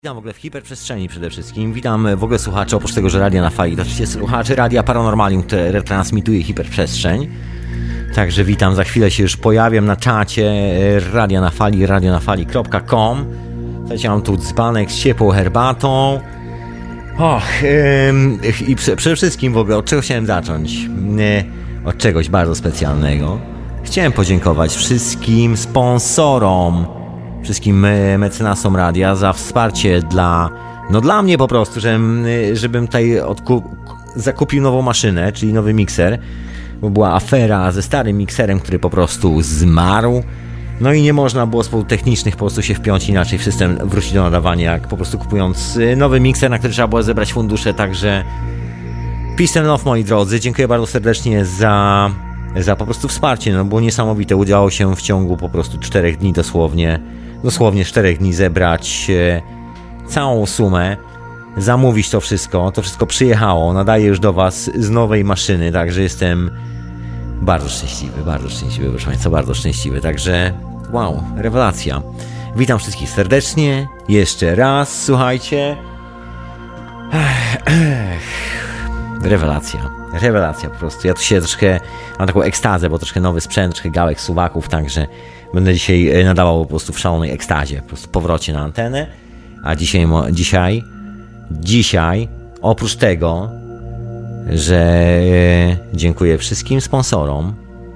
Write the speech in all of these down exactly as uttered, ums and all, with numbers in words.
Witam w ogóle w hiperprzestrzeni przede wszystkim. Witam w ogóle słuchaczy, oprócz tego, że Radia na Fali. To oczywiście słuchaczy Radia Paranormalium, które retransmituje hiperprzestrzeń. Także witam, za chwilę się już pojawiam na czacie Radia na Fali, radionafali kropka com. Słuchajcie, mam tu dzbanek z ciepłą herbatą. Och, yy, i prze, przede wszystkim w ogóle od czego chciałem zacząć? Yy, od czegoś bardzo specjalnego. Chciałem podziękować wszystkim sponsorom, wszystkim mecenasom radia za wsparcie dla, no dla mnie po prostu, żebym, żebym tutaj odkup, zakupił nową maszynę, czyli nowy mikser, bo była afera ze starym mikserem, który po prostu zmarł. No i nie można było z powodów technicznych po prostu się wpiąć inaczej w system, wrócić do nadawania, jak po prostu kupując nowy mikser, na który trzeba było zebrać fundusze, także peace and love, moi drodzy, dziękuję bardzo serdecznie za, za po prostu wsparcie, no było niesamowite, udało się w ciągu po prostu czterech dni dosłownie, dosłownie czterech dni zebrać e, całą sumę, zamówić to wszystko, to wszystko przyjechało, nadaję już do Was z nowej maszyny, także jestem bardzo szczęśliwy, bardzo szczęśliwy, proszę Państwa, bardzo szczęśliwy, także wow, rewelacja. Witam wszystkich serdecznie, jeszcze raz, słuchajcie. Ech, ech. Rewelacja, rewelacja po prostu. Ja tu się troszkę, mam taką ekstazę, bo troszkę nowy sprzęt, troszkę gałek, suwaków, także będę dzisiaj nadawał po prostu w szalonej ekstazie, po prostu powrocie na antenę. A dzisiaj, dzisiaj, dzisiaj, oprócz tego, że dziękuję wszystkim sponsorom,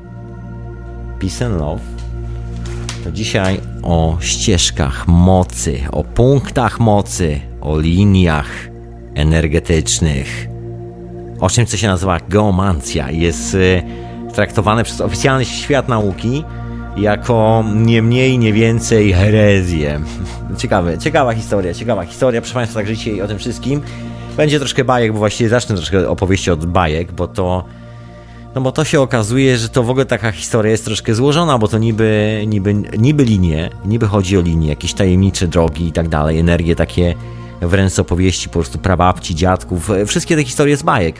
peace and love, to dzisiaj o ścieżkach mocy, o punktach mocy, o liniach energetycznych, o czymś, co się nazywa geomancja. Jest traktowane przez oficjalny świat nauki jako nie mniej, nie więcej herezję. Ciekawe, ciekawa historia, ciekawa historia, proszę Państwa, także dzisiaj o tym wszystkim. Będzie troszkę bajek, bo właściwie zacznę troszkę opowieści od bajek, bo to no bo to się okazuje, że to w ogóle taka historia jest troszkę złożona, bo to niby, niby, niby linie, niby chodzi o linie, jakieś tajemnicze drogi i tak dalej, energie takie wręcz z opowieści po prostu prababci, dziadków, wszystkie te historie z bajek.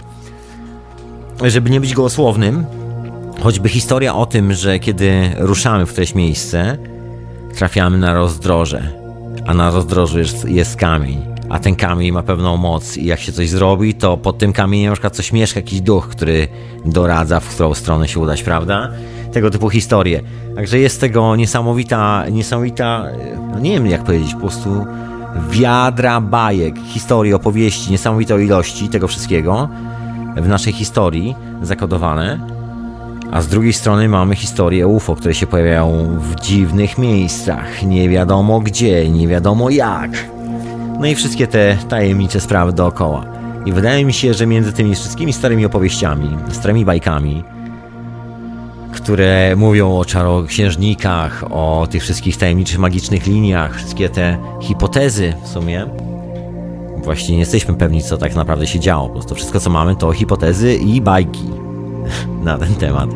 Żeby nie być gołosłownym, choćby historia o tym, że kiedy ruszamy w któreś miejsce, trafiamy na rozdroże, a na rozdrożu jest, jest kamień, a ten kamień ma pewną moc i jak się coś zrobi, to pod tym kamieniem na przykład coś mieszka, jakiś duch, który doradza, w którą stronę się udać, prawda? Tego typu historie. Także jest tego niesamowita, niesamowita, no nie wiem jak powiedzieć, po prostu wiadra bajek, historii, opowieści, niesamowitej ilości tego wszystkiego w naszej historii zakodowane. A z drugiej strony mamy historie U F O, które się pojawiają w dziwnych miejscach, nie wiadomo gdzie, nie wiadomo jak. No i wszystkie te tajemnicze sprawy dookoła. I wydaje mi się, że między tymi wszystkimi starymi opowieściami, starymi bajkami, które mówią o czarnoksiężnikach, o tych wszystkich tajemniczych, magicznych liniach, wszystkie te hipotezy w sumie, właśnie nie jesteśmy pewni, co tak naprawdę się działo. Po prostu wszystko, co mamy, to hipotezy i bajki na ten temat.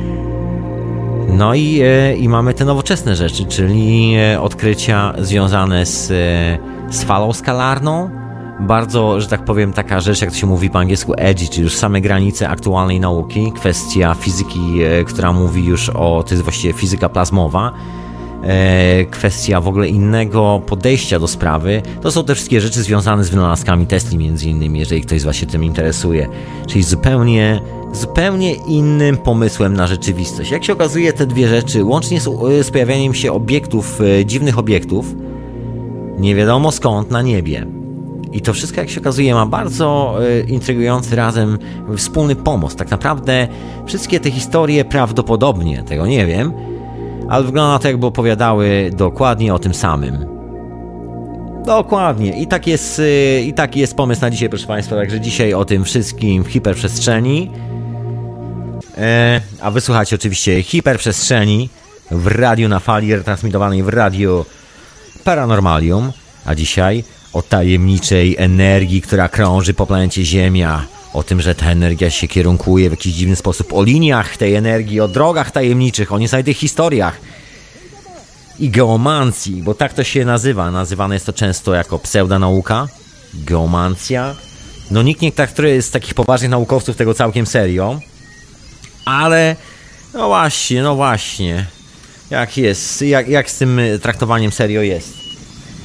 No i, i mamy te nowoczesne rzeczy, czyli odkrycia związane z, z falą skalarną. Bardzo, że tak powiem, taka rzecz, jak to się mówi po angielsku, edgy, czyli już same granice aktualnej nauki. Kwestia fizyki, która mówi już o, to jest właściwie fizyka plazmowa. Kwestia w ogóle innego podejścia do sprawy. To są te wszystkie rzeczy związane z wynalazkami Tesli między innymi, jeżeli ktoś z Was się tym interesuje. Czyli zupełnie, zupełnie innym pomysłem na rzeczywistość. Jak się okazuje, te dwie rzeczy, łącznie z, z pojawianiem się obiektów, dziwnych obiektów, nie wiadomo skąd na niebie. I to wszystko, jak się okazuje, ma bardzo y, intrygujący razem wspólny pomost. Tak naprawdę wszystkie te historie prawdopodobnie, tego nie wiem, ale wygląda na to, jakby opowiadały dokładnie o tym samym. Dokładnie. I tak jest, y, i taki jest pomysł na dzisiaj, proszę Państwa. Także dzisiaj o tym wszystkim w hiperprzestrzeni. E, a wysłuchacie oczywiście hiperprzestrzeni w radiu na fali, retransmitowanej w radiu Paranormalium. A dzisiaj o tajemniczej energii, która krąży po planecie Ziemia. O tym, że ta energia się kierunkuje w jakiś dziwny sposób. O liniach tej energii, o drogach tajemniczych, o niesamowitych historiach. I geomancji, bo tak to się nazywa. Nazywane jest to często jako pseudonauka. Geomancja. No nikt nie traktuje z takich poważnych naukowców tego całkiem serio. Ale no właśnie, no właśnie. Jak jest, jak, jak z tym traktowaniem serio jest.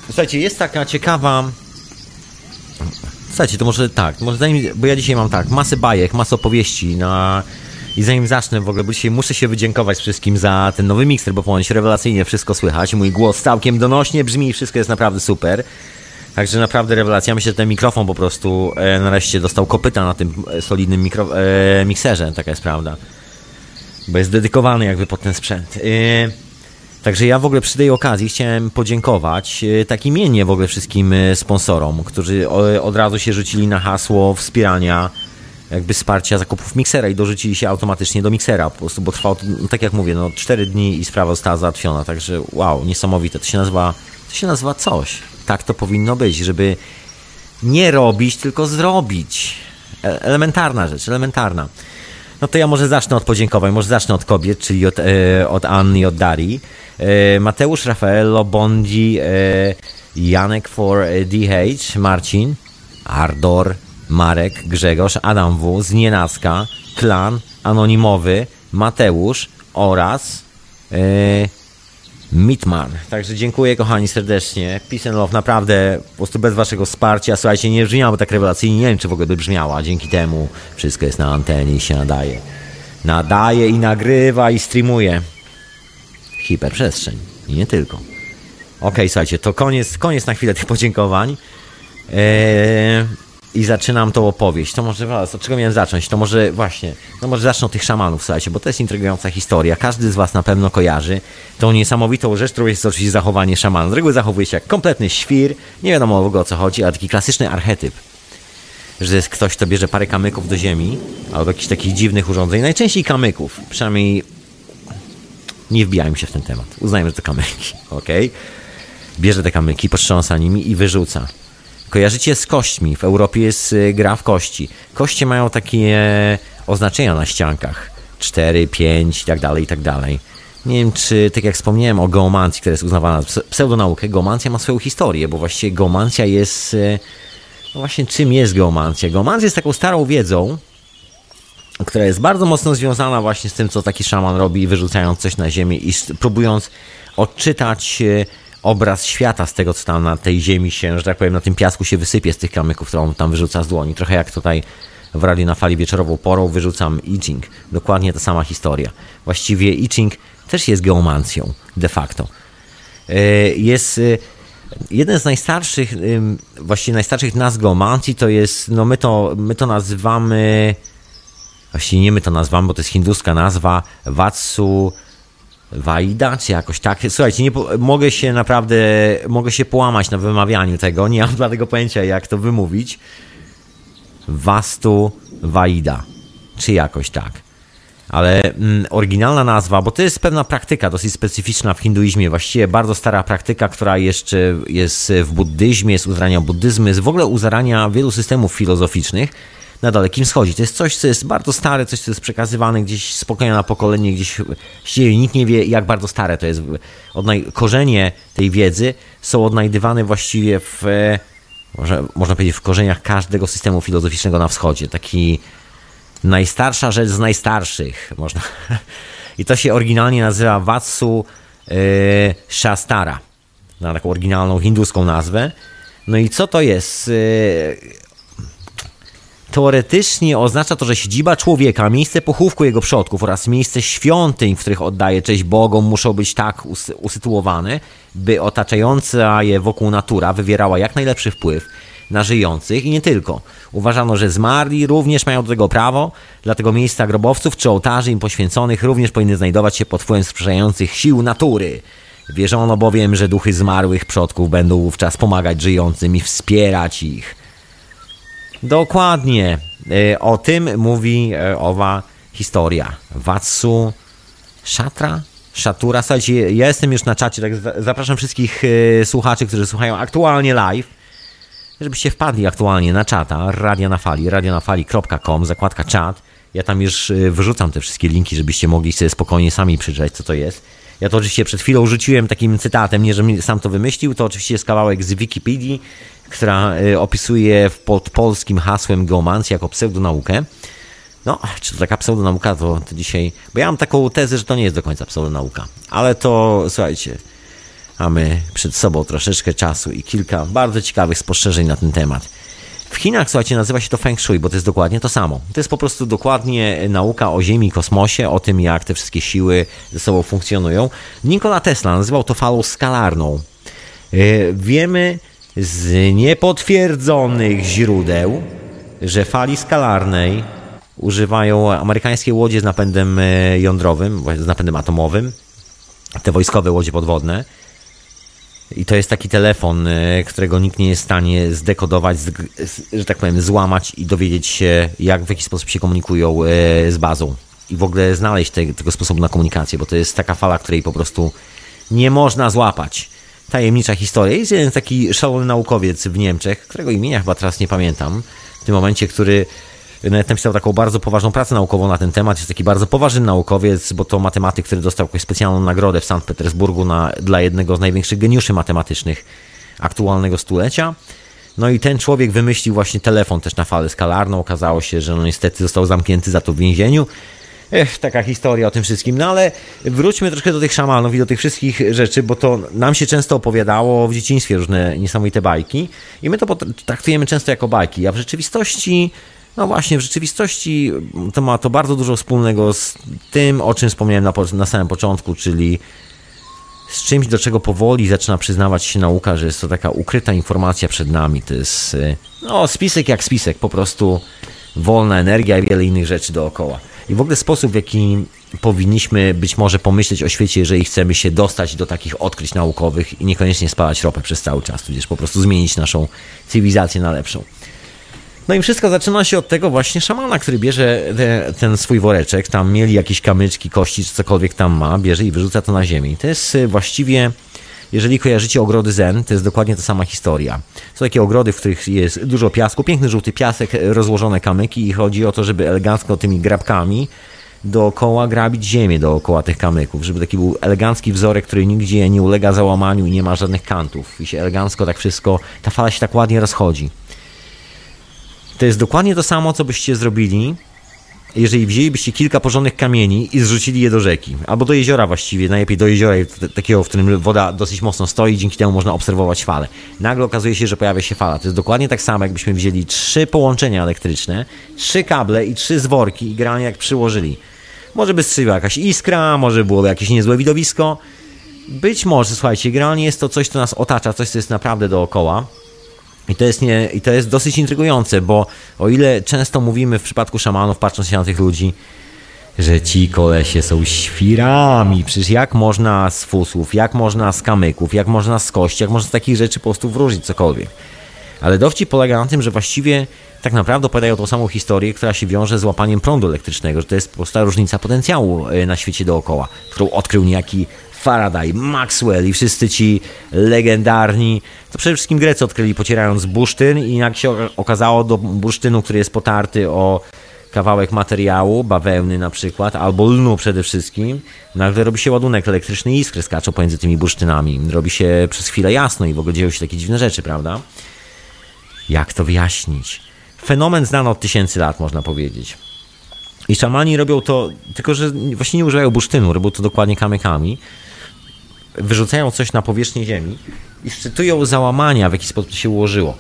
Słuchajcie, jest taka ciekawa... Słuchajcie, to może tak, może zanim, bo ja dzisiaj mam tak, masę bajek, masę opowieści na... I zanim zacznę w ogóle, bo dzisiaj muszę się wydziękować wszystkim za ten nowy mikser, bo ponoć rewelacyjnie wszystko słychać, mój głos całkiem donośnie brzmi i wszystko jest naprawdę super. Także naprawdę rewelacja. Myślę, że ten mikrofon po prostu e, nareszcie dostał kopyta na tym solidnym mikro, e, mikserze, taka jest prawda. Bo jest dedykowany jakby pod ten sprzęt. E, także ja w ogóle przy tej okazji chciałem podziękować e, tak imiennie w ogóle wszystkim sponsorom, którzy o, od razu się rzucili na hasło wspierania, jakby wsparcia zakupów miksera i dorzucili się automatycznie do miksera po prostu, bo trwało, no, tak jak mówię, no cztery dni i sprawa została załatwiona, także wow, niesamowite. To się nazywa, to się nazywa coś. Tak to powinno być, żeby nie robić, tylko zrobić. Elementarna rzecz, elementarna. No to ja może zacznę od podziękowań, może zacznę od kobiet, czyli od, e, od Anny i od Darii. E, Mateusz, Rafaello, Bondi, e, Janek for D H, Marcin, Ardor, Marek, Grzegorz, Adam W, Znienacka, Klan, Anonimowy, Mateusz oraz e, Mitman. Także dziękuję kochani serdecznie. Peace and love, naprawdę po prostu bez waszego wsparcia, słuchajcie, nie brzmiało tak rewelacyjnie, nie wiem czy w ogóle by brzmiała, dzięki temu wszystko jest na antenie i się nadaje. Nadaje i nagrywa i streamuje. Hiperprzestrzeń i nie tylko. Ok, słuchajcie, to koniec, koniec na chwilę tych podziękowań. Eee... I zaczynam tą opowieść. To może, od czego miałem zacząć? To może właśnie, no może zacznę od tych szamanów, słuchajcie, bo to jest intrygująca historia. Każdy z was na pewno kojarzy tą niesamowitą rzecz, którą jest oczywiście zachowanie szamana. Z reguły zachowuje się jak kompletny świr, nie wiadomo w ogóle o co chodzi, ale taki klasyczny archetyp, że jest ktoś, kto bierze parę kamyków do ziemi, albo jakichś takich dziwnych urządzeń, najczęściej kamyków, przynajmniej nie wbijajmy się w ten temat, uznajmy, że to kamyki, okej? Bierze te kamyki, potrząsa nimi i wyrzuca. Kojarzycie z kośćmi. W Europie jest gra w kości. Koście mają takie oznaczenia na ściankach. cztery, pięć i tak dalej, i tak dalej. Nie wiem, czy tak jak wspomniałem o geomancji, która jest uznawana za pseudonaukę, geomancja ma swoją historię, bo właściwie geomancja jest... No właśnie, czym jest geomancja? Geomancja jest taką starą wiedzą, która jest bardzo mocno związana właśnie z tym, co taki szaman robi, wyrzucając coś na ziemię i próbując odczytać obraz świata z tego, co tam na tej ziemi się, że tak powiem, na tym piasku się wysypie z tych kamyków, które on tam wyrzuca z dłoni. Trochę jak tutaj w Radiu na Fali wieczorową porą wyrzucam I Ching. Dokładnie ta sama historia. Właściwie I Ching też jest geomancją, de facto. Jest jeden z najstarszych, właściwie najstarszych nazw geomancji, to jest, no my to, my to nazywamy, właściwie nie my to nazywamy, bo to jest hinduska nazwa, Vatsu Vaida, czy jakoś tak. Słuchajcie, nie, mogę się naprawdę, mogę się połamać na wymawianiu tego, nie mam dlatego pojęcia, jak to wymówić. Vastu Vaida, czy jakoś tak. Ale mm, oryginalna nazwa, bo to jest pewna praktyka dosyć specyficzna w hinduizmie, właściwie bardzo stara praktyka, która jeszcze jest w buddyzmie, jest u zarania buddyzmu, jest w ogóle u zarania wielu systemów filozoficznych na Dalekim Wschodzie. To jest coś, co jest bardzo stare, coś, co jest przekazywane gdzieś spokojnie na pokolenie, gdzieś właściwie nikt nie wie, jak bardzo stare to jest. Odnaj- korzenie tej wiedzy są odnajdywane właściwie w, może, można powiedzieć, w korzeniach każdego systemu filozoficznego na wschodzie. Taki najstarsza rzecz z najstarszych, można. I to się oryginalnie nazywa Vatsu yy, Shastara. Na taką oryginalną hinduską nazwę. No i co to jest? Yy, Teoretycznie oznacza to, że siedziba człowieka, miejsce pochówku jego przodków oraz miejsce świątyń, w których oddaje cześć Bogom, muszą być tak usytuowane, by otaczająca je wokół natura wywierała jak najlepszy wpływ na żyjących i nie tylko. Uważano, że zmarli również mają do tego prawo, dlatego miejsca grobowców czy ołtarzy im poświęconych również powinny znajdować się pod wpływem sprzyjających sił natury. Wierzono bowiem, że duchy zmarłych przodków będą wówczas pomagać żyjącym i wspierać ich. Dokładnie o tym mówi owa historia. Vatsu Shatra? Shatura? Słuchajcie, ja jestem już na czacie, tak zapraszam wszystkich słuchaczy, którzy słuchają aktualnie live, żebyście wpadli aktualnie na czata Radia na Fali, radionafali kropka com, zakładka czat. Ja tam już wyrzucam te wszystkie linki, żebyście mogli sobie spokojnie sami przeczytać, co to jest. Ja to oczywiście przed chwilą rzuciłem takim cytatem, nie żebym sam to wymyślił, to oczywiście jest kawałek z Wikipedii, która opisuje pod polskim hasłem geomancję jako pseudonaukę. No, czy to taka pseudonauka, to, to dzisiaj... Bo ja mam taką tezę, że to nie jest do końca pseudonauka. Ale to, słuchajcie, Mamy przed sobą troszeczkę czasu i kilka bardzo ciekawych spostrzeżeń na ten temat. W Chinach, słuchajcie, nazywa się to Feng Shui, bo to jest dokładnie to samo. To jest po prostu dokładnie nauka o Ziemi, kosmosie, o tym, jak te wszystkie siły ze sobą funkcjonują. Nikola Tesla nazywał to falą skalarną. Yy, wiemy z niepotwierdzonych źródeł, że fali skalarnej używają amerykańskie łodzie z napędem jądrowym, z napędem atomowym, te wojskowe łodzie podwodne. I to jest taki telefon, którego nikt nie jest w stanie zdekodować, że tak powiem, złamać i dowiedzieć się, jak w jaki sposób się komunikują z bazą. I w ogóle znaleźć te, tego sposobu na komunikację, bo to jest taka fala, której po prostu nie można złapać. Tajemnicza historia. Jest jeden taki szalony naukowiec w Niemczech, którego imienia chyba teraz nie pamiętam, w tym momencie, który nawet napisał taką bardzo poważną pracę naukową na ten temat. Jest taki bardzo poważny naukowiec, bo to matematyk, który dostał jakąś specjalną nagrodę w Sankt Petersburgu na, dla jednego z największych geniuszy matematycznych aktualnego stulecia. No i ten człowiek wymyślił właśnie telefon też na falę skalarną. Okazało się, że no niestety został zamknięty za to w więzieniu. Ech, taka historia o tym wszystkim. No ale wróćmy troszkę do tych szamanów i do tych wszystkich rzeczy, bo to nam się często opowiadało w dzieciństwie różne niesamowite bajki i my to traktujemy często jako bajki, a w rzeczywistości, no właśnie, w rzeczywistości to ma to bardzo dużo wspólnego z tym, o czym wspomniałem na, na samym początku, czyli z czymś, do czego powoli zaczyna przyznawać się nauka, że jest to taka ukryta informacja przed nami. To jest no, spisek jak spisek, po prostu wolna energia i wiele innych rzeczy dookoła. I w ogóle sposób, w jaki powinniśmy być może pomyśleć o świecie, jeżeli chcemy się dostać do takich odkryć naukowych i niekoniecznie spalać ropę przez cały czas, tudzież po prostu zmienić naszą cywilizację na lepszą. No i wszystko zaczyna się od tego właśnie szamana, który bierze te, ten swój woreczek, tam mieli jakieś kamyczki, kości, czy cokolwiek tam ma, bierze i wyrzuca to na ziemię. I to jest właściwie, jeżeli kojarzycie ogrody zen, to jest dokładnie ta sama historia. Są takie ogrody, w których jest dużo piasku, piękny żółty piasek, rozłożone kamyki i chodzi o to, żeby elegancko tymi grabkami dookoła grabić ziemię dookoła tych kamyków, żeby taki był elegancki wzorek, który nigdzie nie ulega załamaniu i nie ma żadnych kantów. I się elegancko tak wszystko, ta fala się tak ładnie rozchodzi. To jest dokładnie to samo, co byście zrobili, jeżeli wzięlibyście kilka porządnych kamieni i zrzucili je do rzeki, albo do jeziora właściwie, najlepiej do jeziora takiego, w którym woda dosyć mocno stoi, dzięki temu można obserwować falę. Nagle okazuje się, że pojawia się fala. To jest dokładnie tak samo, jakbyśmy wzięli trzy połączenia elektryczne, trzy kable i trzy zworki i generalnie jak przyłożyli. Może by strzeliła jakaś iskra, może byłoby jakieś niezłe widowisko. Być może, słuchajcie, generalnie jest to coś, co nas otacza, coś, co jest naprawdę dookoła. I to jest, nie, I to jest dosyć intrygujące, bo o ile często mówimy w przypadku szamanów, patrząc się na tych ludzi, że ci kolesie są świrami, przecież jak można z fusów, jak można z kamyków, jak można z kości, jak można z takich rzeczy po prostu wróżyć cokolwiek. Ale dowcip polega na tym, że właściwie tak naprawdę opowiadają tą samą historię, która się wiąże z łapaniem prądu elektrycznego, że to jest po prostu ta różnica potencjału na świecie dookoła, którą odkrył niejaki Faraday, Maxwell i wszyscy ci legendarni, to przede wszystkim Grecy odkryli pocierając bursztyn i jak się okazało, do bursztynu, który jest potarty o kawałek materiału, bawełny na przykład, albo lnu przede wszystkim, nagle robi się ładunek elektryczny i iskry skaczą pomiędzy tymi bursztynami. Robi się przez chwilę jasno i w ogóle dzieją się takie dziwne rzeczy, prawda? Jak to wyjaśnić? Fenomen znany od tysięcy lat, można powiedzieć. I szamani robią to, tylko że właśnie nie używają bursztynu, robią to dokładnie kamykami. Wyrzucają coś na powierzchnię ziemi i szczytują załamania, w jaki sposób to się ułożyło.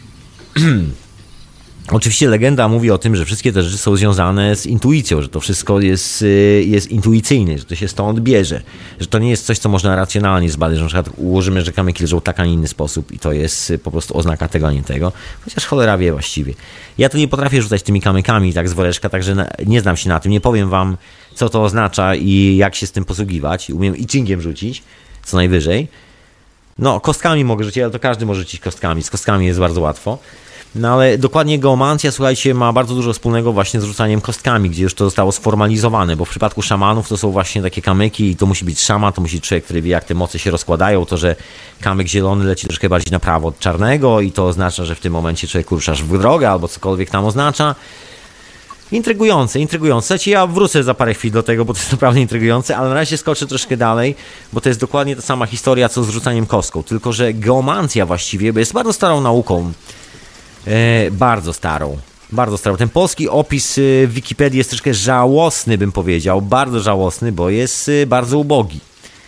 Oczywiście legenda mówi o tym, że wszystkie te rzeczy są związane z intuicją, że to wszystko jest, jest intuicyjne, że to się stąd bierze, że to nie jest coś, co można racjonalnie zbadać, że na przykład ułożymy, że kamyki leżą tak, a nie inny sposób i to jest po prostu oznaka tego, a nie tego, chociaż cholera wie właściwie. Ja to nie potrafię rzucać tymi kamykami tak z woreczka, także nie znam się na tym, nie powiem wam, co to oznacza i jak się z tym posługiwać. Umiem i chingiem rzucić, co najwyżej. No, kostkami mogę rzucić, ale to każdy może rzucić kostkami, z kostkami jest bardzo łatwo. No ale dokładnie geomancja, słuchajcie, ma bardzo dużo wspólnego właśnie z rzucaniem kostkami, gdzie już to zostało sformalizowane, bo w przypadku szamanów to są właśnie takie kamyki i to musi być szaman, to musi być człowiek, który wie, jak te moce się rozkładają, to, że kamyk zielony leci troszkę bardziej na prawo od czarnego i to oznacza, że w tym momencie człowiek ruszasz w drogę albo cokolwiek tam oznacza. Intrygujące, intrygujące. Słuchajcie, ja wrócę za parę chwil do tego, bo to jest naprawdę intrygujące, ale na razie skoczę troszkę dalej, bo to jest dokładnie ta sama historia, co z rzucaniem kostką, tylko że geomancja właściwie jest bardzo starą nauką. E, bardzo starą, bardzo starą. Ten polski opis w Wikipedii jest troszkę żałosny, bym powiedział, bardzo żałosny, bo jest bardzo ubogi.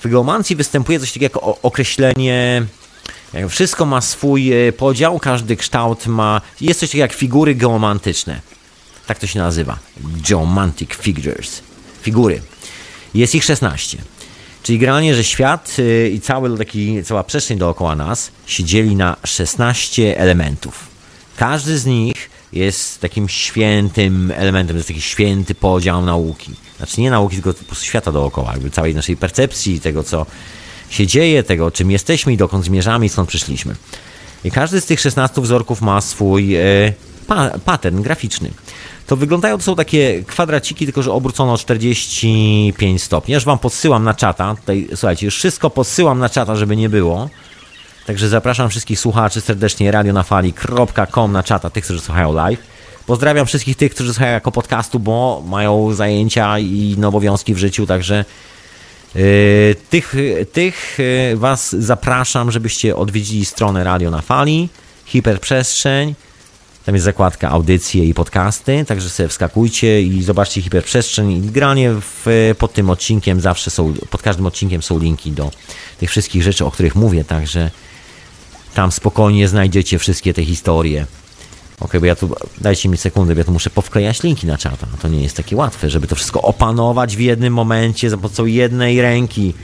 W geomancji występuje coś takiego jak określenie, jak wszystko ma swój podział, każdy kształt ma, jest coś takiego jak figury geomantyczne. Tak to się nazywa. Geomantic figures. Figury. Jest ich szesnaście. Czyli generalnie, że świat i cały taki, cała przestrzeń dookoła nas się dzieli na szesnaście elementów. Każdy z nich jest takim świętym elementem, to jest taki święty podział nauki. Znaczy nie nauki, tylko po prostu świata dookoła, jakby całej naszej percepcji, tego co się dzieje, tego czym jesteśmy i dokąd zmierzamy i skąd przyszliśmy. I każdy z tych szesnastu wzorków ma swój e, pa, pattern graficzny. To wyglądają, to są takie kwadraciki, tylko że obrócono o czterdzieści pięć stopni. Ja już wam podsyłam na czata, tutaj słuchajcie, już wszystko podsyłam na czata, żeby nie było. Także zapraszam wszystkich słuchaczy serdecznie radionafali kropka com na czata, tych, którzy słuchają live. Pozdrawiam wszystkich tych, którzy słuchają jako podcastu, bo mają zajęcia i obowiązki w życiu, także yy, tych, tych yy, was zapraszam, żebyście odwiedzili stronę Radio na Fali, Hiperprzestrzeń. Tam jest zakładka audycje i podcasty, także sobie wskakujcie i zobaczcie Hiperprzestrzeń. I generalnie w, pod tym odcinkiem zawsze są, pod każdym odcinkiem są linki do tych wszystkich rzeczy, o których mówię, także tam spokojnie znajdziecie wszystkie te historie. Ok, bo ja tu, dajcie mi sekundę, bo ja tu muszę powklejać linki na czata. To nie jest takie łatwe, żeby to wszystko opanować w jednym momencie za pomocą jednej ręki.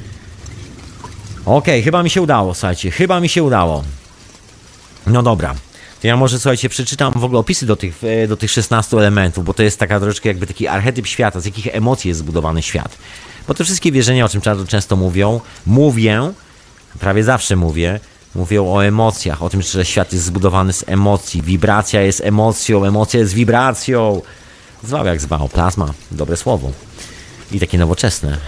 Ok, chyba mi się udało, słuchajcie, chyba mi się udało. No dobra. To ja może, słuchajcie, przeczytam w ogóle opisy do tych, do tych szesnastu elementów, bo to jest taka troszeczkę jakby taki archetyp świata, z jakich emocji jest zbudowany świat. Bo te wszystkie wierzenia, o czym często mówią, mówię, prawie zawsze mówię, mówią o emocjach, o tym, że świat jest zbudowany z emocji, wibracja jest emocją, emocja jest wibracją. Zwał jak zwał, plazma, dobre słowo. I takie nowoczesne.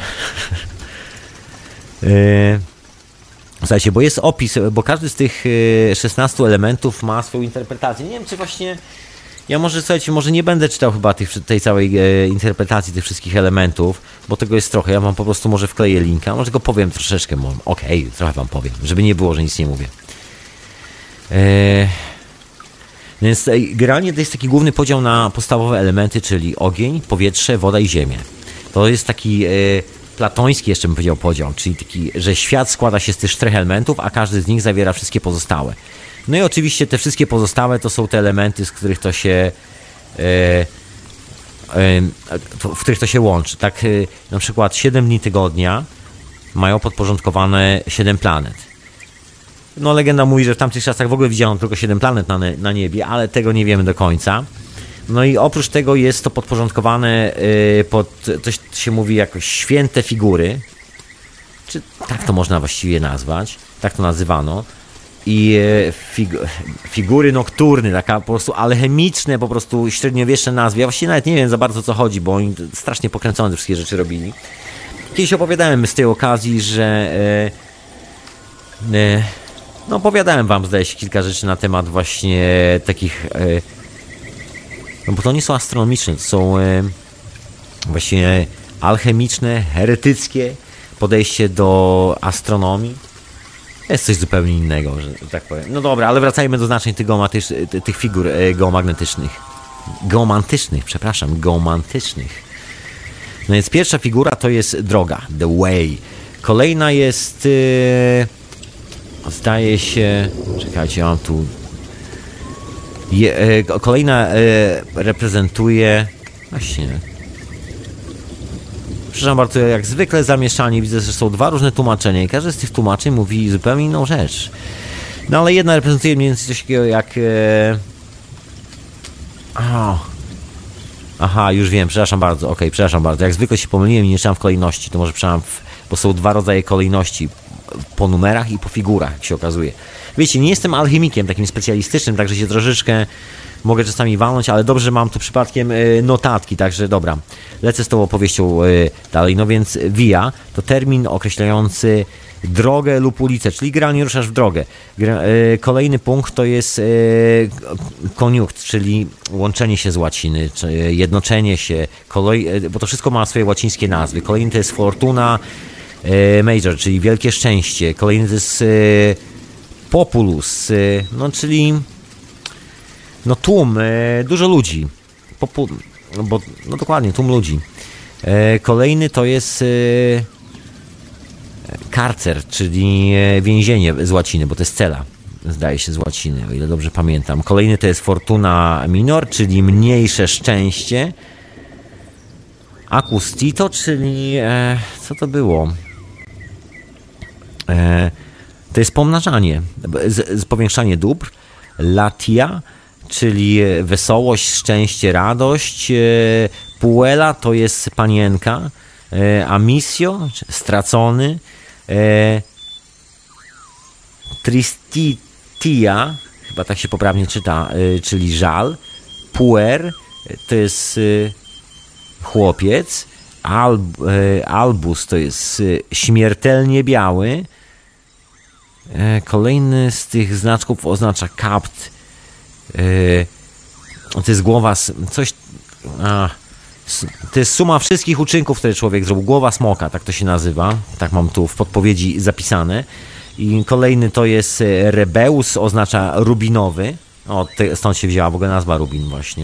yy... Słuchajcie, bo jest opis, bo każdy z tych szesnastu elementów ma swoją interpretację. Nie wiem, czy właśnie, ja może, słuchajcie, może nie będę czytał chyba tych, tej całej interpretacji tych wszystkich elementów, bo tego jest trochę, ja wam po prostu może wkleję linka, może go powiem troszeczkę, okej, okay, trochę wam powiem, żeby nie było, że nic nie mówię. Eee, więc generalnie to jest taki główny podział na podstawowe elementy, czyli ogień, powietrze, woda i ziemię. To jest taki... E, platoński jeszcze bym powiedział podział, czyli taki, że świat składa się z tych czterech elementów, a każdy z nich zawiera wszystkie pozostałe. No i oczywiście te wszystkie pozostałe to są te elementy, z których to się e, e, w których to się łączy. Tak e, na przykład siedem dni tygodnia mają podporządkowane siedem planet. No legenda mówi, że w tamtych czasach w ogóle widziano tylko siedem planet na, na niebie, ale tego nie wiemy do końca. No i oprócz tego jest to podporządkowane pod, to się mówi jakoś święte figury, czy tak to można właściwie nazwać, tak to nazywano. I fig, figury nokturny, taka po prostu alchemiczne, po prostu średniowieczne nazwy. Ja właściwie nawet nie wiem za bardzo, o co chodzi, bo oni strasznie pokręcone te wszystkie rzeczy robili. Kiedyś opowiadałem z tej okazji, że e, e, no opowiadałem wam, zdaje się, kilka rzeczy na temat właśnie takich e, no bo to nie są astronomiczne, to są e, właśnie alchemiczne, heretyckie podejście do astronomii. Jest coś zupełnie innego, że tak powiem. No dobra, ale wracajmy do znaczeń tych, tych figur e, geomagnetycznych. Geomantycznych, przepraszam, geomantycznych. No więc pierwsza figura to jest droga, the way. Kolejna jest, e, zdaje się, czekajcie, mam tu... Je, e, kolejna e, reprezentuje właśnie, przepraszam bardzo, jak zwykle zamieszanie, widzę, że są dwa różne tłumaczenia i każde z tych tłumaczeń mówi zupełnie inną rzecz. No ale jedna reprezentuje mniej więcej coś takiego jak e... oh. aha, już wiem, przepraszam bardzo, okej, okay, przepraszam bardzo, jak zwykle się pomyliłem i nie czytam w kolejności, to może przepraszam, w... bo są dwa rodzaje kolejności, po numerach i po figurach, jak się okazuje. Wiecie, nie jestem alchemikiem takim specjalistycznym, także się troszeczkę mogę czasami walnąć, ale dobrze, że mam tu przypadkiem notatki, także dobra, lecę z tą opowieścią dalej. No więc via to termin określający drogę lub ulicę, czyli generalnie ruszasz w drogę. Kolejny punkt to jest koniunkt, czyli łączenie się z łaciny, czy jednoczenie się, kolej, bo to wszystko ma swoje łacińskie nazwy. Kolejny to jest fortuna major, czyli wielkie szczęście. Kolejny to jest populus, no czyli no tłum, dużo ludzi. Popu, no, bo, no dokładnie, tłum ludzi. Kolejny to jest karcer, czyli więzienie z łaciny, bo to jest cela, zdaje się z łaciny, o ile dobrze pamiętam. Kolejny to jest fortuna minor, czyli mniejsze szczęście. Acustito, czyli e, co to było? E, to jest pomnażanie, z, z powiększanie dóbr. Latia, czyli wesołość, szczęście, radość. E, Puella to jest panienka. E, Amisio, stracony. E, Tristitia, chyba tak się poprawnie czyta, e, czyli żal. Puer to jest e, chłopiec. Alb, e, albus to jest e, śmiertelnie biały. E, kolejny z tych znaczków oznacza kapt. E, to jest głowa, coś... A, to jest suma wszystkich uczynków, które człowiek zrobił. Głowa smoka, tak to się nazywa. Tak mam tu w podpowiedzi zapisane. I kolejny to jest Rebeus, oznacza rubinowy. O, stąd się wzięła w ogóle nazwa Rubin właśnie.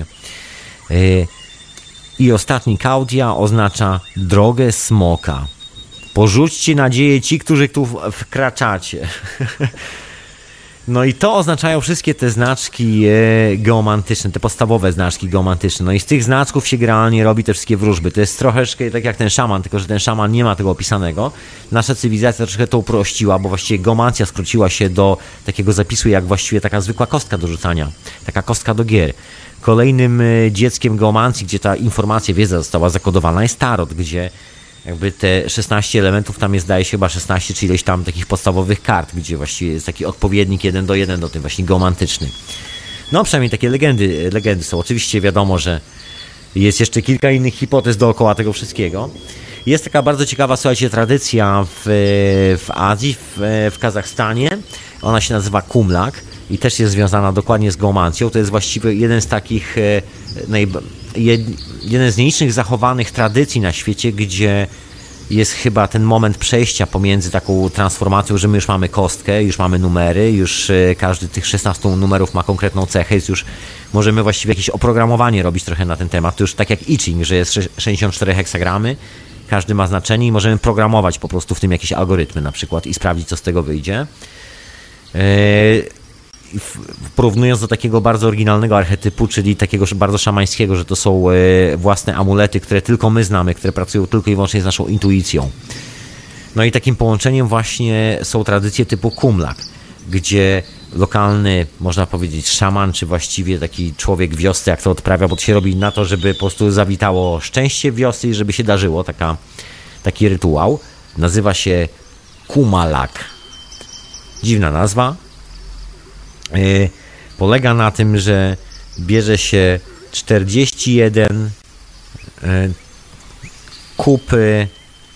I ostatni Kaudia oznacza drogę smoka. Porzućcie nadzieję ci, którzy tu wkraczacie. No i to oznaczają wszystkie te znaczki geomantyczne, te podstawowe znaczki geomantyczne. No i z tych znaczków się generalnie robi te wszystkie wróżby. To jest troszeczkę tak jak ten szaman, tylko że ten szaman nie ma tego opisanego. Nasza cywilizacja troszkę to uprościła, bo właściwie geomancja skróciła się do takiego zapisu jak właściwie taka zwykła kostka do rzucania. Taka kostka do gier. Kolejnym dzieckiem geomancji, gdzie ta informacja, wiedza została zakodowana, jest tarot, gdzie jakby te szesnaście elementów, tam jest, zdaje się, chyba szesnaście czy ileś tam takich podstawowych kart, gdzie właściwie jest taki odpowiednik jeden do jeden do tym właśnie geomantyczny. No przynajmniej takie legendy, legendy są. Oczywiście wiadomo, że jest jeszcze kilka innych hipotez dookoła tego wszystkiego. Jest taka bardzo ciekawa, słuchajcie, tradycja w, w Azji, w, w Kazachstanie. Ona się nazywa Kumlak i też jest związana dokładnie z geomancją. To jest właściwie jeden z takich naj, jed, jeden z nielicznych zachowanych tradycji na świecie, gdzie jest chyba ten moment przejścia pomiędzy taką transformacją, że my już mamy kostkę, już mamy numery, już każdy z tych szesnastu numerów ma konkretną cechę, jest już możemy właściwie jakieś oprogramowanie robić trochę na ten temat. To już tak jak I Ching, że jest sześćdziesiąt cztery heksagramy, każdy ma znaczenie i możemy programować po prostu w tym jakieś algorytmy na przykład i sprawdzić, co z tego wyjdzie. Porównując do takiego bardzo oryginalnego archetypu, czyli takiego bardzo szamańskiego, że to są własne amulety, które tylko my znamy, które pracują tylko i wyłącznie z naszą intuicją. No i takim połączeniem właśnie są tradycje typu Kumlak, gdzie lokalny, można powiedzieć, szaman, czy właściwie taki człowiek w wiosce, jak to odprawia, bo to się robi na to, żeby po prostu zawitało szczęście w wiosce i żeby się darzyło, taka, taki rytuał. Nazywa się Kumalak. Dziwna nazwa. Yy, polega na tym, że bierze się czterdzieści jeden yy, kupy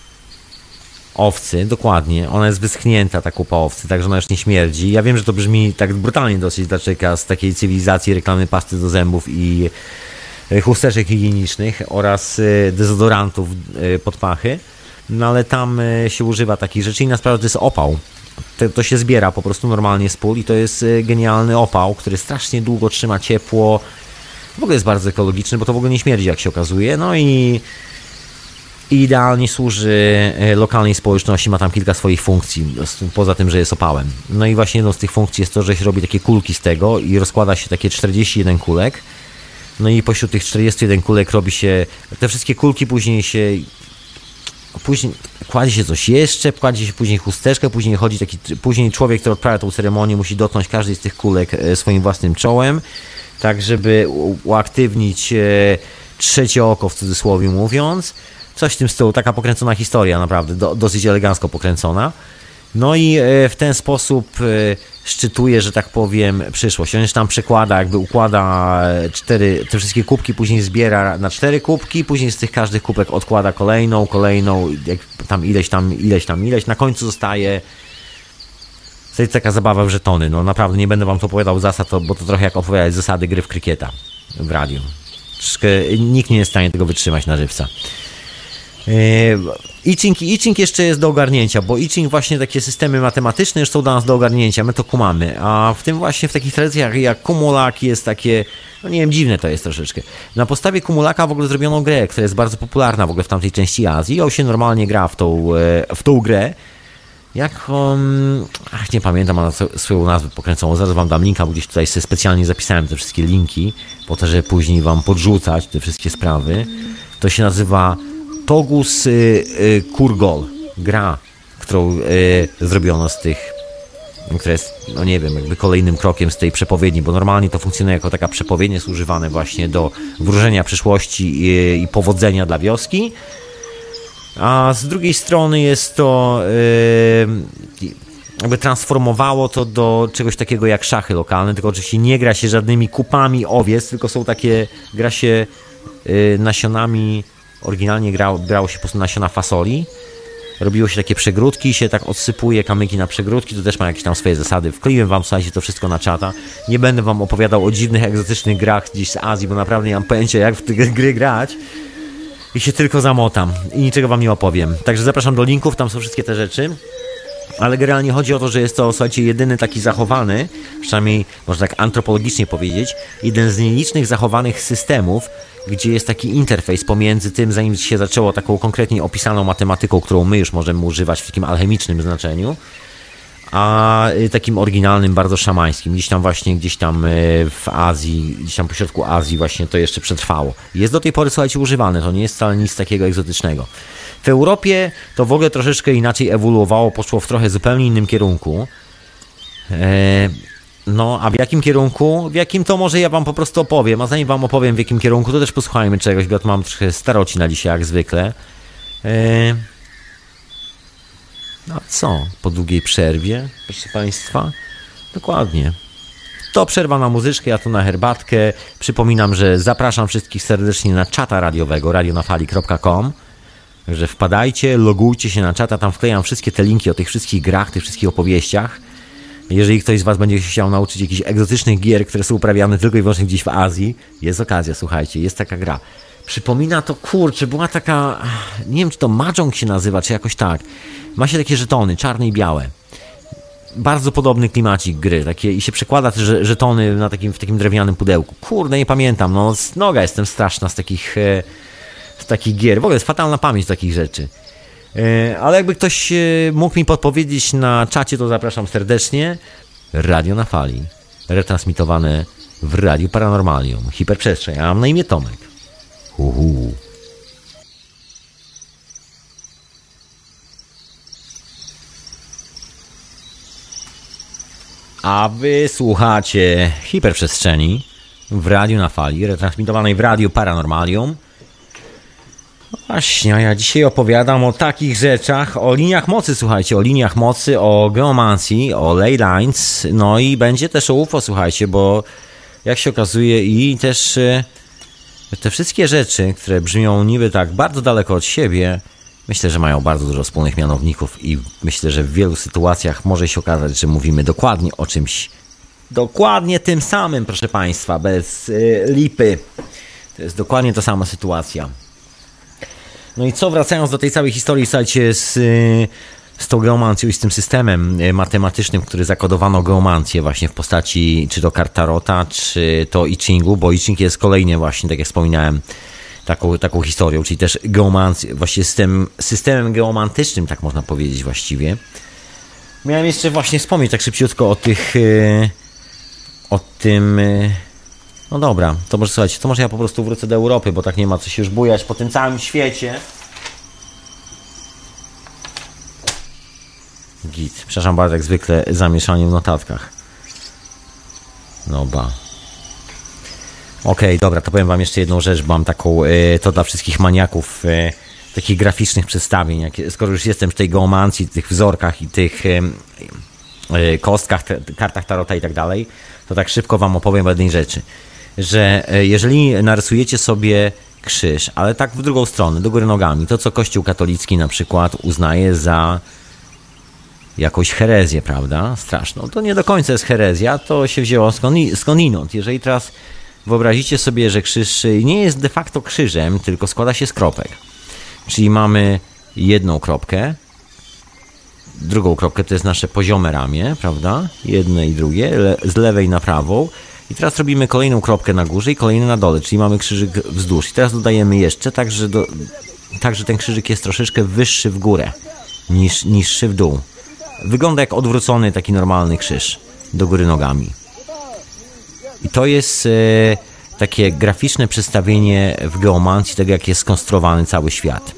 owcy, dokładnie, ona jest wyschnięta, ta kupa owcy, także ona już nie śmierdzi. Ja wiem, że to brzmi tak brutalnie dosyć dla człowieka z takiej cywilizacji reklamy pasty do zębów i chusteczek higienicznych oraz dezodorantów pod pachy, no ale tam się używa takich rzeczy. Inna sprawa, to jest opał. To, to się zbiera po prostu normalnie z pól i to jest genialny opał, który strasznie długo trzyma ciepło. W ogóle jest bardzo ekologiczny, bo to w ogóle nie śmierdzi, jak się okazuje. No i idealnie służy lokalnej społeczności, ma tam kilka swoich funkcji, poza tym, że jest opałem. No i właśnie jedną z tych funkcji jest to, że się robi takie kulki z tego i rozkłada się takie czterdzieści jeden kulek. No i pośród tych czterdziestu jeden kulek robi się, te wszystkie kulki później się, później kładzie się coś jeszcze, kładzie się później chusteczkę, później chodzi taki, później człowiek, który odprawia tą ceremonię, musi dotknąć każdej z tych kulek swoim własnym czołem, tak żeby uaktywnić trzecie oko, w cudzysłowie mówiąc. Coś w tym stylu, taka pokręcona historia, naprawdę, do, dosyć elegancko pokręcona. No i w ten sposób szczytuje, że tak powiem, przyszłość. On już tam przekłada, jakby układa cztery, te wszystkie kubki, później zbiera na cztery kubki, później z tych każdych kubek odkłada kolejną, kolejną, jak tam ileś tam, ileś tam, ileś. Na końcu zostaje to jest taka zabawa w żetony. No naprawdę nie będę wam to opowiadał zasad, to, bo to trochę jak opowiadać zasady gry w krykieta w radiu. Troszkę, nikt nie jest w stanie tego wytrzymać na żywca. I Ching, I Ching jeszcze jest do ogarnięcia, bo I Ching właśnie takie systemy matematyczne już są dla nas do ogarnięcia, my to kumamy, a w tym właśnie w takich tradycjach jak Kumulak jest takie, no nie wiem, dziwne to jest troszeczkę. Na podstawie Kumulaka w ogóle zrobiono grę, która jest bardzo popularna w ogóle w tamtej części Azji, on się normalnie gra w tą, w tą grę, Jak, um, ach, nie pamiętam, ma swoją nazwę pokręconą, zaraz wam dam linka, bo gdzieś tutaj sobie specjalnie zapisałem te wszystkie linki, po to, żeby później wam podrzucać te wszystkie sprawy. To się nazywa Togus y, y, Kurgol, gra, którą y, zrobiono z tych, która jest, no nie wiem, jakby kolejnym krokiem z tej przepowiedni, bo normalnie to funkcjonuje jako taka przepowiednia, jest używane właśnie do wróżenia przyszłości i, i powodzenia dla wioski. A z drugiej strony jest to yy, jakby transformowało to do czegoś takiego jak szachy lokalne, tylko oczywiście nie gra się żadnymi kupami owiec, tylko są takie, gra się yy, nasionami, oryginalnie grało, grało się po prostu nasiona fasoli, robiło się takie przegródki, się tak odsypuje kamyki na przegródki, to też ma jakieś tam swoje zasady. Wkleiłem wam, słuchajcie, to wszystko na czata. Nie będę wam opowiadał o dziwnych, egzotycznych grach gdzieś z Azji, bo naprawdę nie mam pojęcia, jak w te gry grać. I się tylko zamotam i niczego wam nie opowiem. Także zapraszam do linków, tam są wszystkie te rzeczy. Ale generalnie chodzi o to, że jest to, słuchajcie, jedyny taki zachowany, przynajmniej można tak antropologicznie powiedzieć, jeden z nielicznych zachowanych systemów, gdzie jest taki interfejs pomiędzy tym, zanim się zaczęło taką konkretnie opisaną matematyką, którą my już możemy używać w takim alchemicznym znaczeniu, a takim oryginalnym, bardzo szamańskim. Gdzieś tam właśnie, gdzieś tam w Azji, gdzieś tam pośrodku Azji właśnie to jeszcze przetrwało. Jest do tej pory, słuchajcie, używane, to nie jest wcale nic takiego egzotycznego. W Europie to w ogóle troszeczkę inaczej ewoluowało, poszło w trochę zupełnie innym kierunku. Eee, no, a w jakim kierunku? W jakim to może ja wam po prostu opowiem, a zanim wam opowiem w jakim kierunku, to też posłuchajmy czegoś, bo mam trochę staroci na dzisiaj, jak zwykle. Eee, no a co? Po długiej przerwie, proszę państwa? Dokładnie. To przerwa na muzyczkę, ja tu na herbatkę. Przypominam, że zapraszam wszystkich serdecznie na czata radiowego, radionafali kropka com. Także wpadajcie, logujcie się na czata, tam wklejam wszystkie te linki o tych wszystkich grach, tych wszystkich opowieściach. Jeżeli ktoś z was będzie się chciał nauczyć jakichś egzotycznych gier, które są uprawiane tylko i wyłącznie gdzieś w Azji, jest okazja, słuchajcie, jest taka gra. Przypomina to, kurczę, była taka, nie wiem czy to Mahjong się nazywa, czy jakoś tak. Ma się takie żetony, czarne i białe. Bardzo podobny klimacik gry, takie, i się przekłada te żetony na takim, w takim drewnianym pudełku. Kurde, nie pamiętam, no z noga jestem straszna z takich... E, z takich gier. W ogóle jest fatalna pamięć takich rzeczy. Yy, ale jakby ktoś yy, mógł mi podpowiedzieć na czacie, to zapraszam serdecznie. Radio na Fali. Retransmitowane w Radiu Paranormalium. Hiperprzestrzeń. Ja mam na imię Tomek. Uhu. A wy słuchacie Hiperprzestrzeni w Radiu na Fali, retransmitowanej w Radiu Paranormalium. Właśnie, a ja dzisiaj opowiadam o takich rzeczach, o liniach mocy, słuchajcie, o liniach mocy, o geomancji, o ley lines, no i będzie też o U F O, słuchajcie, bo jak się okazuje i też te wszystkie rzeczy, które brzmią niby tak bardzo daleko od siebie, myślę, że mają bardzo dużo wspólnych mianowników i myślę, że w wielu sytuacjach może się okazać, że mówimy dokładnie o czymś, dokładnie tym samym, proszę Państwa, bez y, lipy. To jest dokładnie ta sama sytuacja. No i co, wracając do tej całej historii, słuchajcie, z, z tą geomancją i z tym systemem matematycznym, który zakodowano geomancję właśnie w postaci czy to kart tarota, czy to I Chingu, bo I Ching jest kolejnie właśnie, tak jak wspominałem, taką, taką historią, czyli też geomancję, właśnie system, systemem geomantycznym, tak można powiedzieć właściwie. Miałem jeszcze właśnie wspomnieć tak szybciutko o tych, o tym... No dobra, to może słuchajcie, to może ja po prostu wrócę do Europy, bo tak nie ma co się już bujać po tym całym świecie. Git. Przepraszam bardzo, jak zwykle zamieszanie w notatkach. No ba. Okej, okay, dobra, to powiem wam jeszcze jedną rzecz, bo mam taką, y, to dla wszystkich maniaków y, takich graficznych przedstawień, jak, skoro już jestem w tej geomancji, tych wzorkach i tych y, y, kostkach, te, kartach tarota i tak dalej, to tak szybko wam opowiem o jednej rzeczy. Że jeżeli narysujecie sobie krzyż, ale tak w drugą stronę, do góry nogami, to co Kościół katolicki na przykład uznaje za jakąś herezję, prawda? Straszną. To nie do końca jest herezja, to się wzięło skądinąd. Jeżeli teraz wyobrazicie sobie, że krzyż nie jest de facto krzyżem, tylko składa się z kropek. Czyli mamy jedną kropkę, drugą kropkę to jest nasze poziome ramię, prawda? Jedne i drugie, le- z lewej na prawą. I teraz robimy kolejną kropkę na górze i kolejną na dole, czyli mamy krzyżyk wzdłuż. I teraz dodajemy jeszcze, tak że, do, tak, że ten krzyżyk jest troszeczkę wyższy w górę niż niższy w dół. wygląda jak odwrócony taki normalny krzyż do góry nogami. I to jest e, takie graficzne przedstawienie w geomancji tego, jak jest skonstruowany cały świat.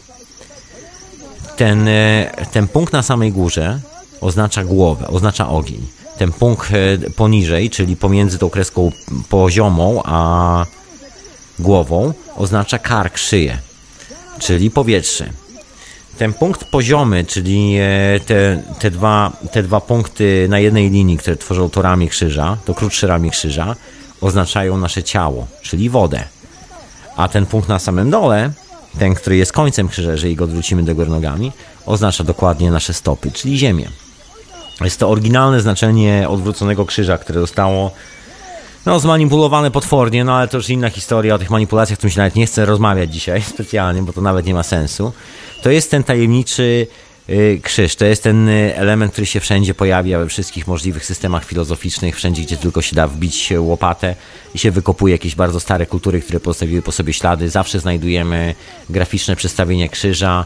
Ten, e, ten punkt na samej górze oznacza głowę, oznacza ogień. Ten punkt e, poniżej, czyli pomiędzy tą kreską poziomą a głową, oznacza kark, szyję, czyli powietrze. Ten punkt poziomy, czyli te, te, dwa, te dwa punkty na jednej linii, które tworzą to ramię krzyża, to krótsze ramię krzyża, oznaczają nasze ciało, czyli wodę. A ten punkt na samym dole, ten, który jest końcem krzyża, jeżeli go odwrócimy do góry nogami, oznacza dokładnie nasze stopy, czyli ziemię. Jest to oryginalne znaczenie odwróconego krzyża, które zostało no, zmanipulowane potwornie, no ale to już inna historia. O tych manipulacjach, o którym się nawet nie chcę rozmawiać dzisiaj specjalnie, bo to nawet nie ma sensu. To jest ten tajemniczy y, krzyż, to jest ten y, element, który się wszędzie pojawia, we wszystkich możliwych systemach filozoficznych, wszędzie, gdzie tylko się da wbić łopatę i się wykopuje jakieś bardzo stare kultury, które pozostawiły po sobie ślady. Zawsze znajdujemy graficzne przedstawienie krzyża.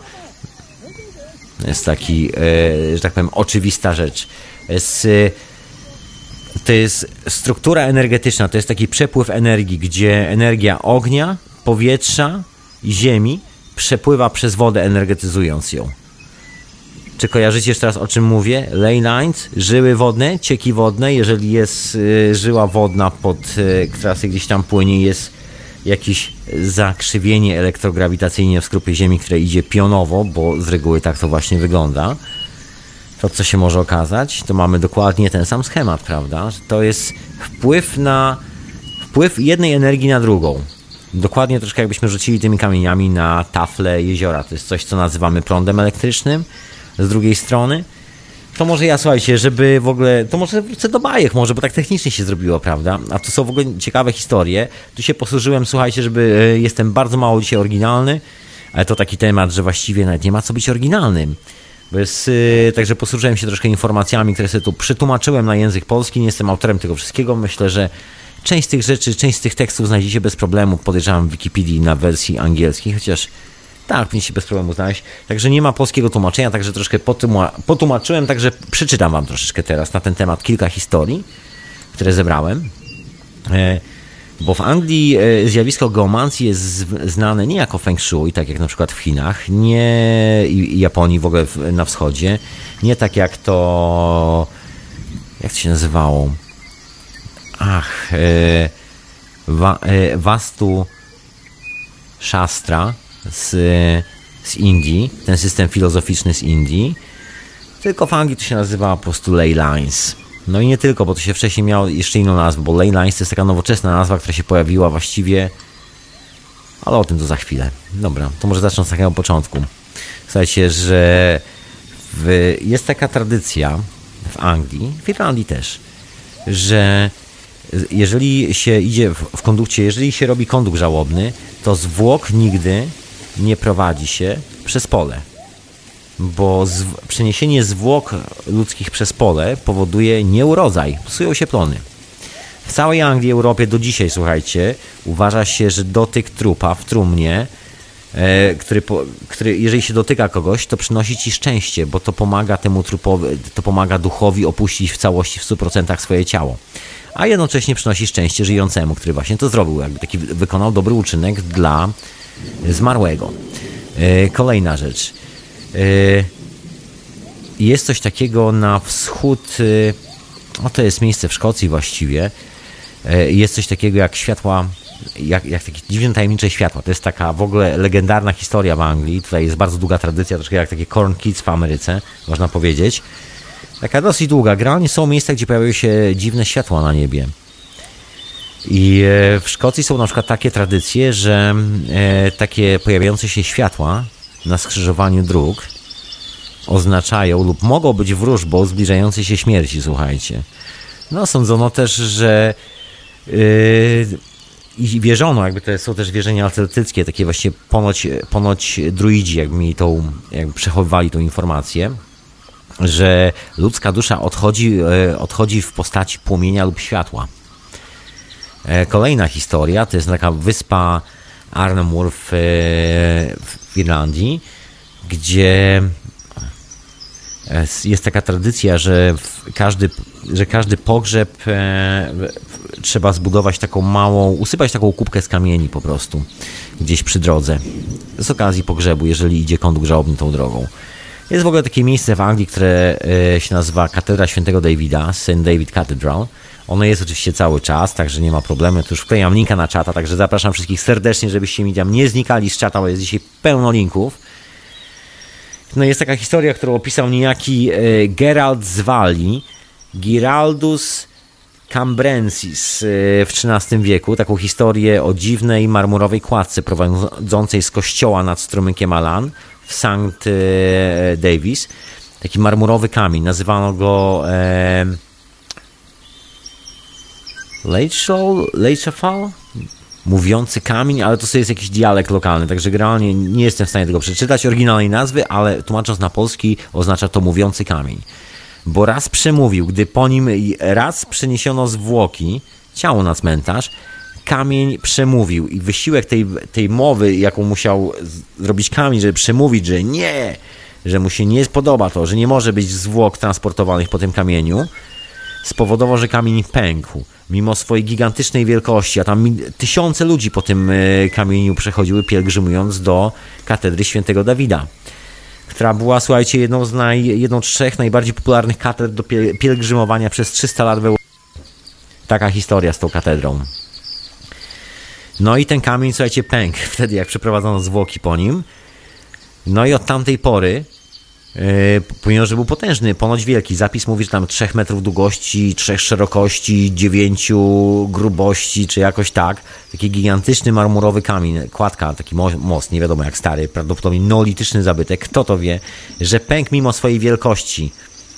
Jest taki, y, że tak powiem, oczywista rzecz. Jest... Y, To jest struktura energetyczna, to jest taki przepływ energii, gdzie energia ognia, powietrza i ziemi przepływa przez wodę, energetyzując ją. Czy kojarzycie jeszcze raz, o czym mówię? Ley lines, żyły wodne, cieki wodne. Jeżeli jest y, żyła wodna, pod, y, która sobie gdzieś tam płynie, jest jakieś zakrzywienie elektrograwitacyjne w skrupie ziemi, które idzie pionowo, bo z reguły tak to właśnie wygląda. To, co się może okazać, to mamy dokładnie ten sam schemat, prawda? To jest wpływ na wpływ jednej energii na drugą. Dokładnie troszkę jakbyśmy rzucili tymi kamieniami na tafle jeziora. To jest coś, co nazywamy prądem elektrycznym. Z drugiej strony, to może ja, słuchajcie, żeby w ogóle, to może wrócę do bajek może, bo tak technicznie się zrobiło, prawda? A to są w ogóle ciekawe historie. Tu się posłużyłem, słuchajcie, żeby, jestem bardzo mało dzisiaj oryginalny, ale to taki temat, że właściwie nawet nie ma co być oryginalnym. Bez, yy, także posłużyłem się troszkę informacjami, które sobie tu przetłumaczyłem na język polski. Nie jestem autorem tego wszystkiego. Myślę, że część z tych rzeczy, część z tych tekstów znajdziecie bez problemu. Podejrzewam w Wikipedii na wersji angielskiej, chociaż tak, powinniście bez problemu znaleźć. Także nie ma polskiego tłumaczenia, także troszkę potłumaczyłem, także przeczytam wam troszeczkę teraz na ten temat kilka historii, które zebrałem. E, Bo w Anglii zjawisko geomancji jest znane nie jako feng shui, tak jak na przykład w Chinach, nie i Japonii w ogóle na wschodzie, nie tak jak to, jak to się nazywało? Ach, e, wa, e, Vastu Shastra z, z Indii, ten system filozoficzny z Indii, tylko w Anglii to się nazywa po prostu ley lines. No i nie tylko, bo to się wcześniej miało jeszcze inną nazwę, bo ley lines to jest taka nowoczesna nazwa, która się pojawiła właściwie, ale o tym to za chwilę. Dobra, to może zacznę od samego początku. Słuchajcie, że w, jest taka tradycja w Anglii, w Irlandii też, że jeżeli się idzie w, w kondukcie, jeżeli się robi kondukt żałobny, to zwłok nigdy nie prowadzi się przez pole. Bo z, przeniesienie zwłok ludzkich przez pole powoduje nieurodzaj, psują się plony. W całej Anglii, Europie do dzisiaj, słuchajcie, uważa się, że dotyk trupa w trumnie, e, który, po, który jeżeli się dotyka kogoś, to przynosi ci szczęście, bo to pomaga temu trupowi, to pomaga duchowi opuścić w całości w stu procentach swoje ciało. A jednocześnie przynosi szczęście żyjącemu, który właśnie to zrobił, jakby taki wykonał dobry uczynek dla zmarłego. E, kolejna rzecz. Jest coś takiego na wschód, no to jest miejsce w Szkocji właściwie, jest coś takiego jak światła, jak, jak takie dziwne tajemnicze światła. To jest taka w ogóle legendarna historia w Anglii, tutaj jest bardzo długa tradycja, troszkę jak takie Corn Kids w Ameryce, można powiedzieć. Taka dosyć długa. Generalnie są miejsca, gdzie pojawiają się dziwne światła na niebie. I w Szkocji są na przykład takie tradycje, że takie pojawiające się światła na skrzyżowaniu dróg oznaczają lub mogą być wróżbą zbliżającej się śmierci, słuchajcie. No sądzono też, że yy, i wierzono, jakby to są też wierzenia celtyckie, takie właśnie ponoć, ponoć druidzi jakby mi tą, jakby przechowywali tą informację, że ludzka dusza odchodzi, yy, odchodzi w postaci płomienia lub światła. Yy, kolejna historia to jest taka wyspa Arnamur w, w Irlandii, gdzie Jest taka tradycja, że każdy, że każdy pogrzeb e, trzeba zbudować taką małą, usypać taką kubkę z kamieni po prostu gdzieś przy drodze z okazji pogrzebu, jeżeli idzie kondukt żałobny tą drogą. Jest w ogóle takie miejsce w Anglii, które e, się nazywa Katedra Świętego Davida, Saint David Cathedral. Ono jest oczywiście cały czas, także nie ma problemu. Tu już wklejam linka na czata, także zapraszam wszystkich serdecznie, żebyście mi tam nie znikali z czata, bo jest dzisiaj pełno linków. No jest taka historia, którą opisał niejaki e, Gerald z Walii, Giraldus Cambrensis e, w trzynastym wieku. Taką historię o dziwnej marmurowej kładce prowadzącej z kościoła nad strumykiem Alan w Sankt e, Davis. Taki marmurowy kamień. Nazywano go e, Leitchafal? Mówiący kamień, ale to sobie jest jakiś dialekt lokalny, także generalnie nie jestem w stanie tego przeczytać, oryginalnej nazwy, ale tłumacząc na polski oznacza to mówiący kamień. Bo raz przemówił, gdy po nim raz przeniesiono zwłoki, ciało na cmentarz, kamień przemówił i wysiłek tej, tej mowy, jaką musiał zrobić kamień, żeby przemówić, że nie, że mu się nie podoba to, że nie może być zwłok transportowanych po tym kamieniu, spowodował, że kamień pękł. Mimo swojej gigantycznej wielkości, a tam tysiące ludzi po tym kamieniu przechodziły, pielgrzymując do katedry Świętego Dawida, która była, słuchajcie, jedną z, naj, jedną z trzech najbardziej popularnych katedr do pielgrzymowania przez trzysta lat w Europie. Taka historia z tą katedrą. No i ten kamień, słuchajcie, pękł wtedy, jak przeprowadzono zwłoki po nim. No i od tamtej pory, Yy, pomimo że był potężny, ponoć wielki. Zapis mówi, że tam trzech metrów długości, trzech szerokości, dziewięciu grubości, czy jakoś tak. Taki gigantyczny marmurowy kamień, kładka, taki most, nie wiadomo jak stary, prawdopodobnie neolityczny zabytek. Kto to wie, że pękł mimo swojej wielkości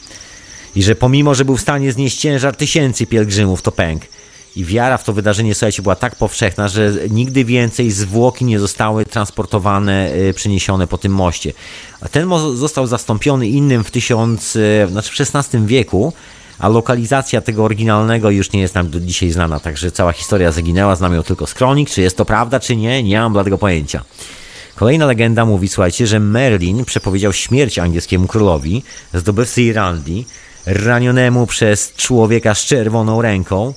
i że pomimo, że był w stanie znieść ciężar tysięcy pielgrzymów, to pękł. I wiara w to wydarzenie, słuchajcie, była tak powszechna, że nigdy więcej zwłoki nie zostały transportowane, przeniesione po tym moście. A ten most został zastąpiony innym w tysiąc, znaczy w szesnastym wieku, a lokalizacja tego oryginalnego już nie jest nam do dzisiaj znana, także cała historia zaginęła, znam ją tylko z kronik. Czy jest to prawda, czy nie, nie mam bladego pojęcia. Kolejna legenda mówi, słuchajcie, że Merlin przepowiedział śmierć angielskiemu królowi, zdobywcy Irlandii, ranionemu przez człowieka z czerwoną ręką.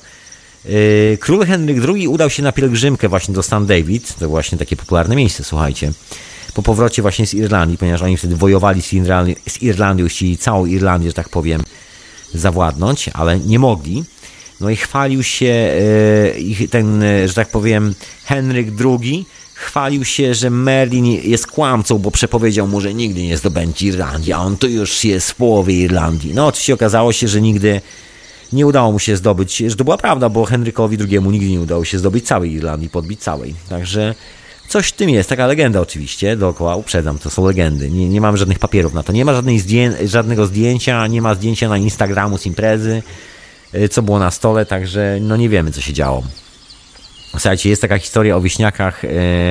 Król Henryk drugi udał się na pielgrzymkę właśnie do Saint David, to właśnie takie popularne miejsce, słuchajcie, po powrocie właśnie z Irlandii, ponieważ oni wtedy wojowali z Irlandią, z Irlandią chcieli całą Irlandię, że tak powiem, zawładnąć, ale nie mogli. No i chwalił się ten, że tak powiem, Henryk drugi, chwalił się, że Merlin jest kłamcą, bo przepowiedział mu, że nigdy nie zdobędzie Irlandii, a on tu już jest w połowie Irlandii. No oczywiście okazało się, że nigdy nie udało mu się zdobyć, że to była prawda, bo Henrykowi drugiemu nigdy nie udało się zdobyć całej Irlandii, podbić całej. Także coś w tym jest, taka legenda oczywiście, dookoła, uprzedzam, to są legendy, nie, nie mam żadnych papierów na to, nie ma żadnej zdję- żadnego zdjęcia, nie ma zdjęcia na Instagramu z imprezy, co było na stole, także no nie wiemy, co się działo. Słuchajcie, jest taka historia o wieśniakach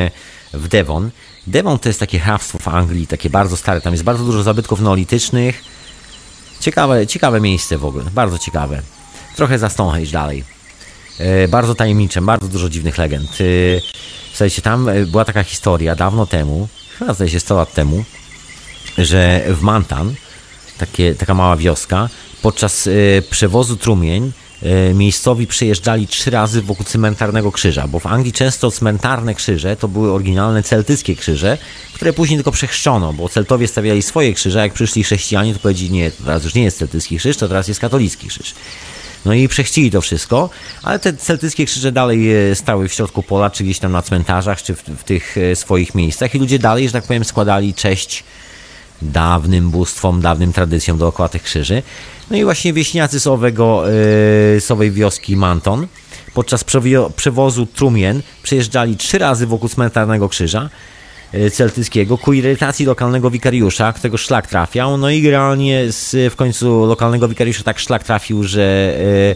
w Devon. Devon to jest takie hrabstwo w Anglii, takie bardzo stare, tam jest bardzo dużo zabytków neolitycznych. Ciekawe, ciekawe miejsce w ogóle, bardzo ciekawe. Trochę za Stonehenge dalej. E, bardzo tajemnicze, bardzo dużo dziwnych legend. E, słuchajcie, tam była taka historia dawno temu, chyba zdaje się sto lat temu, że w Mantan, takie, taka mała wioska, podczas e, przewozu trumień e, miejscowi przejeżdżali trzy razy wokół cmentarnego krzyża, bo w Anglii często cmentarne krzyże to były oryginalne celtyckie krzyże, które później tylko przechrzczono, bo Celtowie stawiali swoje krzyże, a jak przyszli chrześcijanie, to powiedzieli, nie, to teraz już nie jest celtycki krzyż, to teraz jest katolicki krzyż. No i przechrzcili to wszystko, ale te celtyckie krzyże dalej stały w środku pola, czy gdzieś tam na cmentarzach, czy w, w tych swoich miejscach i ludzie dalej, że tak powiem, składali cześć dawnym bóstwom, dawnym tradycjom dookoła tych krzyży. No i właśnie wieśniacy z, owego, yy, z owej wioski Manton podczas przewozu trumien przejeżdżali trzy razy wokół cmentarnego krzyża celtyckiego ku irytacji lokalnego wikariusza, którego szlak trafiał, no i generalnie z, w końcu lokalnego wikariusza tak szlak trafił, że,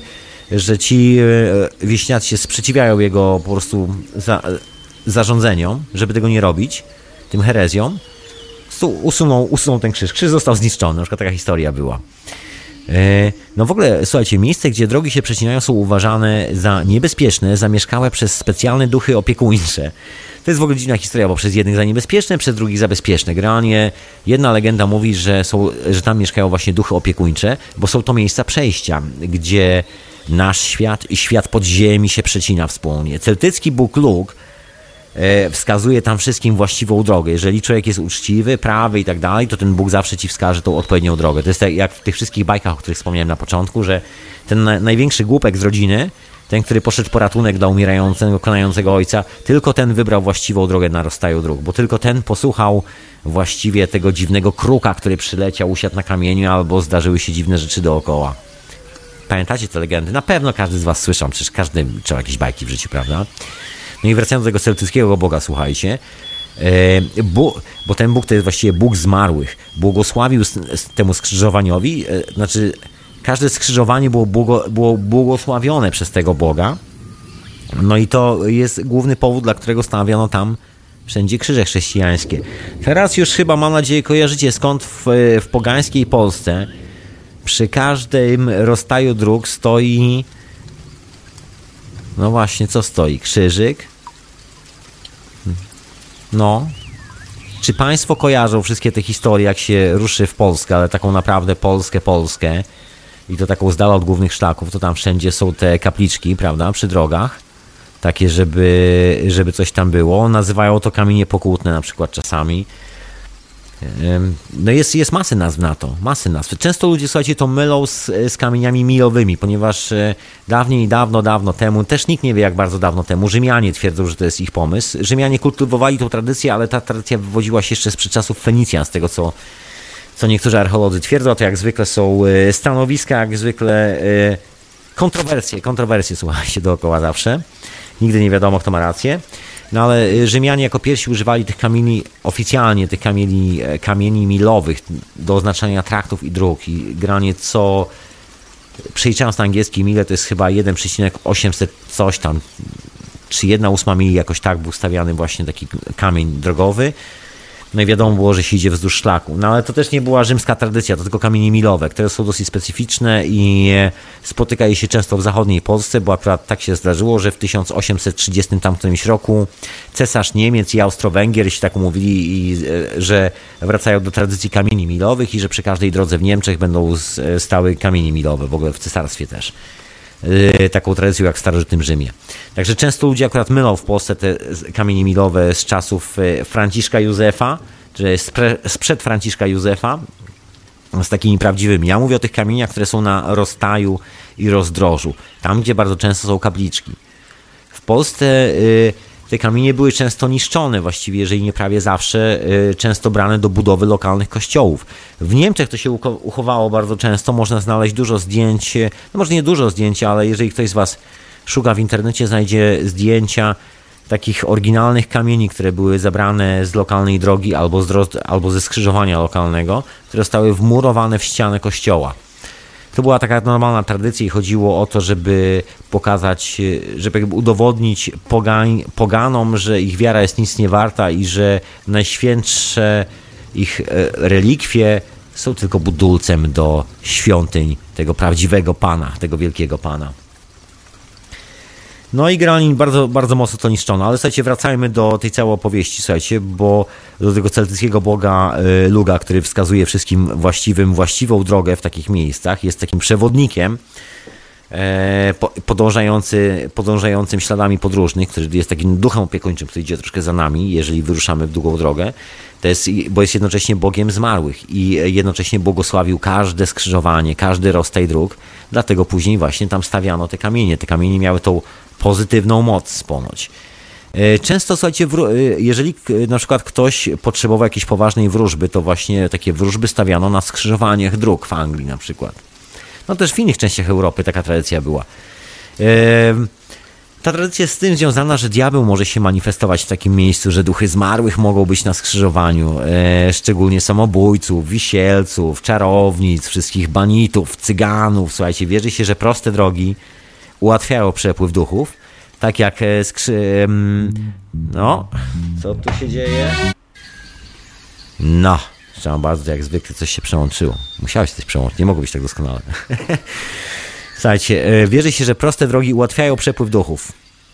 że ci wieśniacy się sprzeciwiają jego po prostu za, zarządzeniom, żeby tego nie robić, tym herezjom. Usunął, usunął ten krzyż. Krzyż został zniszczony, na przykład taka historia była. No w ogóle, słuchajcie, miejsce, gdzie drogi się przecinają, są uważane za niebezpieczne, zamieszkałe przez specjalne duchy opiekuńcze. To jest w ogóle dziwna historia, bo przez jednych za niebezpieczne, przez drugich za bezpieczne. Generalnie jedna legenda mówi, że, są, że tam mieszkają właśnie duchy opiekuńcze, bo są to miejsca przejścia, gdzie nasz świat i świat podziemi się przecina wspólnie. Celtycki bóg Lugh wskazuje tam wszystkim właściwą drogę. Jeżeli człowiek jest uczciwy, prawy i tak dalej, to ten Bóg zawsze ci wskaże tą odpowiednią drogę. To jest tak jak w tych wszystkich bajkach, o których wspomniałem na początku, że ten na, największy głupek z rodziny, ten, który poszedł po ratunek dla umierającego, konającego ojca, tylko ten wybrał właściwą drogę na rozstaju dróg, bo tylko ten posłuchał właściwie tego dziwnego kruka, który przyleciał, usiadł na kamieniu, albo zdarzyły się dziwne rzeczy dookoła. Pamiętacie te legendy? Na pewno każdy z was słyszał, przecież każdy czytał jakieś bajki w życiu, prawda? No i wracając do tego celtyckiego Boga, słuchajcie, bo, bo ten Bóg to jest właściwie Bóg zmarłych. Błogosławił temu skrzyżowaniowi, znaczy każde skrzyżowanie było, błogo, było błogosławione przez tego Boga. No i to jest główny powód, dla którego stawiano tam wszędzie krzyże chrześcijańskie. Teraz już chyba, mam nadzieję, kojarzycie, skąd w, w pogańskiej Polsce przy każdym rozstaju dróg stoi, no właśnie, co stoi? Krzyżyk? No. Czy państwo kojarzą wszystkie te historie, jak się ruszy w Polskę, ale taką naprawdę Polskę, Polskę i to taką z dala od głównych szlaków, to tam wszędzie są te kapliczki, prawda, przy drogach, takie, żeby, żeby coś tam było. Nazywają to kamienie pokutne na przykład czasami. No jest, jest masy nazw na to, masy nazw. Często ludzie, słuchajcie, to mylą z, z kamieniami milowymi, ponieważ dawniej, dawno, dawno temu, też nikt nie wie jak bardzo dawno temu, Rzymianie twierdzą, że to jest ich pomysł. Rzymianie kultywowali tą tradycję, ale ta tradycja wywodziła się jeszcze sprzed czasów Fenicjan, z tego co, co niektórzy archeolodzy twierdzą. To jak zwykle są stanowiska, jak zwykle kontrowersje, kontrowersje, słuchajcie, dookoła zawsze. Nigdy nie wiadomo, kto ma rację. No ale Rzymianie jako pierwsi używali tych kamieni, oficjalnie tych kamieni, kamieni milowych do oznaczania traktów i dróg. I granie co, przeliczając na angielski mile, to jest chyba jeden przecinek osiemset coś tam, czy jedna ósma mili, jakoś tak był stawiany właśnie taki kamień drogowy. No i wiadomo było, że się idzie wzdłuż szlaku. No ale to też nie była rzymska tradycja, to tylko kamienie milowe, które są dosyć specyficzne i spotyka je się często w zachodniej Polsce, bo akurat tak się zdarzyło, że w tysiąc osiemset trzydziestym tam którymś roku cesarz Niemiec i Austro-Węgier się tak umówili, i, że wracają do tradycji kamieni milowych i że przy każdej drodze w Niemczech będą stały kamienie milowe, w ogóle w cesarstwie też. Taką tradycją jak w starożytnym Rzymie. Także często ludzie akurat mylą w Polsce te kamienie milowe z czasów Franciszka Józefa, czy sprzed Franciszka Józefa, z takimi prawdziwymi. Ja mówię o tych kamieniach, które są na rozstaju i rozdrożu, tam gdzie bardzo często są kapliczki. W Polsce te kamienie były często niszczone, właściwie jeżeli nie prawie zawsze, często brane do budowy lokalnych kościołów. W Niemczech to się uchowało bardzo często, można znaleźć dużo zdjęć, no może nie dużo zdjęć, ale jeżeli ktoś z was szuka w internecie, znajdzie zdjęcia takich oryginalnych kamieni, które były zabrane z lokalnej drogi albo, z, albo ze skrzyżowania lokalnego, które zostały wmurowane w ścianę kościoła. To była taka normalna tradycja i chodziło o to, żeby pokazać, żeby udowodnić pogań, poganom, że ich wiara jest nic nie warta i że najświętsze ich relikwie są tylko budulcem do świątyń tego prawdziwego Pana, tego wielkiego Pana. No i generalnie bardzo, bardzo mocno to niszczono, ale słuchajcie, wracajmy do tej całej opowieści, słuchajcie, bo do tego celtyckiego boga Lugha, który wskazuje wszystkim właściwym, właściwą drogę w takich miejscach, jest takim przewodnikiem e, podążający, podążającym śladami podróżnych, który jest takim duchem opiekuńczym, który idzie troszkę za nami, jeżeli wyruszamy w długą drogę, to jest, bo jest jednocześnie Bogiem zmarłych i jednocześnie błogosławił każde skrzyżowanie, każdy rozstaj dróg, dlatego później właśnie tam stawiano te kamienie. Te kamienie miały tą pozytywną moc ponoć. Często, słuchajcie, jeżeli na przykład ktoś potrzebował jakiejś poważnej wróżby, to właśnie takie wróżby stawiano na skrzyżowaniach dróg w Anglii na przykład. No też w innych częściach Europy taka tradycja była. Ta tradycja jest z tym związana, że diabeł może się manifestować w takim miejscu, że duchy zmarłych mogą być na skrzyżowaniu, szczególnie samobójców, wisielców, czarownic, wszystkich banitów, cyganów. Słuchajcie, wierzy się, że proste drogi ułatwiają przepływ duchów, tak jak skrzy... No, co tu się dzieje? No, Trzeba bardzo, jak zwykle, coś się przełączyło. Musiałeś coś przełączyć, nie mogło być tak doskonale. Słuchajcie, wierzy się, że proste drogi ułatwiają przepływ duchów,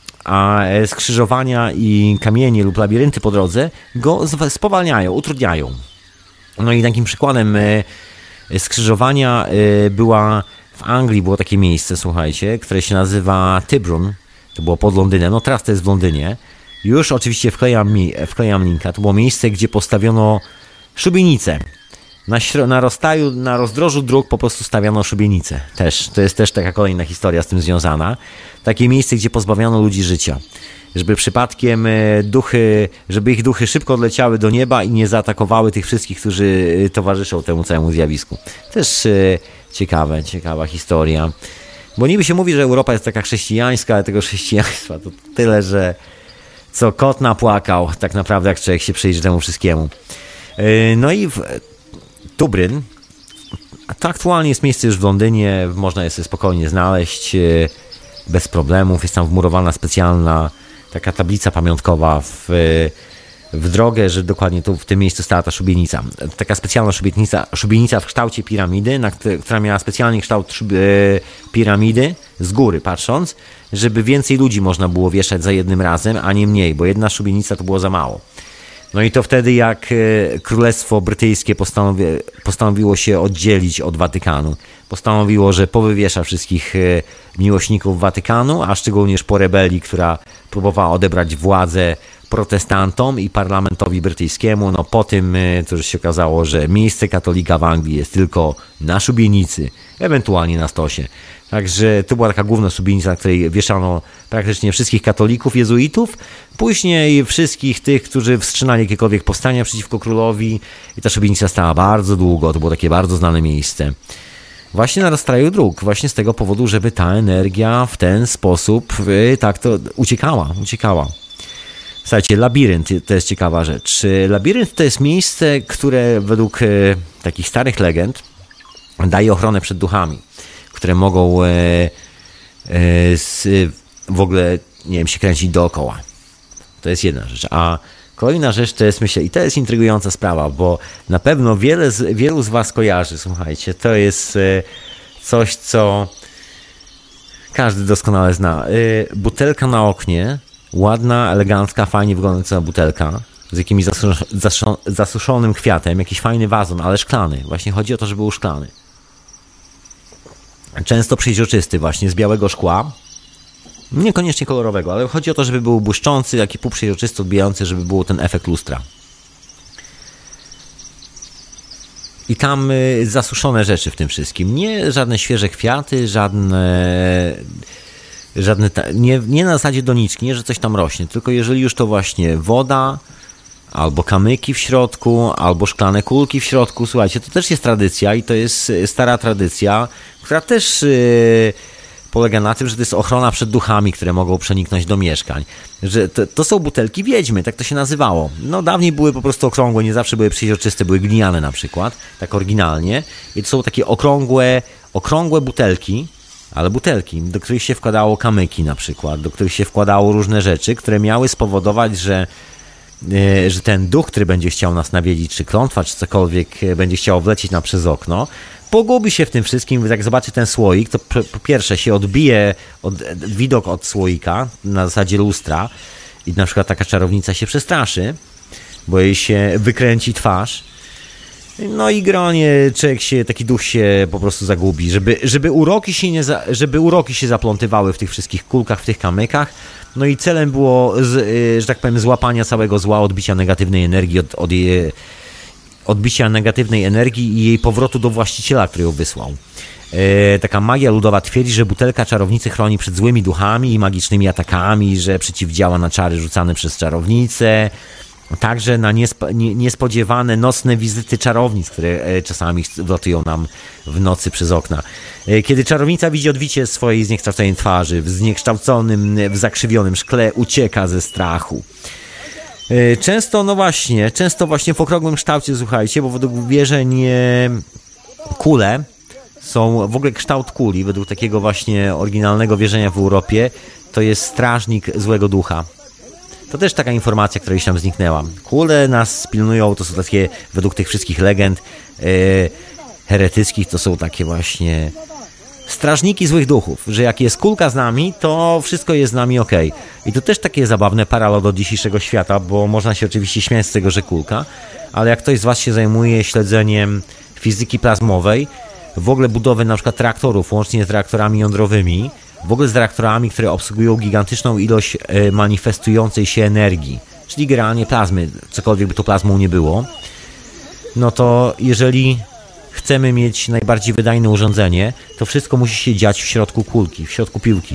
a skrzyżowania i kamienie lub labirynty po drodze go spowalniają, utrudniają. No i takim przykładem skrzyżowania była w Anglii, było takie miejsce, słuchajcie, które się nazywa Tyburn. To było pod Londynem, no teraz to jest w Londynie. Już oczywiście wklejam, mi, wklejam linka. To było miejsce, gdzie postawiono szubienicę. Na, śro- na rozstaju, na rozdrożu dróg po prostu stawiano szubienicę. Też, to jest też taka kolejna historia z tym związana. Takie miejsce, gdzie pozbawiano ludzi życia. Żeby przypadkiem duchy, żeby ich duchy szybko odleciały do nieba i nie zaatakowały tych wszystkich, którzy towarzyszą temu całemu zjawisku. Też ciekawe, ciekawa historia. Bo niby się mówi, że Europa jest taka chrześcijańska, ale tego chrześcijaństwa to tyle, że co kot napłakał, tak naprawdę, jak człowiek się przyjrzy temu wszystkiemu. No i w Dublin, to aktualnie jest miejsce już w Londynie, można je sobie spokojnie znaleźć, bez problemów. Jest tam wmurowana specjalna taka tablica pamiątkowa w, w drogę, że dokładnie tu w tym miejscu stała ta szubienica. Taka specjalna szubienica, szubienica w kształcie piramidy, na, która miała specjalny kształt piramidy, z góry patrząc, żeby więcej ludzi można było wieszać za jednym razem, a nie mniej, bo jedna szubienica to było za mało. No i to wtedy, jak Królestwo Brytyjskie postanowi, postanowiło się oddzielić od Watykanu. Postanowiło, że powywiesza wszystkich miłośników Watykanu, a szczególnie po rebelii, która próbowała odebrać władzę protestantom i parlamentowi brytyjskiemu. No po tym to już się okazało, że miejsce katolika w Anglii jest tylko na szubienicy, ewentualnie na stosie. Także to była taka główna szubienica, na której wieszano praktycznie wszystkich katolików, jezuitów, później wszystkich tych, którzy wstrzymali jakiekolwiek powstania przeciwko królowi, i ta szubienica stała bardzo długo, to było takie bardzo znane miejsce. Właśnie na rozstraju dróg, właśnie z tego powodu, żeby ta energia w ten sposób tak to uciekała, uciekała. Słuchajcie, labirynt to jest ciekawa rzecz. Labirynt to jest miejsce, które według takich starych legend daje ochronę przed duchami, które mogą e, e, z, w ogóle, nie wiem, się kręcić dookoła. To jest jedna rzecz. A kolejna rzecz to jest, myślę, i to jest intrygująca sprawa, bo na pewno wiele z, wielu z was kojarzy, słuchajcie, to jest e, coś, co każdy doskonale zna. E, butelka na oknie, ładna, elegancka, fajnie wyglądająca butelka, z jakimś zasus- zasus- zasuszonym kwiatem, jakiś fajny wazon, ale szklany. Właśnie chodzi o to, żeby był szklany. Często przeźroczysty, właśnie z białego szkła, niekoniecznie kolorowego, ale chodzi o to, żeby był błyszczący, taki półprzeźroczysty, odbijający, żeby był ten efekt lustra. I tam y, zasuszone rzeczy w tym wszystkim. Nie żadne świeże kwiaty, żadne, żadne ta, nie, nie na zasadzie doniczki, nie, że coś tam rośnie, tylko jeżeli już to właśnie woda, albo kamyki w środku, albo szklane kulki w środku. Słuchajcie, to też jest tradycja i to jest stara tradycja, która też yy, polega na tym, że to jest ochrona przed duchami, które mogą przeniknąć do mieszkań. Że to, to są butelki wiedźmy, tak to się nazywało. No dawniej były po prostu okrągłe, nie zawsze były przeźroczyste, były gliniane na przykład, tak oryginalnie. I to są takie okrągłe, okrągłe butelki, ale butelki, do których się wkładało kamyki na przykład, do których się wkładało różne rzeczy, które miały spowodować, że że ten duch, który będzie chciał nas nawiedzić, czy klątwa, czy cokolwiek będzie chciało wlecieć nam przez okno, pogubi się w tym wszystkim. Jak zobaczy ten słoik, to po pierwsze się odbije od, widok od słoika na zasadzie lustra i na przykład taka czarownica się przestraszy, bo jej się wykręci twarz. No i gronie, człowiek się, taki duch się po prostu zagubi, żeby, żeby, uroki się nie za, żeby uroki się zaplątywały w tych wszystkich kulkach, w tych kamykach. No i celem było, z, że tak powiem, złapania całego zła, odbicia negatywnej energii, od, od jej, odbicia negatywnej energii i jej powrotu do właściciela, który ją wysłał. E, taka magia ludowa twierdzi, że butelka czarownicy chroni przed złymi duchami i magicznymi atakami, że przeciwdziała na czary rzucane przez czarownicę, także na niespo, nie, niespodziewane nocne wizyty czarownic, które czasami wlatują nam w nocy przez okna. Kiedy czarownica widzi odbicie swojej zniekształconej twarzy w zniekształconym, w zakrzywionym szkle, ucieka ze strachu. Często, no właśnie, często właśnie w okrągłym kształcie, słuchajcie, bo według wierzeń kule są, w ogóle kształt kuli, według takiego właśnie oryginalnego wierzenia w Europie, to jest strażnik złego ducha. To też taka informacja, która gdzieś tam zniknęła. Kule nas pilnują, to są takie, według tych wszystkich legend yy, heretyckich, to są takie właśnie strażniki złych duchów, że jak jest kulka z nami, to wszystko jest z nami okej. I to też takie zabawne paralel do dzisiejszego świata, bo można się oczywiście śmiać z tego, że kulka, ale jak ktoś z Was się zajmuje śledzeniem fizyki plazmowej, w ogóle budowy na przykład reaktorów, łącznie z reaktorami jądrowymi, w ogóle z reaktorami, które obsługują gigantyczną ilość manifestującej się energii, czyli generalnie plazmy, cokolwiek by to plazmą nie było, no to jeżeli chcemy mieć najbardziej wydajne urządzenie, to wszystko musi się dziać w środku kulki, w środku piłki.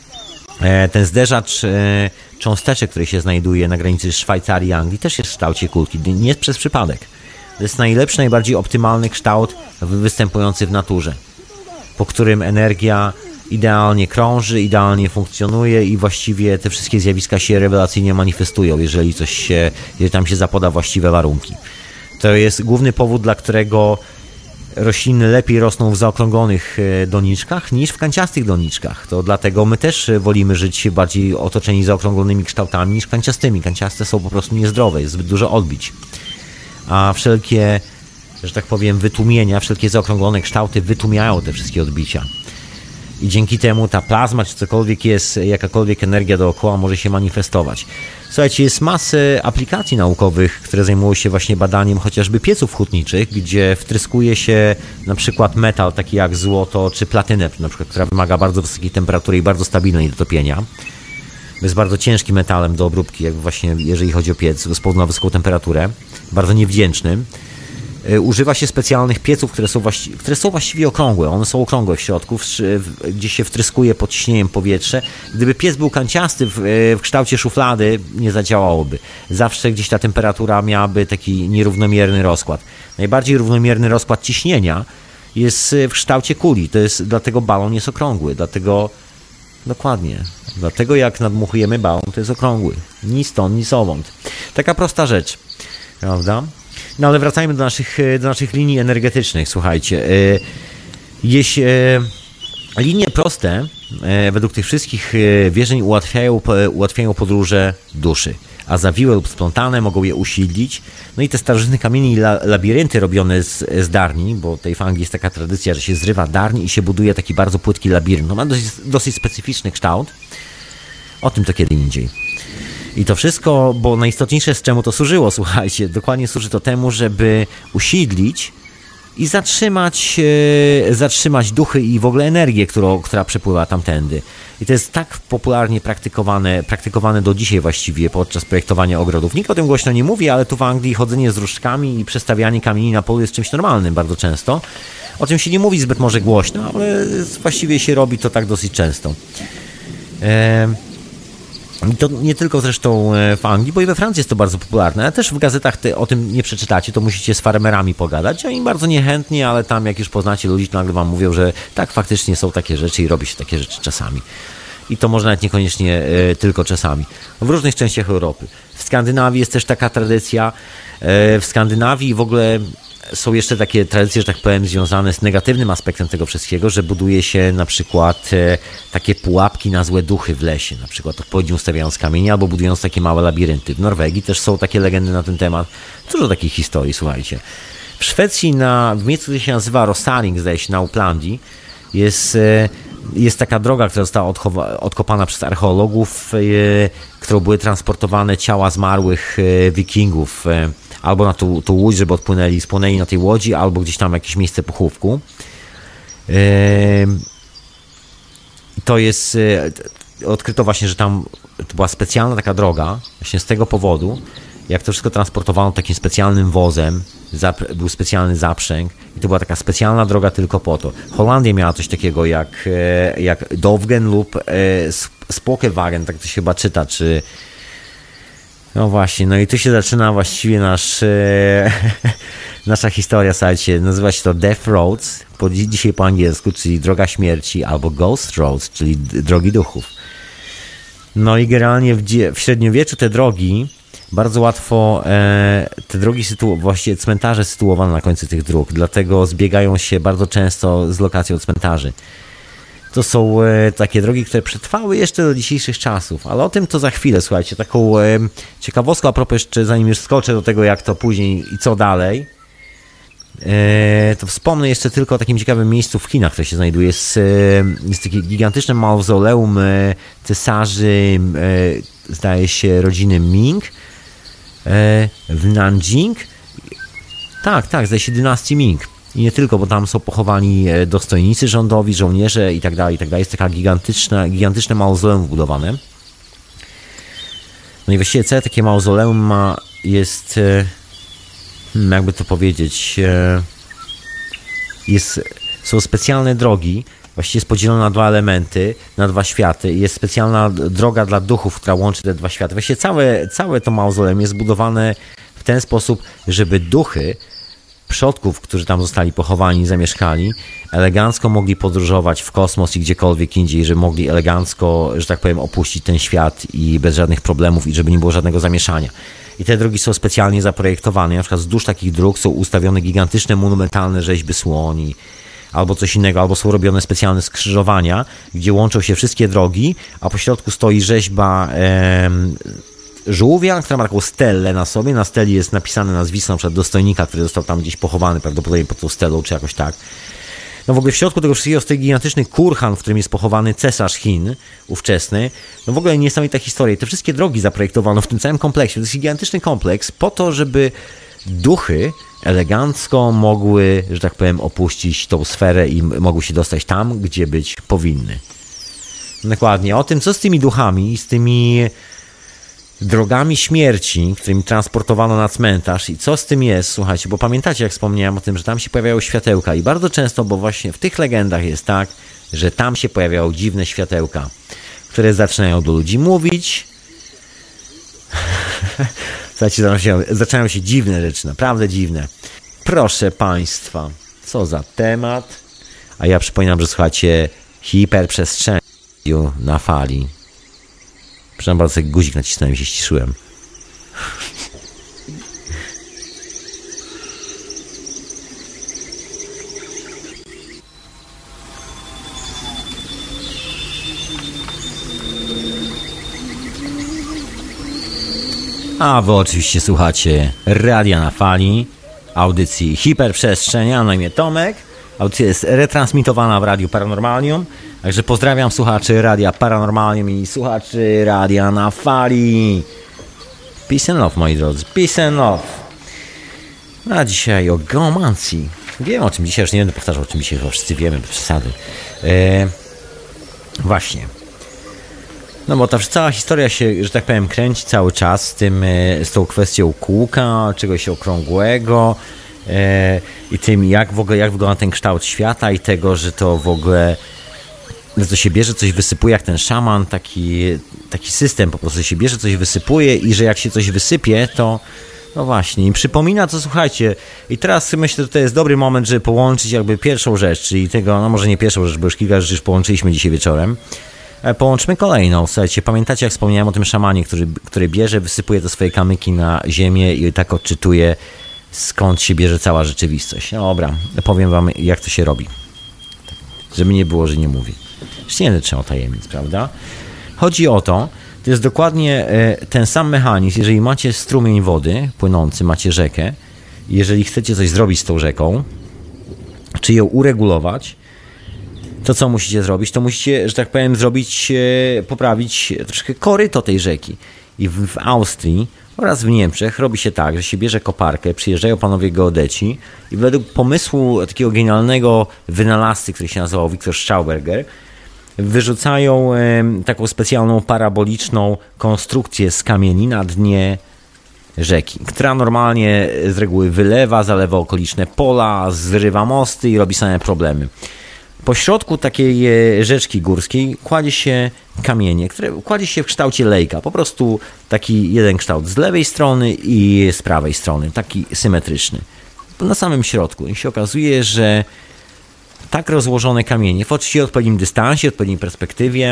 Ten zderzacz cząsteczek, który się znajduje na granicy Szwajcarii i Anglii, też jest w kształcie kulki, nie jest przez przypadek. To jest najlepszy, najbardziej optymalny kształt występujący w naturze, po którym energia idealnie krąży, idealnie funkcjonuje i właściwie te wszystkie zjawiska się rewelacyjnie manifestują, jeżeli coś się, jeżeli tam się zapoda właściwe warunki. To jest główny powód, dla którego rośliny lepiej rosną w zaokrąglonych doniczkach niż w kanciastych doniczkach. To dlatego my też wolimy żyć bardziej otoczeni zaokrąglonymi kształtami niż kanciastymi. Kanciaste są po prostu niezdrowe, jest zbyt dużo odbić. A wszelkie, że tak powiem, wytłumienia, wszelkie zaokrąglone kształty wytłumiają te wszystkie odbicia. I dzięki temu ta plazma, czy cokolwiek jest, jakakolwiek energia dookoła może się manifestować. Słuchajcie, jest masę aplikacji naukowych, które zajmują się właśnie badaniem chociażby pieców hutniczych, gdzie wtryskuje się na przykład metal taki jak złoto czy platynę, na przykład, która wymaga bardzo wysokiej temperatury i bardzo stabilnej do topienia. Jest bardzo ciężkim metalem do obróbki, jak właśnie jeżeli chodzi o piec, z powodu na wysoką temperaturę, bardzo niewdzięcznym. Używa się specjalnych pieców, które są, właści- które są właściwie okrągłe. One są okrągłe w środku, w, w, gdzie się wtryskuje pod ciśnieniem powietrze. Gdyby piec był kanciasty w, w kształcie szuflady, nie zadziałałoby. Zawsze gdzieś ta temperatura miałaby taki nierównomierny rozkład. Najbardziej równomierny rozkład ciśnienia jest w kształcie kuli. To jest, dlatego balon jest okrągły. Dlatego, dokładnie, dlatego jak nadmuchujemy balon, to jest okrągły. Ni stąd, ni zowąd. Taka prosta rzecz, prawda? No ale wracajmy do naszych, do naszych linii energetycznych, słuchajcie. Jeśli linie proste, według tych wszystkich wierzeń ułatwiają, ułatwiają podróże duszy, a zawiłe lub splątane mogą je usidlić. No i te starożytne kamienie i labirynty robione z, z darni, bo tutaj w Anglii jest taka tradycja, że się zrywa darni i się buduje taki bardzo płytki labirynt. No ma dosyć, dosyć specyficzny kształt. O tym to kiedy indziej. I to wszystko, bo najistotniejsze z czemu to służyło, słuchajcie, dokładnie służy to temu, żeby usidlić i zatrzymać, e, zatrzymać duchy i w ogóle energię, którą, która przepływa tamtędy. I to jest tak popularnie praktykowane, praktykowane do dzisiaj właściwie podczas projektowania ogrodów. Nikt o tym głośno nie mówi, ale tu w Anglii chodzenie z różdżkami i przestawianie kamieni na polu jest czymś normalnym bardzo często. O czym się nie mówi zbyt może głośno, ale właściwie się robi to tak dosyć często. E, I to nie tylko zresztą w Anglii, bo i we Francji jest to bardzo popularne, ale też w gazetach te, o tym nie przeczytacie, to musicie z farmerami pogadać. Oni bardzo niechętnie, ale tam jak już poznacie ludzi, to nagle wam mówią, że tak, faktycznie są takie rzeczy i robi się takie rzeczy czasami. I to może nawet niekoniecznie e, tylko czasami. W różnych częściach Europy. W Skandynawii jest też taka tradycja. E, w Skandynawii w ogóle są jeszcze takie tradycje, że tak powiem, związane z negatywnym aspektem tego wszystkiego, że buduje się na przykład e, takie pułapki na złe duchy w lesie, na przykład odpowiednio ustawiając kamienie albo budując takie małe labirynty. W Norwegii też są takie legendy na ten temat. Dużo takich historii, słuchajcie. W Szwecji, na, w miejscu, które się nazywa Rosaring, zdaje się, na Uplandii, jest, e, jest taka droga, która została odchowa, odkopana przez archeologów, e, którą były transportowane ciała zmarłych e, wikingów, e, albo na tą, tą łódź, żeby odpłynęli, spłynęli na tej łodzi, albo gdzieś tam jakieś miejsce pochówku. Yy, to jest, yy, odkryto właśnie, że tam to była specjalna taka droga, właśnie z tego powodu, jak to wszystko transportowano takim specjalnym wozem, zap, był specjalny zaprzęg i to była taka specjalna droga tylko po to. Holandia miała coś takiego jak, yy, jak Dovgen lub yy, Spokewagen, tak to się chyba czyta, czy no właśnie, no i tu się zaczyna właściwie nasz, e, nasza historia, słuchajcie, nazywa się to Death Roads, po, dzisiaj po angielsku, czyli Droga Śmierci, albo Ghost Roads, czyli Drogi Duchów. No i generalnie w, w średniowieczu te drogi, bardzo łatwo, e, te drogi, sytu, właściwie cmentarze sytuowane na końcu tych dróg, dlatego zbiegają się bardzo często z lokacją cmentarzy. to są e, takie drogi, które przetrwały jeszcze do dzisiejszych czasów, ale o tym to za chwilę, słuchajcie, taką e, ciekawostką a propos jeszcze, zanim już skoczę do tego, jak to później i co dalej, e, to wspomnę jeszcze tylko o takim ciekawym miejscu w Chinach, które się znajduje. Jest, e, jest takie gigantyczne mauzoleum e, cesarzy, e, zdaje się, rodziny Ming e, w Nanjing. Tak, tak, zdaje się dynastii Ming. I nie tylko, bo tam są pochowani dostojnicy rządowi, żołnierze i tak dalej, i tak dalej. Jest taka gigantyczna, gigantyczne mauzoleum wbudowane. No i właściwie całe takie mauzoleum ma, jest, hmm, jakby to powiedzieć, jest, są specjalne drogi, właściwie jest podzielona na dwa elementy, na dwa światy. Jest specjalna droga dla duchów, która łączy te dwa światy. Właściwie całe, całe to mauzoleum jest zbudowane w ten sposób, żeby duchy przodków, którzy tam zostali pochowani, zamieszkali, elegancko mogli podróżować w kosmos i gdziekolwiek indziej, że mogli elegancko, że tak powiem, opuścić ten świat i bez żadnych problemów i żeby nie było żadnego zamieszania. I te drogi są specjalnie zaprojektowane. Na przykład wzdłuż takich dróg są ustawione gigantyczne, monumentalne rzeźby słoni albo coś innego, albo są robione specjalne skrzyżowania, gdzie łączą się wszystkie drogi, a po środku stoi rzeźba em, żółwia, która ma taką stelę na sobie. Na steli jest napisane nazwisko na przykład dostojnika, który został tam gdzieś pochowany, prawdopodobnie pod tą stelą, czy jakoś tak. No w ogóle w środku tego wszystkiego stoi gigantyczny kurhan, w którym jest pochowany cesarz Chin ówczesny. No w ogóle niesamowita historia. I te wszystkie drogi zaprojektowano w tym całym kompleksie. To jest gigantyczny kompleks po to, żeby duchy elegancko mogły, że tak powiem, opuścić tą sferę i mogły się dostać tam, gdzie być powinny. Dokładnie. O tym, co z tymi duchami i z tymi drogami śmierci, którymi transportowano na cmentarz i co z tym jest, słuchajcie, bo pamiętacie, jak wspomniałem o tym, że tam się pojawiają światełka i bardzo często, bo właśnie w tych legendach jest tak, że tam się pojawiają dziwne światełka, które zaczynają do ludzi mówić. Słuchajcie, zaczynają się, zaczynają się dziwne rzeczy, naprawdę dziwne. Proszę Państwa, co za temat. A ja przypominam, że słuchacie hiperprzestrzeni na fali. Przepraszam bardzo, jak guzik nacisnąłem i się ściszyłem. A wy oczywiście słuchacie Radia na Fali, audycji Hiperprzestrzeń, a na imię Tomek. Audycja jest retransmitowana w Radiu Paranormalium. Także pozdrawiam słuchaczy Radia Paranormalium i słuchaczy Radia na Fali. Peace and love, moi drodzy. Peace and love. A dzisiaj o geomancji. Wiem o czym dzisiaj, już nie będę powtarzał o czym dzisiaj, bo wszyscy wiemy, bez przesady. Eee, właśnie. No bo ta cała historia się, że tak powiem, kręci cały czas z tym, z tą kwestią kółka, czegoś okrągłego e, i tym, jak w ogóle, jak wygląda ten kształt świata i tego, że to w ogóle, że to się bierze, coś wysypuje, jak ten szaman, taki, taki system po prostu się bierze, coś wysypuje i że jak się coś wysypie, to no właśnie, i przypomina to, słuchajcie, i teraz myślę, że to jest dobry moment, żeby połączyć jakby pierwszą rzecz, czyli tego, no może nie pierwszą rzecz, bo już kilka rzeczy już połączyliśmy dzisiaj wieczorem. Połączmy kolejną. Słuchajcie, pamiętacie, jak wspomniałem o tym szamanie, który, który bierze, wysypuje te swoje kamyki na ziemię i tak odczytuje, skąd się bierze cała rzeczywistość. No dobra, powiem wam, jak to się robi. Żeby nie było, że nie mówię. Już nie trzeba tajemnic, prawda? Chodzi o to, to jest dokładnie ten sam mechanizm. Jeżeli macie strumień wody płynący, macie rzekę, jeżeli chcecie coś zrobić z tą rzeką, czy ją uregulować, to co musicie zrobić? To musicie, że tak powiem, zrobić, poprawić troszkę koryto tej rzeki. I w, w Austrii oraz w Niemczech robi się tak, że się bierze koparkę, przyjeżdżają panowie geodeci i według pomysłu takiego genialnego wynalazcy, który się nazywał Viktor Schauberger, wyrzucają e, taką specjalną paraboliczną konstrukcję z kamieni na dnie rzeki, która normalnie z reguły wylewa, zalewa okoliczne pola, zrywa mosty i robi same problemy. Po środku takiej rzeczki górskiej kładzie się kamienie, które kładzie się w kształcie lejka. Po prostu taki jeden kształt z lewej strony i z prawej strony, taki symetryczny. Na samym środku. I się okazuje, że tak rozłożone kamienie, w oczywiście odpowiednim dystansie, odpowiedniej perspektywie,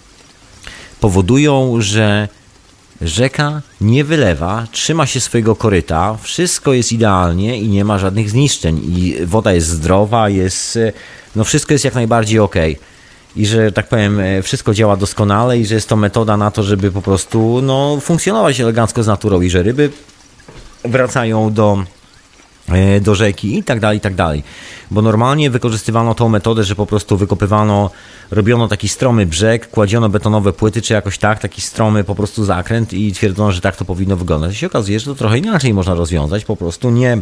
powodują, że rzeka nie wylewa, trzyma się swojego koryta, wszystko jest idealnie i nie ma żadnych zniszczeń. I woda jest zdrowa, jest... no wszystko jest jak najbardziej ok. i że, tak powiem, wszystko działa doskonale i że jest to metoda na to, żeby po prostu no, funkcjonować elegancko z naturą i że ryby wracają do, do rzeki i tak dalej, i tak dalej. Bo normalnie wykorzystywano tą metodę, że po prostu wykopywano, robiono taki stromy brzeg, kładziono betonowe płyty, czy jakoś tak, taki stromy po prostu zakręt i twierdzono, że tak to powinno wyglądać. I się okazuje, że to trochę inaczej można rozwiązać, po prostu nie...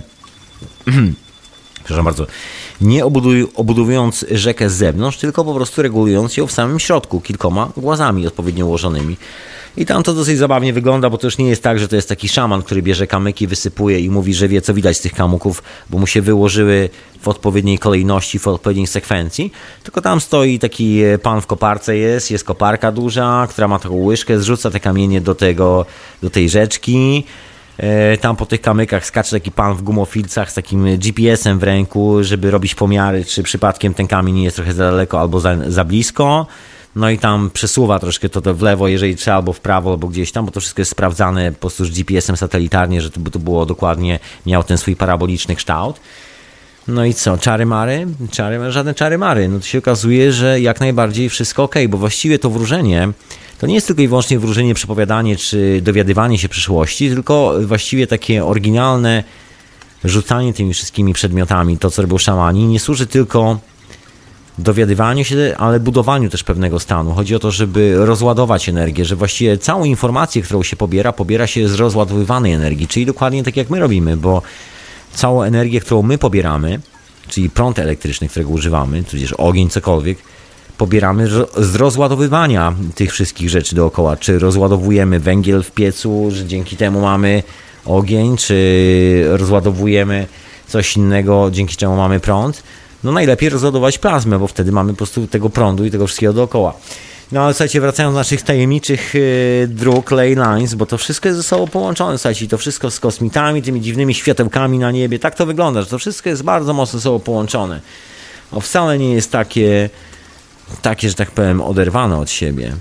Przepraszam bardzo, nie obuduj, obudowując rzekę z zewnątrz, tylko po prostu regulując ją w samym środku kilkoma głazami odpowiednio ułożonymi. I tam to dosyć zabawnie wygląda, bo to już nie jest tak, że to jest taki szaman, który bierze kamyki, wysypuje i mówi, że wie, co widać z tych kamyków, bo mu się wyłożyły w odpowiedniej kolejności, w odpowiedniej sekwencji, tylko tam stoi taki pan w koparce jest, jest koparka duża, która ma taką łyżkę, zrzuca te kamienie do tego, do tej rzeczki. Tam po tych kamykach skacze taki pan w gumofilcach z takim G P S-em w ręku, żeby robić pomiary, czy przypadkiem ten kamień nie jest trochę za daleko albo za, za blisko. No i tam przesuwa troszkę to, to w lewo, jeżeli trzeba, albo w prawo, albo gdzieś tam, bo to wszystko jest sprawdzane po prostu z G P S-em satelitarnie, że to, to było dokładnie, miał ten swój paraboliczny kształt. No i co, czary mary? Czary, żadne czary mary. No to się okazuje, że jak najbardziej wszystko ok, bo właściwie to wróżenie to nie jest tylko i wyłącznie wróżenie, przepowiadanie czy dowiadywanie się przyszłości, tylko właściwie takie oryginalne rzucanie tymi wszystkimi przedmiotami, to co robią szamani, nie służy tylko dowiadywaniu się, ale budowaniu też pewnego stanu. Chodzi o to, żeby rozładować energię, że właściwie całą informację, którą się pobiera, pobiera się z rozładowywanej energii, czyli dokładnie tak jak my robimy, bo całą energię, którą my pobieramy, czyli prąd elektryczny, którego używamy, tudzież ogień, cokolwiek, pobieramy z rozładowywania tych wszystkich rzeczy dookoła. Czy rozładowujemy węgiel w piecu, że dzięki temu mamy ogień, czy rozładowujemy coś innego, dzięki czemu mamy prąd. No najlepiej rozładować plazmę, bo wtedy mamy po prostu tego prądu i tego wszystkiego dookoła. No ale słuchajcie, wracając do naszych tajemniczych yy, dróg, ley lines, bo to wszystko jest ze sobą połączone, słuchajcie, to wszystko z kosmitami, tymi dziwnymi światełkami na niebie, tak to wygląda, że to wszystko jest bardzo mocno ze sobą połączone. No wcale nie jest takie, takie, że tak powiem, oderwane od siebie.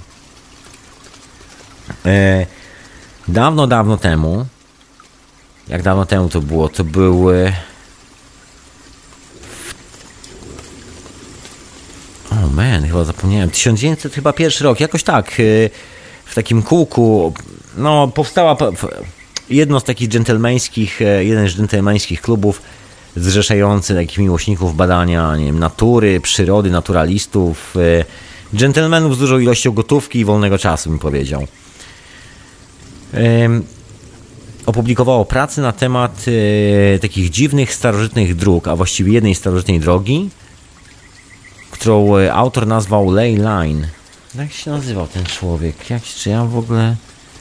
E, dawno, dawno temu, jak dawno temu to było, to były... O oh man, chyba zapomniałem. tysiąc dziewięćset chyba pierwszy rok, jakoś tak. W takim kółku, no powstała jedno z takich dżentelmeńskich, jeden z dżentelmeńskich klubów zrzeszający takich miłośników badania, nie wiem, natury, przyrody, naturalistów, dżentelmenów z dużą ilością gotówki i wolnego czasu, bym powiedział. Opublikowało pracę na temat takich dziwnych, starożytnych dróg, a właściwie jednej starożytnej drogi, którą autor nazwał Ley Line. Jak się nazywał ten człowiek? Jak, czy ja w ogóle...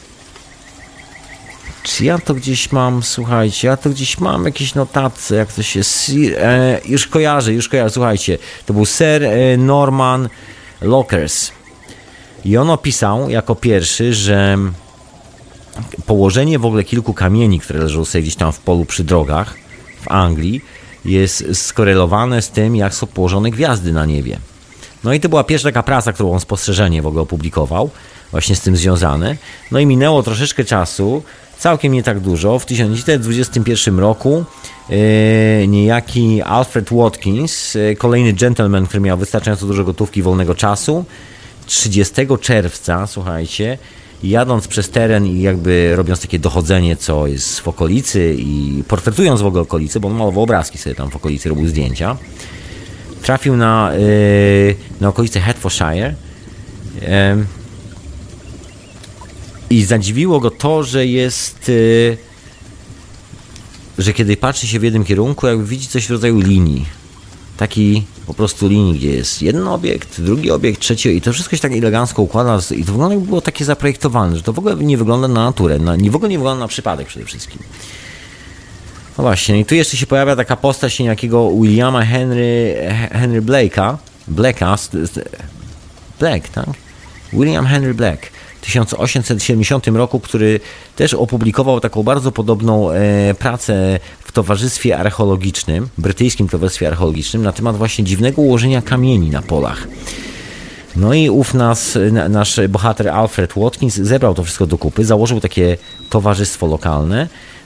Czy ja to gdzieś mam, słuchajcie, ja to gdzieś mam jakieś notatce, jak to się... E, już kojarzę, już kojarzę, słuchajcie. To był Sir Norman Lockers. I on opisał jako pierwszy, że położenie w ogóle kilku kamieni, które leżą sobie gdzieś tam w polu przy drogach w Anglii, jest skorelowane z tym, jak są położone gwiazdy na niebie. No i to była pierwsza taka praca, którą on spostrzeżenie w ogóle opublikował, właśnie z tym związane. No i minęło troszeczkę czasu, całkiem nie tak dużo. W tysiąc dziewięćset dwudziestym pierwszym roku yy, niejaki Alfred Watkins, yy, kolejny gentleman, który miał wystarczająco dużo gotówki i wolnego czasu, trzydziestego czerwca, słuchajcie, jadąc przez teren i jakby robiąc takie dochodzenie, co jest w okolicy i portretując w ogóle okolicy, bo on malował obrazki sobie tam w okolicy, robił zdjęcia, trafił na, yy, na okolice Hertfordshire yy, i zadziwiło go to, że jest, yy, że kiedy patrzy się w jednym kierunku, jakby widzi coś w rodzaju linii. Taki po prostu linii, gdzie jest jeden obiekt, drugi obiekt, trzeci i to wszystko się tak elegancko układa i to w ogóle było takie zaprojektowane, że to w ogóle nie wygląda na naturę, na, nie w ogóle nie wygląda na przypadek przede wszystkim. No właśnie, i tu jeszcze się pojawia taka postać niejakiego Williama Henry, Henry Blake'a, Blake'a, Black, tak? William Henry Black w tysiąc osiemset siedemdziesiątym roku, który też opublikował taką bardzo podobną e, pracę w towarzystwie archeologicznym, brytyjskim towarzystwie archeologicznym na temat właśnie dziwnego ułożenia kamieni na polach. No i ów nas, na, nasz bohater Alfred Watkins zebrał to wszystko do kupy, założył takie towarzystwo lokalne,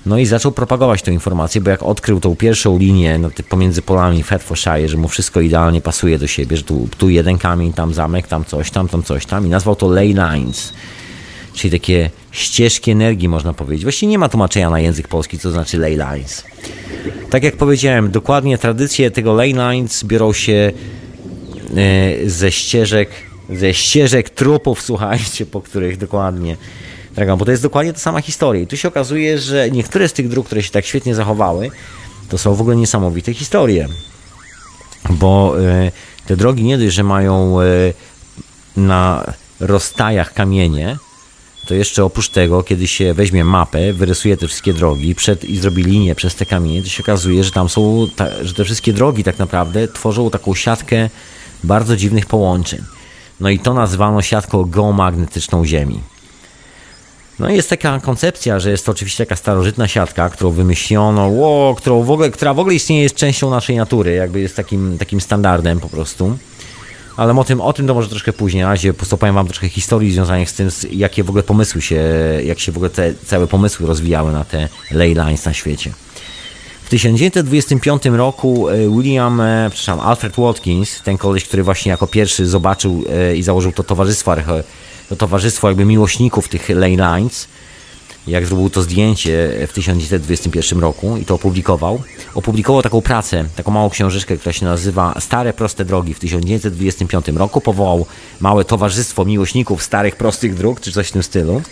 No i zaczął propagować tę informację, bo jak odkrył tą pierwszą linię no, pomiędzy polami w Hertfordshire, że mu wszystko idealnie pasuje do siebie, że tu, tu jeden kamień, tam zamek, tam coś, tam, tam coś tam i nazwał to ley lines, czyli takie ścieżki energii można powiedzieć. Właściwie nie ma tłumaczenia na język polski, co znaczy ley lines. Tak jak powiedziałem, dokładnie tradycje tego ley lines biorą się e, ze ścieżek, ze ścieżek trupów, słuchajcie, po których dokładnie drogą, bo to jest dokładnie ta sama historia. I tu się okazuje, że niektóre z tych dróg, które się tak świetnie zachowały, to są w ogóle niesamowite historie. Bo y, te drogi nie dość, że mają y, na rozstajach kamienie, to jeszcze oprócz tego, kiedy się weźmie mapę, wyrysuje te wszystkie drogi przed, i zrobi linię przez te kamienie, to się okazuje, że tam są, ta, że te wszystkie drogi tak naprawdę tworzą taką siatkę bardzo dziwnych połączeń. No i to nazwano siatką geomagnetyczną Ziemi. No i jest taka koncepcja, że jest to oczywiście taka starożytna siatka, którą wymyślono, wow, którą w ogóle, która w ogóle istnieje, jest częścią naszej natury, jakby jest takim, takim standardem po prostu. Ale o tym, o tym to może troszkę później. Na razie postopowałem wam troszkę historii związanych z tym, jakie w ogóle pomysły się, jak się w ogóle te całe pomysły rozwijały na te ley lines na świecie. W tysiąc dziewięćset dwudziestym piątym roku William, przepraszam, Alfred Watkins, ten koleś, który właśnie jako pierwszy zobaczył i założył to towarzystwo to towarzystwo jakby miłośników tych ley lines, jak zrobił to zdjęcie w tysiąc dziewięćset dwudziestym pierwszym roku i to opublikował. Opublikował taką pracę, taką małą książeczkę, która się nazywa Stare Proste Drogi w tysiąc dziewięćset dwudziestym piątym roku. Powołał małe towarzystwo miłośników starych, prostych dróg, czy coś w tym stylu.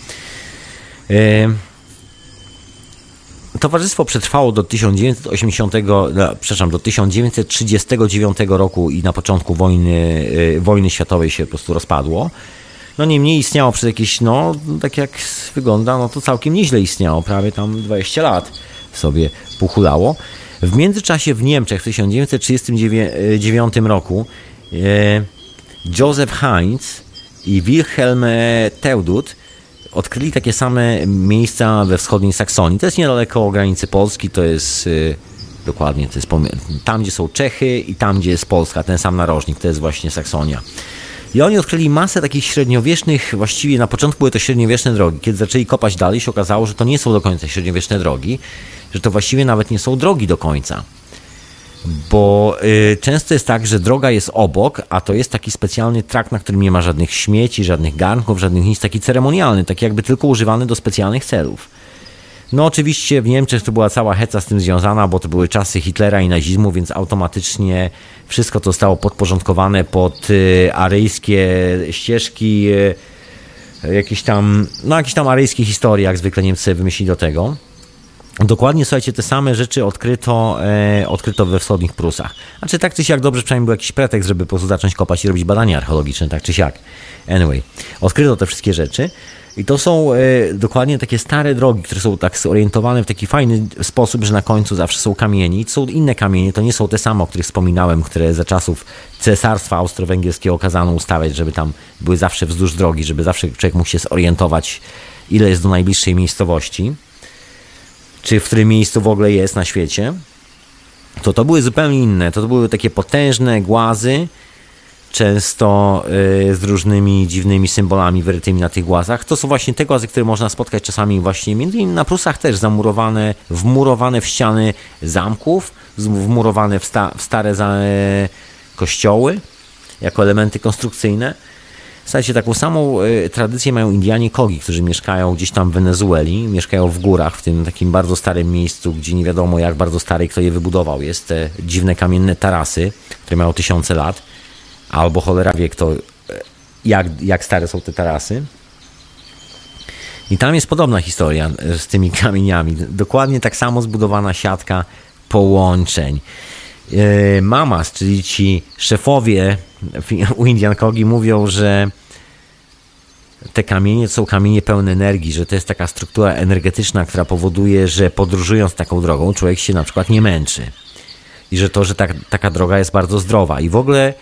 Towarzystwo przetrwało do tysiąc dziewięćset osiemdziesiątego, no, przepraszam, do tysiąc dziewięćset trzydziestego dziewiątego roku i na początku wojny, wojny światowej się po prostu rozpadło. No niemniej istniało przez jakieś, no tak jak wygląda, no to całkiem nieźle istniało, prawie tam dwadzieścia lat sobie puchulało. W międzyczasie w Niemczech w tysiąc dziewięćset trzydziestym dziewiątym roku e, Joseph Heinz i Wilhelm Teudut odkryli takie same miejsca we wschodniej Saksonii. To jest niedaleko granicy Polski, to jest e, dokładnie, to jest tam, gdzie są Czechy i tam, gdzie jest Polska, ten sam narożnik, to jest właśnie Saksonia. I oni odkryli masę takich średniowiecznych, właściwie na początku były to średniowieczne drogi. Kiedy zaczęli kopać dalej, się okazało, że to nie są do końca średniowieczne drogi, że to właściwie nawet nie są drogi do końca. Bo y, często jest tak, że droga jest obok, a to jest taki specjalny trakt, na którym nie ma żadnych śmieci, żadnych garnków, żadnych nic, taki ceremonialny, taki jakby tylko używany do specjalnych celów. No oczywiście w Niemczech to była cała heca z tym związana, bo to były czasy Hitlera i nazizmu, więc automatycznie wszystko to zostało podporządkowane pod y, aryjskie ścieżki, y, jakieś tam, no jakieś tam aryjskie historie, jak zwykle Niemcy wymyślili do tego. Dokładnie, słuchajcie, te same rzeczy odkryto, e, odkryto we wschodnich Prusach. Znaczy tak czy siak dobrze, przynajmniej był jakiś pretekst, żeby po prostu zacząć kopać i robić badania archeologiczne, tak czy siak. Anyway, odkryto te wszystkie rzeczy. I to są e, dokładnie takie stare drogi, które są tak zorientowane w taki fajny sposób, że na końcu zawsze są kamienie. I są inne kamienie, to nie są te same, o których wspominałem, które za czasów Cesarstwa Austro-Węgierskiego kazano ustawiać, żeby tam były zawsze wzdłuż drogi, żeby zawsze człowiek mógł się zorientować, ile jest do najbliższej miejscowości, czy w którym miejscu w ogóle jest na świecie. To to były zupełnie inne. To, to były takie potężne głazy, często y, z różnymi dziwnymi symbolami wyrytymi na tych głazach. To są właśnie te głazy, które można spotkać czasami właśnie między innymi na Prusach też, zamurowane, wmurowane w ściany zamków, wmurowane w, sta, w stare za, y, kościoły jako elementy konstrukcyjne. Słuchajcie, taką samą y, tradycję mają Indianie Kogi, którzy mieszkają gdzieś tam w Wenezueli, mieszkają w górach, w tym takim bardzo starym miejscu, gdzie nie wiadomo jak bardzo stary, kto je wybudował. Jest te dziwne kamienne tarasy, które mają tysiące lat. Albo cholera wie kto, jak, jak stare są te tarasy. I tam jest podobna historia z tymi kamieniami. Dokładnie tak samo zbudowana siatka połączeń. Mamas, czyli ci szefowie u Indian Kogi mówią, że te kamienie to są kamienie pełne energii, że to jest taka struktura energetyczna, która powoduje, że podróżując taką drogą człowiek się na przykład nie męczy. I że to, że ta, taka droga jest bardzo zdrowa. I w ogóle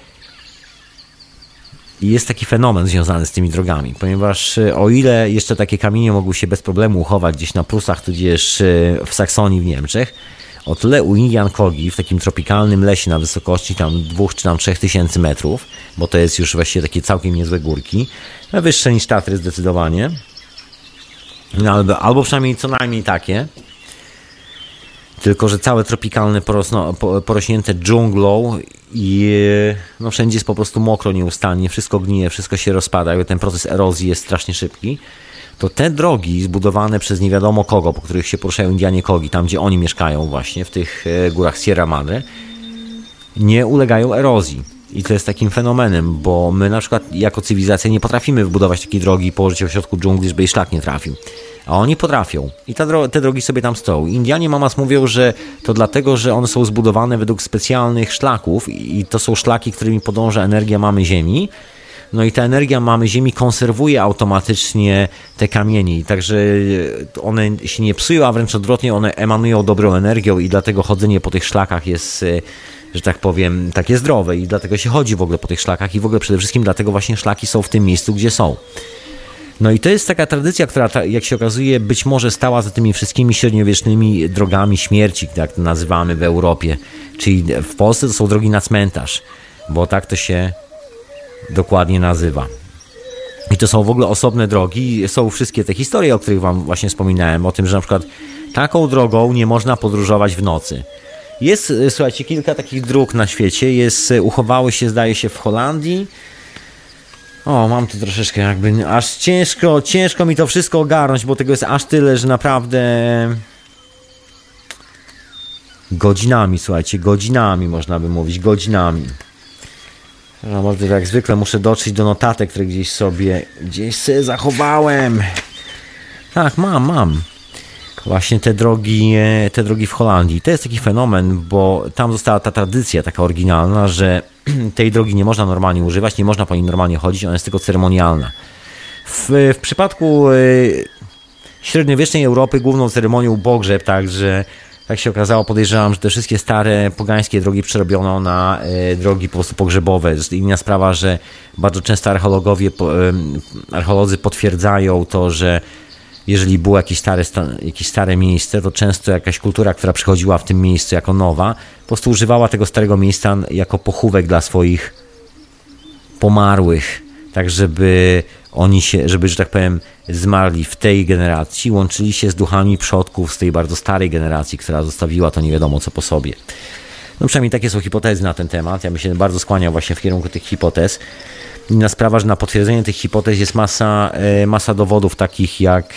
jest taki fenomen związany z tymi drogami, ponieważ o ile jeszcze takie kamienie mogły się bez problemu uchować gdzieś na Prusach, tudzież w Saksonii w Niemczech, o tyle u Indian Kogi w takim tropikalnym lesie na wysokości tam dwóch czy tam trzech tysięcy metrów, bo to jest już właściwie takie całkiem niezłe górki, wyższe niż Tatry zdecydowanie, no, albo, albo przynajmniej co najmniej takie, tylko że całe tropikalne porosno, porośnięte dżunglą i no wszędzie jest po prostu mokro nieustannie, wszystko gnije, wszystko się rozpada, ten proces erozji jest strasznie szybki, to te drogi zbudowane przez nie wiadomo kogo, po których się poruszają Indianie Kogi, tam gdzie oni mieszkają właśnie, w tych górach Sierra Madre, nie ulegają erozji. I to jest takim fenomenem, bo my na przykład jako cywilizacja nie potrafimy wybudować takiej drogi i położyć ją w środku dżungli, żeby jej szlak nie trafił. A oni potrafią. I ta dro- te drogi sobie tam stoją. Indianie Mamas mówią, że to dlatego, że one są zbudowane według specjalnych szlaków i to są szlaki, którymi podąża energia mamy Ziemi. No i ta energia mamy Ziemi konserwuje automatycznie te kamienie. Także one się nie psują, a wręcz odwrotnie, one emanują dobrą energią i dlatego chodzenie po tych szlakach jest, że tak powiem, takie zdrowe i dlatego się chodzi w ogóle po tych szlakach i w ogóle przede wszystkim dlatego właśnie szlaki są w tym miejscu, gdzie są. No i to jest taka tradycja, która, jak się okazuje, być może stała za tymi wszystkimi średniowiecznymi drogami śmierci, jak to nazywamy w Europie. Czyli w Polsce to są drogi na cmentarz, bo tak to się dokładnie nazywa. I to są w ogóle osobne drogi. Są wszystkie te historie, o których wam właśnie wspominałem, o tym, że na przykład taką drogą nie można podróżować w nocy. Jest, słuchajcie, kilka takich dróg na świecie. Jest, uchowały się, zdaje się, w Holandii. O, mam tu troszeczkę jakby, aż ciężko, ciężko mi to wszystko ogarnąć, bo tego jest aż tyle, że naprawdę godzinami, słuchajcie, godzinami można by mówić, godzinami. No, może jak zwykle muszę dotrzeć do notatek, które gdzieś sobie, gdzieś sobie zachowałem. Tak, mam, mam. Właśnie te drogi, te drogi w Holandii. To jest taki fenomen, bo tam została ta tradycja taka oryginalna, że tej drogi nie można normalnie używać, nie można po niej normalnie chodzić, ona jest tylko ceremonialna. W, w przypadku średniowiecznej Europy główną ceremonią był pogrzeb, także tak się okazało, podejrzewam, że te wszystkie stare pogańskie drogi przerobiono na e, drogi po prostu pogrzebowe. Inna sprawa, że bardzo często archeologowie, e, archeolodzy potwierdzają to, że jeżeli było jakieś stare, jakieś stare miejsce, to często jakaś kultura, która przychodziła w tym miejscu jako nowa, po prostu używała tego starego miejsca jako pochówek dla swoich pomarłych, tak żeby oni się, żeby, że tak powiem, zmarli w tej generacji, łączyli się z duchami przodków z tej bardzo starej generacji, która zostawiła to nie wiadomo co po sobie. No przynajmniej takie są hipotezy na ten temat. Ja bym się bardzo skłaniał właśnie w kierunku tych hipotez. Inna sprawa, że na potwierdzenie tych hipotez jest masa, masa dowodów takich jak,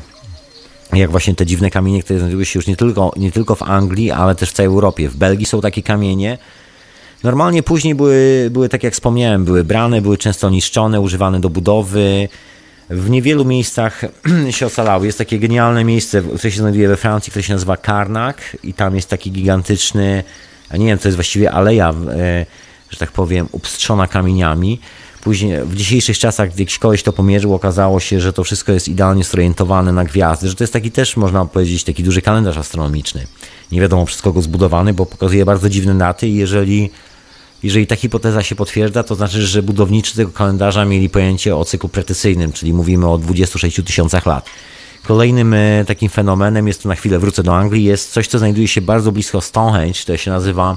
jak właśnie te dziwne kamienie, które znajdują się już nie tylko, nie tylko w Anglii, ale też w całej Europie. W Belgii są takie kamienie. Normalnie później były, były, tak jak wspomniałem, były brane, były często niszczone, używane do budowy. W niewielu miejscach się ocalały. Jest takie genialne miejsce, które się znajduje we Francji, które się nazywa Karnak i tam jest taki gigantyczny, nie wiem, to jest właściwie aleja, że tak powiem, upstrzona kamieniami. Później w dzisiejszych czasach, gdy jakiś koleś to pomierzył, okazało się, że to wszystko jest idealnie zorientowane na gwiazdy, że to jest taki też, można powiedzieć, taki duży kalendarz astronomiczny. Nie wiadomo przez kogo zbudowany, bo pokazuje bardzo dziwne daty i jeżeli, jeżeli ta hipoteza się potwierdza, to znaczy, że budowniczy tego kalendarza mieli pojęcie o cyklu precesyjnym, czyli mówimy o dwudziestu sześciu tysiącach lat. Kolejnym e, takim fenomenem, jest to na chwilę wrócę do Anglii, jest coś, co znajduje się bardzo blisko Stonehenge, to się nazywa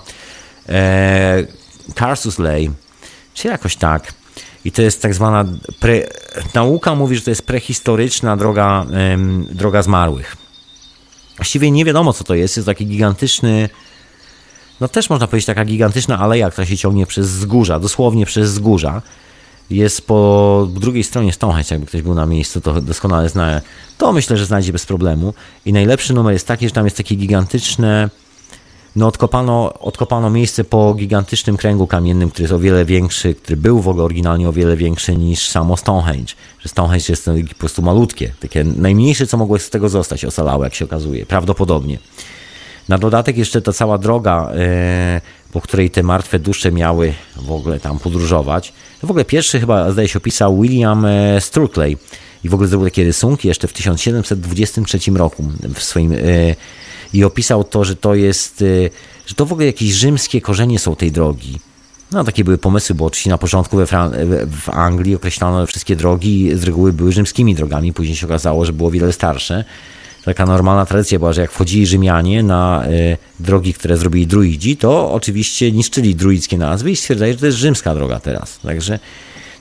e, Carsusley, czy jakoś tak. I to jest tak zwana, pre, nauka mówi, że to jest prehistoryczna droga, ym, droga zmarłych. Właściwie nie wiadomo co to jest, jest taki gigantyczny, no też można powiedzieć taka gigantyczna aleja, która się ciągnie przez wzgórza, dosłownie przez wzgórza. Jest po drugiej stronie Stonehenge, jakby ktoś był na miejscu, to doskonale zna, to myślę, że znajdzie bez problemu. I najlepszy numer jest taki, że tam jest takie gigantyczne, no odkopano, odkopano miejsce po gigantycznym kręgu kamiennym, który jest o wiele większy, który był w ogóle oryginalnie o wiele większy niż samo Stonehenge. Że Stonehenge jest po prostu malutkie, takie najmniejsze, co mogło z tego zostać, ocalało, jak się okazuje, prawdopodobnie. Na dodatek jeszcze ta cała droga, e, po której te martwe dusze miały w ogóle tam podróżować. To w ogóle pierwszy chyba, zdaje się, opisał William e, Sturclay i w ogóle zrobił takie rysunki jeszcze w tysiąc siedemset dwudziestym trzecim roku w swoim... E, I opisał to, że to jest, że to w ogóle jakieś rzymskie korzenie są tej drogi. No takie były pomysły, bo oczywiście na początku we Fran- w Anglii określano wszystkie drogi, z reguły były rzymskimi drogami, później się okazało, że było wiele starsze. Taka normalna tradycja była, że jak wchodzili Rzymianie na y, drogi, które zrobili druidzi, to oczywiście niszczyli druidzkie nazwy i stwierdzali, że to jest rzymska droga teraz. Także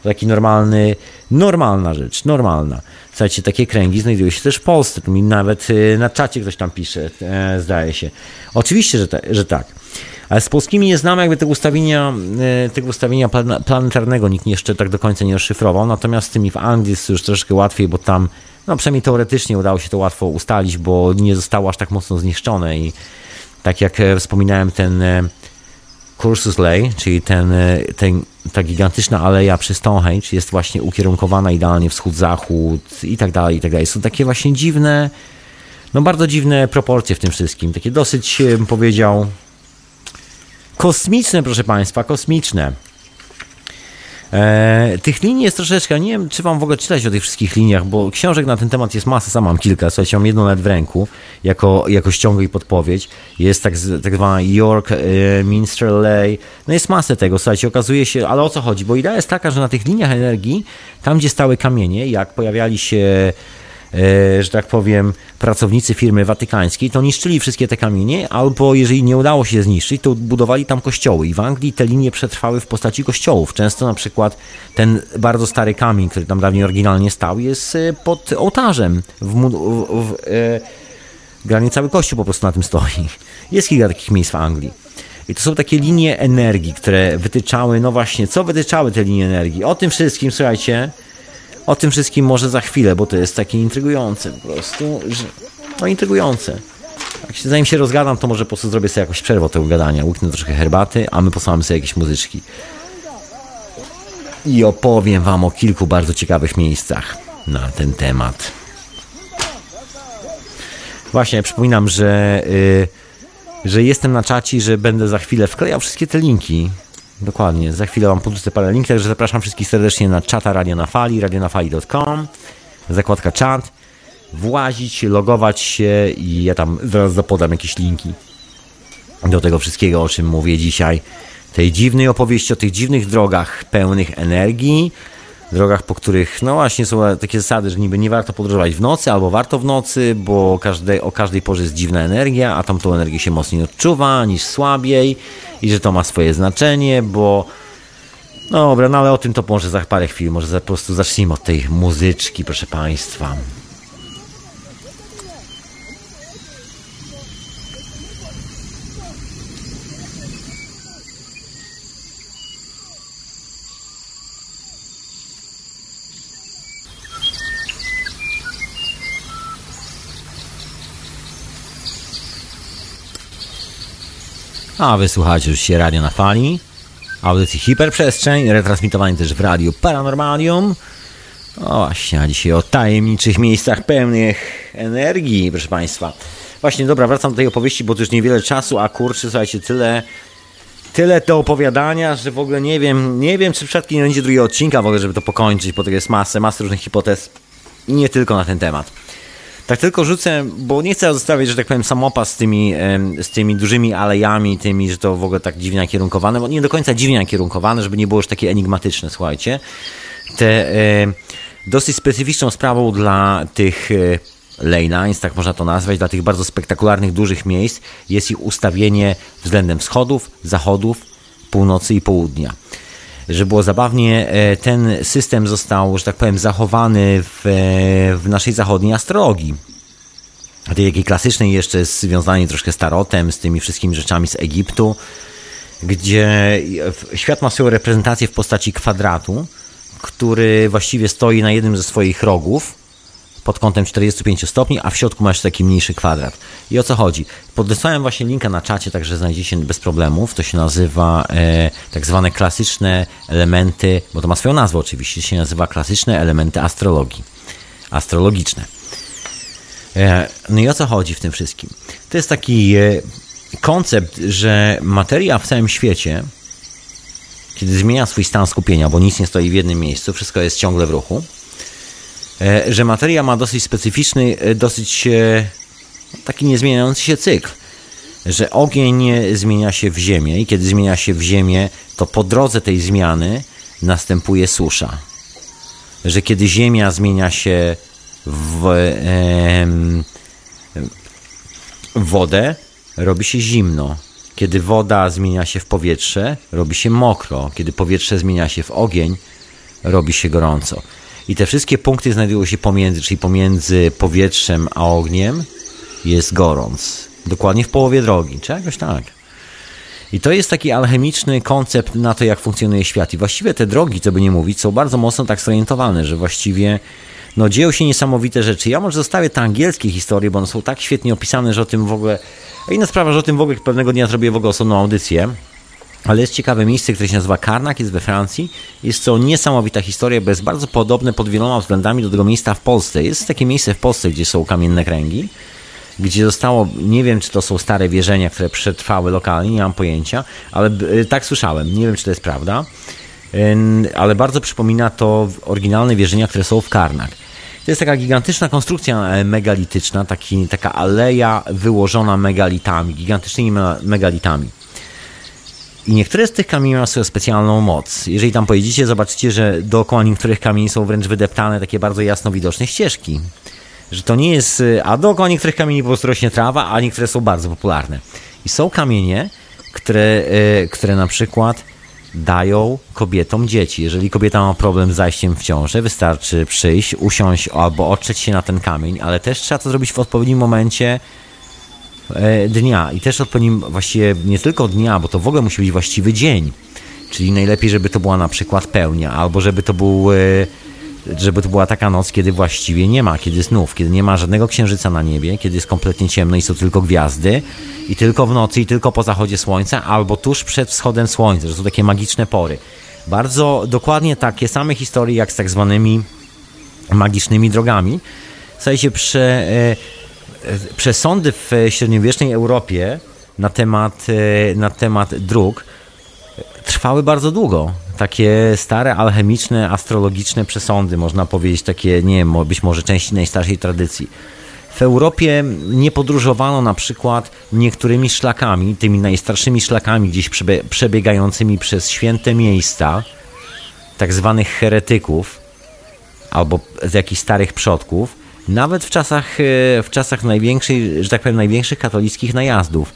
To taki normalny, normalna rzecz, normalna. Słuchajcie, takie kręgi znajdują się też w Polsce, tu mi nawet na czacie ktoś tam pisze, e, zdaje się. Oczywiście, że, te, że tak. Ale z polskimi nie znamy jakby tego ustawienia, tego ustawienia planetarnego, nikt jeszcze tak do końca nie rozszyfrował, natomiast z tymi w Anglii jest już troszkę łatwiej, bo tam, no przynajmniej teoretycznie udało się to łatwo ustalić, bo nie zostało aż tak mocno zniszczone i tak jak wspominałem, ten Cursus Ley, czyli ten, ten, ta gigantyczna aleja przy Stonehenge jest właśnie ukierunkowana idealnie wschód-zachód i tak dalej, i tak dalej. Są takie właśnie dziwne, no bardzo dziwne proporcje w tym wszystkim, takie dosyć, bym powiedział, kosmiczne, proszę Państwa, kosmiczne. E, tych linii jest troszeczkę, nie wiem, czy Wam w ogóle czytać o tych wszystkich liniach, bo książek na ten temat jest masa, sam mam kilka, słuchajcie, mam jedną nawet w ręku, jako, jako ściągę i podpowiedź. Jest tak, tak zwana York, e, Minster Ley, no jest masę tego, słuchajcie, okazuje się, ale o co chodzi? Bo idea jest taka, że na tych liniach energii, tam gdzie stały kamienie, jak pojawiali się, że tak powiem, pracownicy firmy watykańskiej, to niszczyli wszystkie te kamienie, albo jeżeli nie udało się zniszczyć, to budowali tam kościoły i w Anglii te linie przetrwały w postaci kościołów. Często na przykład ten bardzo stary kamień, który tam dawniej oryginalnie stał, jest pod ołtarzem. W, w, w, w generalnie cały kościół po prostu na tym stoi. Jest kilka takich miejsc w Anglii. I to są takie linie energii, które wytyczały, no właśnie, co wytyczały te linie energii? O tym wszystkim, słuchajcie, o tym wszystkim może za chwilę, bo to jest takie intrygujące po prostu, że... no intrygujące. Jak się, zanim się rozgadam, to może po prostu zrobię sobie jakąś przerwę od tego gadania, łyknę troszkę herbaty, a my posłamy sobie jakieś muzyczki. I opowiem Wam o kilku bardzo ciekawych miejscach na ten temat. Właśnie, przypominam, że, yy, że jestem na czacie, że będę za chwilę wklejał wszystkie te linki. Dokładnie, za chwilę Wam podrzucę parę linków, także zapraszam wszystkich serdecznie na czata Radio na Fali, radio na fali kropka com, zakładka czat, włazić, logować się i ja tam zaraz zapodam jakieś linki do tego wszystkiego, o czym mówię dzisiaj, tej dziwnej opowieści o tych dziwnych drogach pełnych energii, drogach, po których, no właśnie, są takie zasady, że niby nie warto podróżować w nocy, albo warto w nocy, bo każdej, o każdej porze jest dziwna energia, a tamtą energię się mocniej odczuwa niż słabiej i że to ma swoje znaczenie, bo no dobra, no ale o tym to może za parę chwil, może po prostu zacznijmy od tej muzyczki, proszę Państwa. A wysłuchacie już się Radio na Fali, audycji Hiperprzestrzeń, retransmitowani też w Radiu Paranormalium. O właśnie, a dzisiaj o tajemniczych miejscach pełnych energii, proszę Państwa. Właśnie, dobra, wracam do tej opowieści, bo to już niewiele czasu, a kurczę, słuchajcie, tyle, tyle do opowiadania, że w ogóle nie wiem, nie wiem, czy przypadkiem nie będzie drugiego odcinka w ogóle, żeby to pokończyć, bo to jest masę, masę różnych hipotez i nie tylko na ten temat. Tak tylko rzucę, bo nie chcę zostawiać, że tak powiem, samopas z tymi, z tymi dużymi alejami, tymi, że to w ogóle tak dziwnie nakierunkowane, bo nie do końca dziwnie nakierunkowane, żeby nie było już takie enigmatyczne, słuchajcie. Te e, dosyć specyficzną sprawą dla tych e, ley lines, tak można to nazwać, dla tych bardzo spektakularnych, dużych miejsc jest ich ustawienie względem wschodów, zachodów, północy i południa. Żeby było zabawnie, ten system został, że tak powiem, zachowany w, w naszej zachodniej astrologii. Tej takiej klasycznej, jeszcze związanej troszkę z tarotem, z tymi wszystkimi rzeczami z Egiptu, gdzie świat ma swoją reprezentację w postaci kwadratu, który właściwie stoi na jednym ze swoich rogów pod kątem czterdziestu pięciu stopni, a w środku masz taki mniejszy kwadrat. I o co chodzi? Podesłałem właśnie linka na czacie, także znajdziecie bez problemów. To się nazywa e, tak zwane klasyczne elementy, bo to ma swoją nazwę oczywiście, się nazywa klasyczne elementy astrologii. Astrologiczne. E, no i o co chodzi w tym wszystkim? To jest taki e, koncept, że materia w całym świecie, kiedy zmienia swój stan skupienia, bo nic nie stoi w jednym miejscu, wszystko jest ciągle w ruchu, że materia ma dosyć specyficzny, dosyć taki niezmieniający się cykl, że ogień zmienia się w ziemię i kiedy zmienia się w ziemię, to po drodze tej zmiany następuje susza. Że kiedy ziemia zmienia się w, w wodę, robi się zimno. Kiedy woda zmienia się w powietrze, robi się mokro. Kiedy powietrze zmienia się w ogień, robi się gorąco. I te wszystkie punkty znajdują się pomiędzy, czyli pomiędzy powietrzem a ogniem jest gorąc. Dokładnie w połowie drogi, czy jakoś tak. I to jest taki alchemiczny koncept na to, jak funkcjonuje świat. I właściwie te drogi, co by nie mówić, są bardzo mocno tak zorientowane, że właściwie no, dzieją się niesamowite rzeczy. Ja może zostawię te angielskie historie, bo one są tak świetnie opisane, że o tym w ogóle... A inna sprawa, że o tym w ogóle pewnego dnia zrobię w ogóle osobną audycję. Ale jest ciekawe miejsce, które się nazywa Karnak, jest we Francji. Jest to niesamowita historia, bo jest bardzo podobne pod wieloma względami do tego miejsca w Polsce. Jest takie miejsce w Polsce, gdzie są kamienne kręgi, gdzie zostało, nie wiem, czy to są stare wierzenia, które przetrwały lokalnie, nie mam pojęcia, ale tak słyszałem, nie wiem, czy to jest prawda, ale bardzo przypomina to oryginalne wierzenia, które są w Karnak. To jest taka gigantyczna konstrukcja megalityczna, taki, taka aleja wyłożona megalitami, gigantycznymi megalitami. I niektóre z tych kamieni mają swoją specjalną moc. Jeżeli tam pojedziecie, zobaczycie, że dookoła niektórych kamieni są wręcz wydeptane takie bardzo jasno widoczne ścieżki. Że to nie jest... A dookoła niektórych kamieni po prostu rośnie trawa, a niektóre są bardzo popularne. I są kamienie, które, które na przykład dają kobietom dzieci. Jeżeli kobieta ma problem z zajściem w ciążę, wystarczy przyjść, usiąść albo otrzeć się na ten kamień, ale też trzeba to zrobić w odpowiednim momencie dnia i też odpowiednim, właściwie nie tylko dnia, bo to w ogóle musi być właściwy dzień, czyli najlepiej, żeby to była na przykład pełnia, albo żeby to był, żeby to była taka noc, kiedy właściwie nie ma, kiedy snów, kiedy nie ma żadnego księżyca na niebie, kiedy jest kompletnie ciemno i są tylko gwiazdy i tylko w nocy i tylko po zachodzie słońca, albo tuż przed wschodem słońca, że są takie magiczne pory. Bardzo dokładnie takie same historie jak z tak zwanymi magicznymi drogami. Słuchajcie, prze Przesądy w średniowiecznej Europie na temat, na temat dróg trwały bardzo długo. Takie stare, alchemiczne, astrologiczne przesądy, można powiedzieć, takie, nie wiem, być może części najstarszej tradycji. W Europie nie podróżowano na przykład niektórymi szlakami, tymi najstarszymi szlakami gdzieś przebiegającymi przez święte miejsca, tak zwanych heretyków, albo z jakichś starych przodków, nawet w czasach, w czasach największej, że tak powiem, największych katolickich najazdów.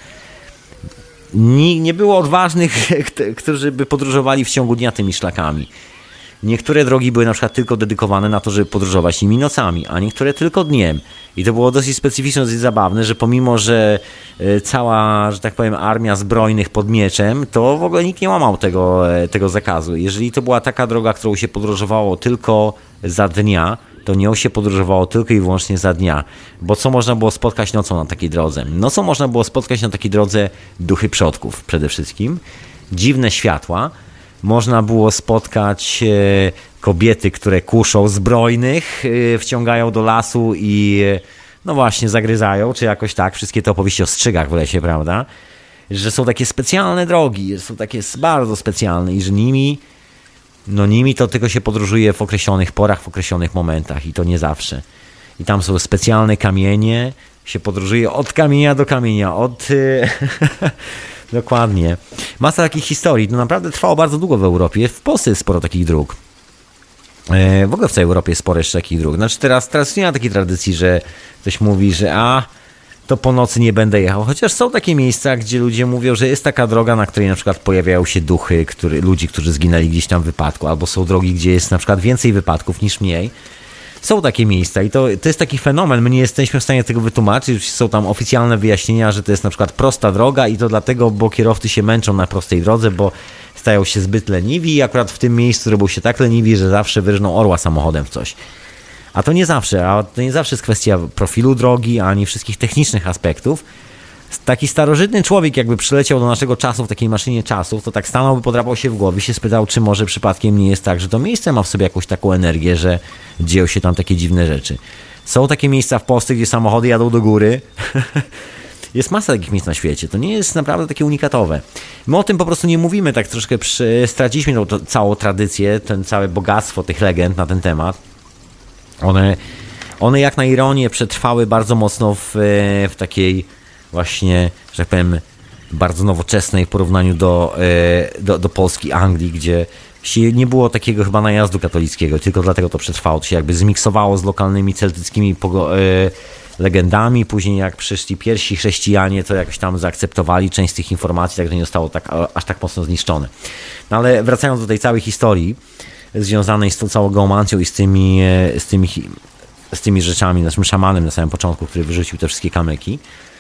Nie, nie było odważnych, którzy by podróżowali w ciągu dnia tymi szlakami. Niektóre drogi były na przykład tylko dedykowane na to, żeby podróżować nimi nocami, a niektóre tylko dniem. I to było dosyć specyficzne, dosyć zabawne, że pomimo, że cała, że tak powiem, armia zbrojnych pod mieczem, to w ogóle nikt nie łamał tego, tego zakazu. Jeżeli to była taka droga, którą się podróżowało tylko za dnia, to nią się podróżowało tylko i wyłącznie za dnia. Bo co można było spotkać nocą na takiej drodze? Nocą można było spotkać na takiej drodze duchy przodków przede wszystkim, dziwne światła. Można było spotkać kobiety, które kuszą zbrojnych, wciągają do lasu i no właśnie zagryzają, czy jakoś tak. Wszystkie te opowieści o strzygach w lesie, prawda? Że są takie specjalne drogi, że są takie bardzo specjalne i że nimi No nimi to tylko się podróżuje w określonych porach, w określonych momentach i to nie zawsze. I tam są specjalne kamienie, się podróżuje od kamienia do kamienia, od... Dokładnie. Masa takich historii. To naprawdę trwało bardzo długo w Europie. W Polsce jest sporo takich dróg. W ogóle w całej Europie jest sporo jeszcze takich dróg. Znaczy teraz, teraz nie ma takiej tradycji, że ktoś mówi, że a... to po nocy nie będę jechał. Chociaż są takie miejsca, gdzie ludzie mówią, że jest taka droga, na której na przykład pojawiają się duchy który, ludzi, którzy zginęli gdzieś tam w wypadku, albo są drogi, gdzie jest na przykład więcej wypadków niż mniej. Są takie miejsca i to, to jest taki fenomen. My nie jesteśmy w stanie tego wytłumaczyć. Są tam oficjalne wyjaśnienia, że to jest na przykład prosta droga i to dlatego, bo kierowcy się męczą na prostej drodze, bo stają się zbyt leniwi i akurat w tym miejscu robią się tak leniwi, że zawsze wyrżną orła samochodem w coś. A to nie zawsze, a to nie zawsze jest kwestia profilu drogi, ani wszystkich technicznych aspektów. Taki starożytny człowiek jakby przyleciał do naszego czasu w takiej maszynie czasów, to tak stanąłby, podrapał się w głowie, się spytał, czy może przypadkiem nie jest tak, że to miejsce ma w sobie jakąś taką energię, że dzieją się tam takie dziwne rzeczy. Są takie miejsca w Polsce, gdzie samochody jadą do góry. Jest masa takich miejsc na świecie. To nie jest naprawdę takie unikatowe. My o tym po prostu nie mówimy, tak troszkę przy... straciliśmy tą to, całą tradycję, ten całe bogactwo tych legend na ten temat. One, one jak na ironię przetrwały bardzo mocno w, w takiej właśnie, że tak powiem, bardzo nowoczesnej w porównaniu do, do, do Polski, Anglii, gdzie nie było takiego chyba najazdu katolickiego, tylko dlatego to przetrwało. To się jakby zmiksowało z lokalnymi celtyckimi legendami. Później jak przyszli pierwsi chrześcijanie, to jakoś tam zaakceptowali część z tych informacji, także nie zostało tak, aż tak mocno zniszczone. No ale wracając do tej całej historii, związanej z tą całą geomancją i z tymi, z tymi, z tymi rzeczami, naszym szamanem na samym początku, który wyrzucił te wszystkie kamyki.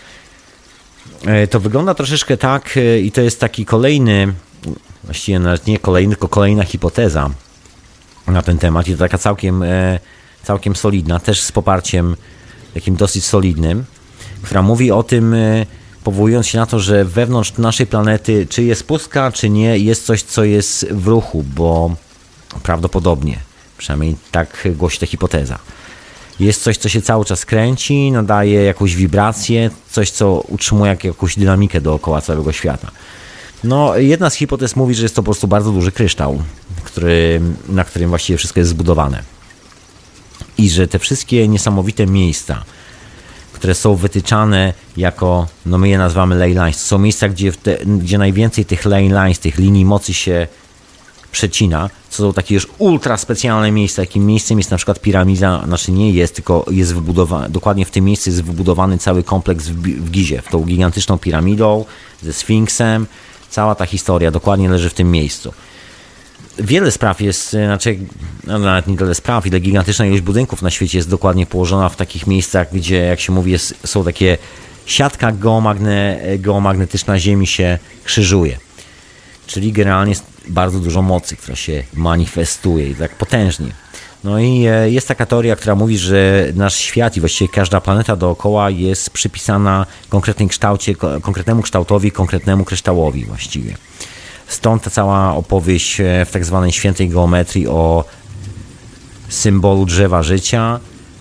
To wygląda troszeczkę tak i to jest taki kolejny, właściwie nawet nie kolejny, tylko kolejna hipoteza na ten temat i to taka całkiem, całkiem solidna, też z poparciem takim dosyć solidnym, która mówi o tym, powołując się na to, że wewnątrz naszej planety, czy jest pustka, czy nie, jest coś, co jest w ruchu, bo prawdopodobnie, przynajmniej tak głosi ta hipoteza. Jest coś, co się cały czas kręci, nadaje jakąś wibrację, coś, co utrzymuje jakąś dynamikę dookoła całego świata. No, jedna z hipotez mówi, że jest to po prostu bardzo duży kryształ, który, na którym właściwie wszystko jest zbudowane. I że te wszystkie niesamowite miejsca, które są wytyczane jako, no my je nazywamy ley lines, to są miejsca, gdzie, te, gdzie najwięcej tych ley lines, tych linii mocy się przecina, co są takie już ultra specjalne miejsca. Takim miejscem jest na przykład piramida, znaczy nie jest, tylko jest wybudowany, dokładnie w tym miejscu jest wybudowany cały kompleks w, w Gizie, w tą gigantyczną piramidą, ze Sfinksem, cała ta historia dokładnie leży w tym miejscu. Wiele spraw jest, znaczy no nawet nie tyle spraw, ile gigantyczna ilość budynków na świecie jest dokładnie położona w takich miejscach, gdzie, jak się mówi, jest, są takie siatka geomagne, geomagnetyczna Ziemi się krzyżuje. Czyli generalnie jest bardzo dużo mocy, która się manifestuje i tak potężnie. No i jest taka teoria, która mówi, że nasz świat i właściwie każda planeta dookoła jest przypisana konkretnej kształcie, konkretnemu kształtowi, konkretnemu kryształowi właściwie. Stąd ta cała opowieść w tak zwanej świętej geometrii o symbolu drzewa życia.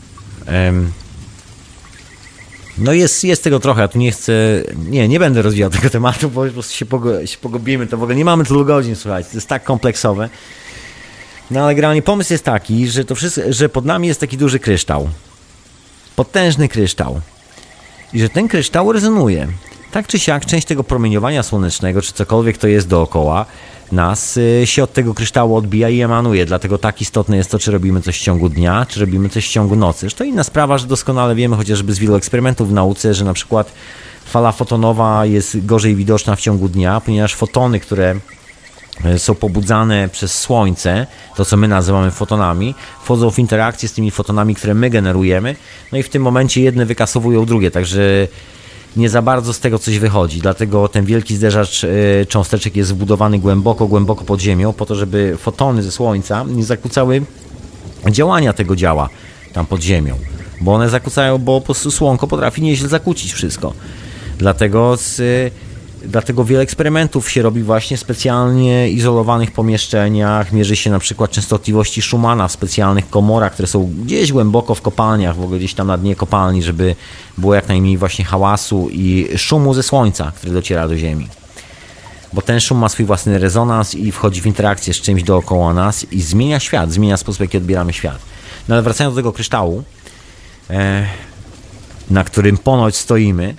No jest, jest tego trochę, ja tu nie chcę, nie, nie będę rozwijał tego tematu, bo po prostu się, pogo, się pogubimy, to w ogóle nie mamy tylu godzin, słuchajcie, to jest tak kompleksowe. No ale generalnie pomysł jest taki, że to wszystko, że pod nami jest taki duży kryształ, potężny kryształ i że ten kryształ rezonuje. Tak czy siak część tego promieniowania słonecznego, czy cokolwiek to jest dookoła nas, się od tego kryształu odbija i emanuje. Dlatego tak istotne jest to, czy robimy coś w ciągu dnia, czy robimy coś w ciągu nocy. To inna sprawa, że doskonale wiemy chociażby z wielu eksperymentów w nauce, że na przykład fala fotonowa jest gorzej widoczna w ciągu dnia, ponieważ fotony, które są pobudzane przez słońce, to co my nazywamy fotonami, wchodzą w interakcję z tymi fotonami, które my generujemy, no i w tym momencie jedne wykasowują drugie, także nie za bardzo z tego coś wychodzi, dlatego ten wielki zderzacz cząsteczek jest wbudowany głęboko, głęboko pod ziemią, po to, żeby fotony ze słońca nie zakłócały działania tego działa tam pod ziemią, bo one zakłócają, bo po prostu słonko potrafi nieźle zakłócić wszystko. Dlatego, z, dlatego wiele eksperymentów się robi właśnie w specjalnie izolowanych pomieszczeniach, mierzy się na przykład częstotliwości Schumana w specjalnych komorach, które są gdzieś głęboko w kopalniach, w ogóle gdzieś tam na dnie kopalni, żeby było jak najmniej właśnie hałasu i szumu ze słońca, który dociera do Ziemi. Bo ten szum ma swój własny rezonans i wchodzi w interakcję z czymś dookoła nas i zmienia świat, zmienia sposób, w jaki odbieramy świat. No ale wracając do tego kryształu, e, na którym ponoć stoimy,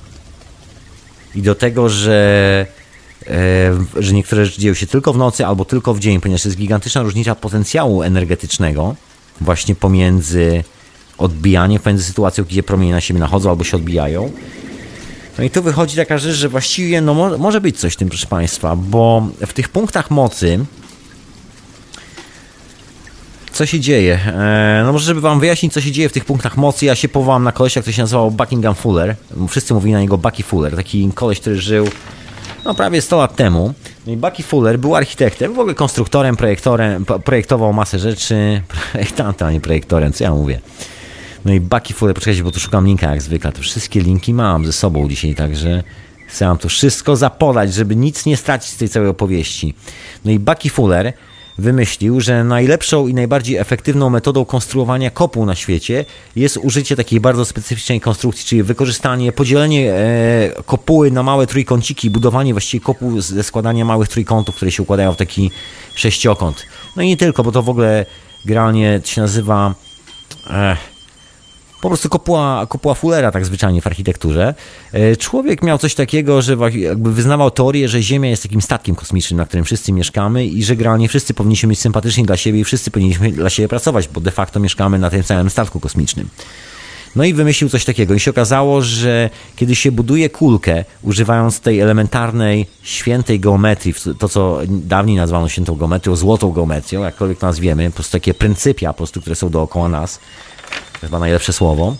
i do tego, że, e, że niektóre rzeczy dzieją się tylko w nocy albo tylko w dzień, ponieważ jest gigantyczna różnica potencjału energetycznego właśnie pomiędzy odbijaniem, pomiędzy sytuacją, gdzie promienie na siebie nachodzą albo się odbijają. No i tu wychodzi taka rzecz, że właściwie no, mo- może być coś w tym, proszę Państwa, bo w tych punktach mocy co się dzieje? E, no może, żeby Wam wyjaśnić, co się dzieje w tych punktach mocy, ja się powołam na kolesia, który się nazywał Buckingham Fuller. Wszyscy mówili na niego Bucky Fuller, taki koleś, który żył no, prawie sto lat temu. No i Bucky Fuller był architektem, w ogóle konstruktorem, projektorem, projektował masę rzeczy. Projektantem, a nie projektorem, co ja mówię. No i Bucky Fuller, poczekajcie, bo tu szukam linka jak zwykle. To wszystkie linki mam ze sobą dzisiaj, także chcę Wam to wszystko zapodać, żeby nic nie stracić z tej całej opowieści. No i Bucky Fuller wymyślił, że najlepszą i najbardziej efektywną metodą konstruowania kopuł na świecie jest użycie takiej bardzo specyficznej konstrukcji, czyli wykorzystanie, podzielenie e, kopuły na małe trójkąciki, budowanie właściwie kopuł ze składania małych trójkątów, które się układają w taki sześciokąt. No i nie tylko, bo to w ogóle generalnie się nazywa e, po prostu kopuła, kopuła Fullera tak zwyczajnie w architekturze. Człowiek miał coś takiego, że jakby wyznawał teorię, że Ziemia jest takim statkiem kosmicznym, na którym wszyscy mieszkamy i że generalnie wszyscy powinniśmy być sympatyczni dla siebie i wszyscy powinniśmy dla siebie pracować, bo de facto mieszkamy na tym samym statku kosmicznym. No i wymyślił coś takiego i się okazało, że kiedy się buduje kulkę, używając tej elementarnej, świętej geometrii, to co dawniej nazwano świętą geometrią, złotą geometrią, jakkolwiek to nazwiemy, po prostu takie pryncypia, po prostu, które są dookoła nas, to chyba najlepsze słowo,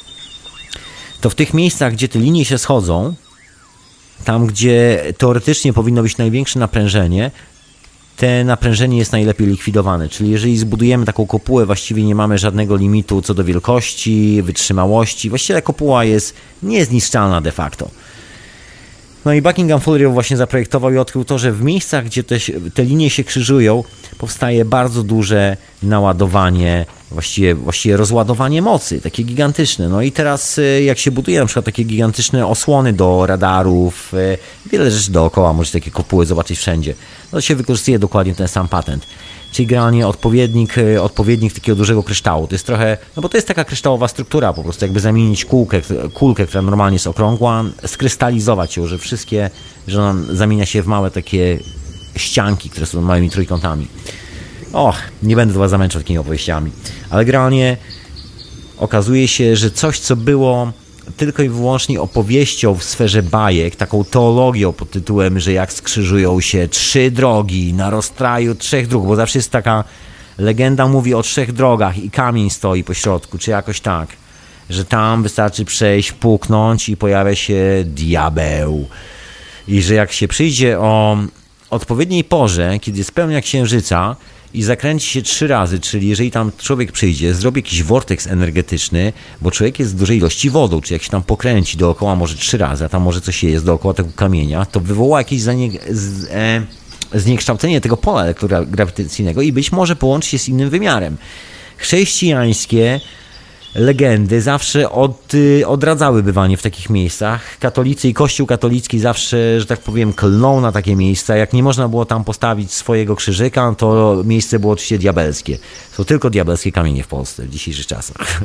to w tych miejscach, gdzie te linie się schodzą, tam, gdzie teoretycznie powinno być największe naprężenie, te naprężenie jest najlepiej likwidowane. Czyli jeżeli zbudujemy taką kopułę, właściwie nie mamy żadnego limitu co do wielkości, wytrzymałości. Właściwie kopuła jest niezniszczalna de facto. No i Buckingham Fuller ją właśnie zaprojektował i odkrył to, że w miejscach, gdzie te, te linie się krzyżują, powstaje bardzo duże naładowanie, właściwie, właściwie rozładowanie mocy, takie gigantyczne. No i teraz jak się buduje na przykład takie gigantyczne osłony do radarów, wiele rzeczy dookoła, możecie takie kopuły zobaczyć wszędzie, no to się wykorzystuje dokładnie ten sam patent. Czyli generalnie odpowiednik, odpowiednik takiego dużego kryształu. To jest trochę, no bo to jest taka kryształowa struktura, po prostu jakby zamienić kulkę, kulkę, która normalnie jest okrągła, skrystalizować ją, że wszystkie, że ona zamienia się w małe takie ścianki, które są małymi trójkątami. Och, nie będę was zamęczał takimi opowieściami, ale generalnie okazuje się, że coś, co było tylko i wyłącznie opowieścią w sferze bajek, taką teologią pod tytułem, że jak skrzyżują się trzy drogi na rozstraju trzech dróg, bo zawsze jest taka legenda, mówi o trzech drogach i kamień stoi po środku, czy jakoś tak, że tam wystarczy przejść, puknąć i pojawia się diabeł. I że jak się przyjdzie o odpowiedniej porze, kiedy jest pełnia księżyca, i zakręci się trzy razy, czyli jeżeli tam człowiek przyjdzie, zrobi jakiś vortex energetyczny, bo człowiek jest w dużej ilości wodą, czy jak się tam pokręci dookoła może trzy razy, a tam może coś jest dookoła tego kamienia, to wywoła jakieś zanie, z, e, zniekształcenie tego pola elektrograwitacyjnego i być może połączy się z innym wymiarem. Chrześcijańskie legendy zawsze od, odradzały bywanie w takich miejscach. Katolicy i Kościół katolicki zawsze, że tak powiem, klną na takie miejsca. Jak nie można było tam postawić swojego krzyżyka, to miejsce było oczywiście diabelskie. Są tylko diabelskie kamienie w Polsce w dzisiejszych czasach.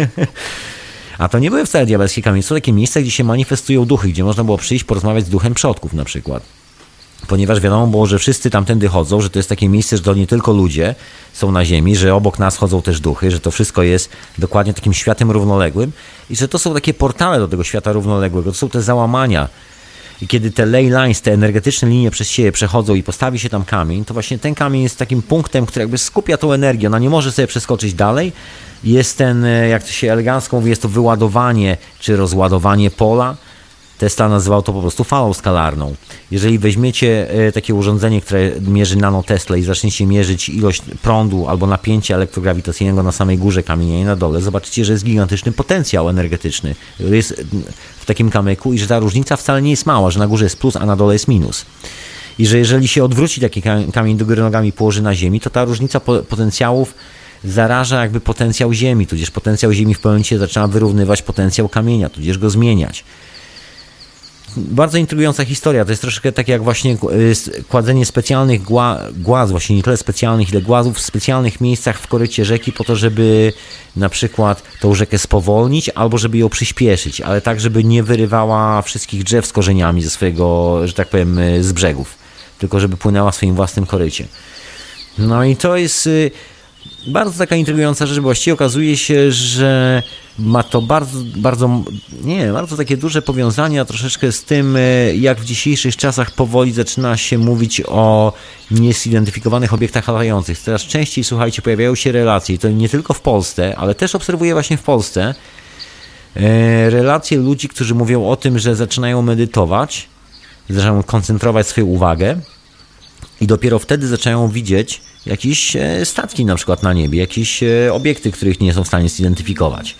A to nie były wcale diabelskie kamienie. Są takie miejsca, gdzie się manifestują duchy, gdzie można było przyjść, porozmawiać z duchem przodków na przykład. Ponieważ wiadomo było, że wszyscy tamtędy chodzą, że to jest takie miejsce, że to nie tylko ludzie są na ziemi, że obok nas chodzą też duchy, że to wszystko jest dokładnie takim światem równoległym i że to są takie portale do tego świata równoległego, to są te załamania. I kiedy te ley lines, te energetyczne linie przez siebie przechodzą i postawi się tam kamień, to właśnie ten kamień jest takim punktem, który jakby skupia tą energię, ona nie może sobie przeskoczyć dalej. Jest ten, jak to się elegancko mówi, jest to wyładowanie czy rozładowanie pola. Tesla nazywał to po prostu falą skalarną. Jeżeli weźmiecie takie urządzenie, które mierzy nanotesla i zaczniecie mierzyć ilość prądu albo napięcia elektrograwitacyjnego na samej górze kamienia i na dole, zobaczycie, że jest gigantyczny potencjał energetyczny. Jest w takim kamyku i że ta różnica wcale nie jest mała, że na górze jest plus, a na dole jest minus. I że jeżeli się odwróci taki kamień do góry nogami i położy na ziemi, to ta różnica potencjałów zaraża jakby potencjał Ziemi, tudzież potencjał Ziemi w pewnym momencie zaczyna wyrównywać potencjał kamienia, tudzież go zmieniać. Bardzo intrygująca historia, to jest troszeczkę tak jak właśnie kładzenie specjalnych głaz, właśnie nie tyle specjalnych, ile głazów w specjalnych miejscach w korycie rzeki po to, żeby na przykład tą rzekę spowolnić albo żeby ją przyspieszyć, ale tak, żeby nie wyrywała wszystkich drzew z korzeniami ze swojego, że tak powiem, z brzegów, tylko żeby płynęła w swoim własnym korycie. No i to jest bardzo taka intrygująca rzecz, bo właściwie okazuje się, że ma to bardzo, bardzo, nie, bardzo takie duże powiązania troszeczkę z tym, jak w dzisiejszych czasach powoli zaczyna się mówić o niezidentyfikowanych obiektach latających. Coraz częściej, słuchajcie, pojawiają się relacje, i to nie tylko w Polsce, ale też obserwuję właśnie w Polsce, relacje ludzi, którzy mówią o tym, że zaczynają medytować, zaczynają koncentrować swoją uwagę i dopiero wtedy zaczynają widzieć jakieś statki na przykład na niebie, jakieś obiekty, których nie są w stanie zidentyfikować.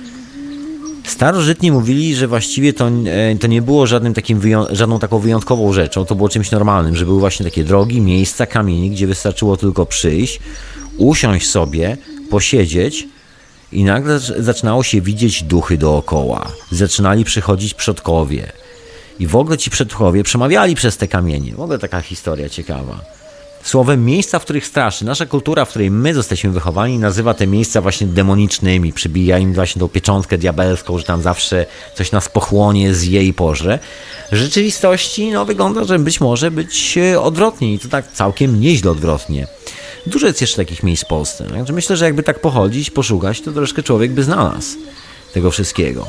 Starożytni mówili, że właściwie to, to nie było żadnym takim żadną taką wyjątkową rzeczą, to było czymś normalnym, że były właśnie takie drogi, miejsca, kamienie, gdzie wystarczyło tylko przyjść, usiąść sobie, posiedzieć i nagle zaczynało się widzieć duchy dookoła. Zaczynali przychodzić przodkowie i w ogóle ci przodkowie przemawiali przez te kamienie. W ogóle taka historia ciekawa. Słowem, miejsca, w których straszy. Nasza kultura, w której my zostaliśmy wychowani, nazywa te miejsca właśnie demonicznymi, przybija im właśnie tą pieczątkę diabelską, że tam zawsze coś nas pochłonie, zje i pożre. W rzeczywistości no, wygląda, że być może być odwrotnie i to tak całkiem nieźle odwrotnie. Dużo jest jeszcze takich miejsc w Polsce. Także myślę, że jakby tak pochodzić, poszukać, to troszkę człowiek by znalazł. tego wszystkiego.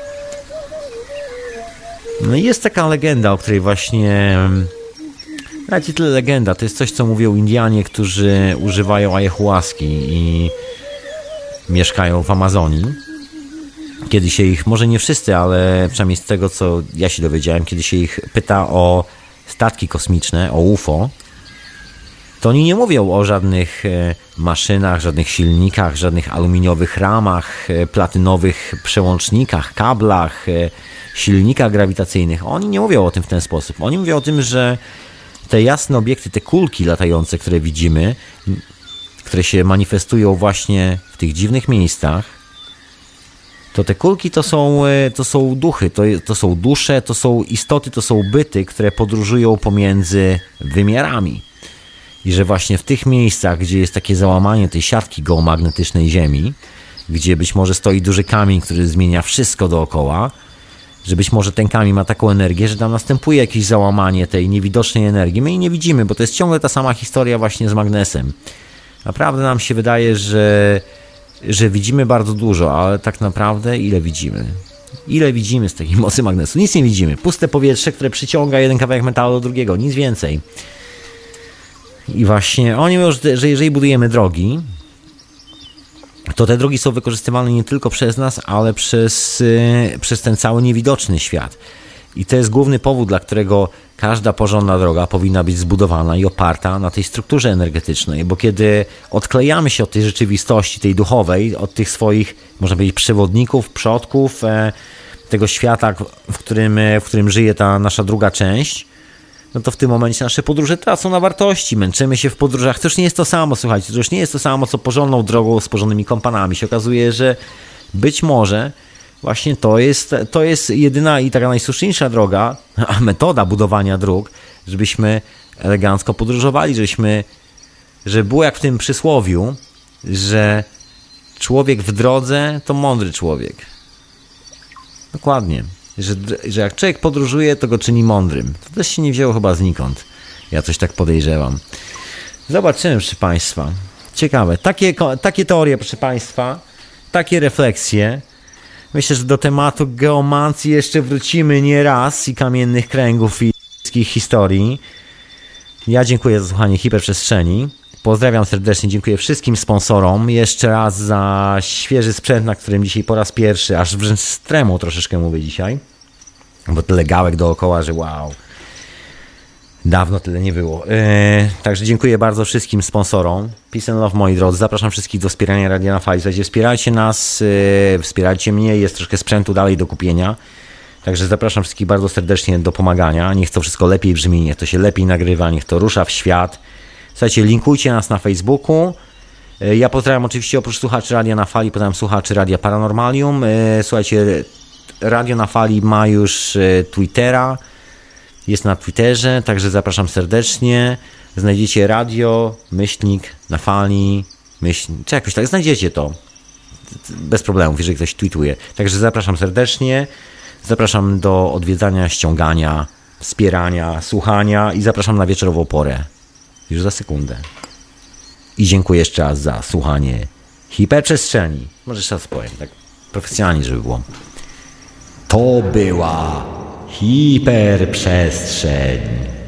No i jest taka legenda, o której właśnie... Nawet nie tyle legenda, to jest coś, co mówią Indianie, którzy używają ayahuaski i mieszkają w Amazonii. Kiedy się ich, może nie wszyscy, ale przynajmniej z tego, co ja się dowiedziałem, kiedy się ich pyta o statki kosmiczne, o U F O, to oni nie mówią o żadnych maszynach, żadnych silnikach, żadnych aluminiowych ramach, platynowych przełącznikach, kablach, silnikach grawitacyjnych. Oni nie mówią o tym w ten sposób. Oni mówią o tym, że te jasne obiekty, te kulki latające, które widzimy, które się manifestują właśnie w tych dziwnych miejscach, to te kulki to są, to są duchy, to, to są dusze, to są istoty, to są byty, które podróżują pomiędzy wymiarami. I że właśnie w tych miejscach, gdzie jest takie załamanie tej siatki geomagnetycznej Ziemi, gdzie być może stoi duży kamień, który zmienia wszystko dookoła, że być może ten kamień ma taką energię, że tam następuje jakieś załamanie tej niewidocznej energii. My jej nie widzimy, bo to jest ciągle ta sama historia właśnie z magnesem. Naprawdę nam się wydaje, że, że widzimy bardzo dużo, ale tak naprawdę ile widzimy? Ile widzimy z takiej mocy magnesu? Nic nie widzimy. Puste powietrze, które przyciąga jeden kawałek metalu do drugiego. Nic więcej. I właśnie oni mówią, że jeżeli budujemy drogi, to te drogi są wykorzystywane nie tylko przez nas, ale przez, przez ten cały niewidoczny świat. I to jest główny powód, dla którego każda porządna droga powinna być zbudowana i oparta na tej strukturze energetycznej, bo kiedy odklejamy się od tej rzeczywistości, tej duchowej, od tych swoich, można powiedzieć, przewodników, przodków, tego świata, w którym, w którym żyje ta nasza druga część, no to w tym momencie nasze podróże tracą na wartości, męczymy się w podróżach, to już nie jest to samo, słuchajcie, to już nie jest to samo, co porządną drogą z porządnymi kompanami. Się okazuje, że być może właśnie to jest, to jest jedyna i taka najsłuszniejsza droga, a metoda budowania dróg, żebyśmy elegancko podróżowali, żebyśmy, żeby było jak w tym przysłowiu, że człowiek w drodze to mądry człowiek. Dokładnie. Że, że jak człowiek podróżuje, to go czyni mądrym. To też się nie wzięło chyba znikąd. Ja coś tak podejrzewam. Zobaczymy, proszę Państwa. Ciekawe. Takie, takie teorie, proszę Państwa, takie refleksje. Myślę, że do tematu geomancji jeszcze wrócimy nie raz i kamiennych kręgów i wszystkich historii. Ja dziękuję za słuchanie Hiperprzestrzeni. Pozdrawiam serdecznie, dziękuję wszystkim sponsorom. Jeszcze raz za świeży sprzęt, na którym dzisiaj po raz pierwszy, aż wręcz z tremą troszeczkę mówię dzisiaj. Bo tyle gałek dookoła, że wow. Dawno tyle nie było. Yy, także dziękuję bardzo wszystkim sponsorom. Peace and love, moi drodzy. Zapraszam wszystkich do wspierania Radia na Fali. Słuchajcie, wspierajcie nas, yy, wspierajcie mnie. Jest troszkę sprzętu dalej do kupienia. Także zapraszam wszystkich bardzo serdecznie do pomagania. Niech to wszystko lepiej brzmi, niech to się lepiej nagrywa, niech to rusza w świat. Słuchajcie, linkujcie nas na Facebooku. Ja pozdrawiam oczywiście oprócz słuchaczy Radia na Fali, pozdrawiam słuchaczy Radia Paranormalium. Słuchajcie, Radio na Fali ma już Twittera, jest na Twitterze, także zapraszam serdecznie. Znajdziecie radio, myślnik, na fali, myślnik, czy jakoś tak, znajdziecie to. Bez problemów, jeżeli ktoś tweetuje. Także zapraszam serdecznie. Zapraszam do odwiedzania, ściągania, wspierania, słuchania i zapraszam na wieczorową porę. Już za sekundę. I dziękuję jeszcze raz za słuchanie Hiperprzestrzeni. Może jeszcze raz powiem, tak profesjonalnie, żeby było. To była Hiperprzestrzeń.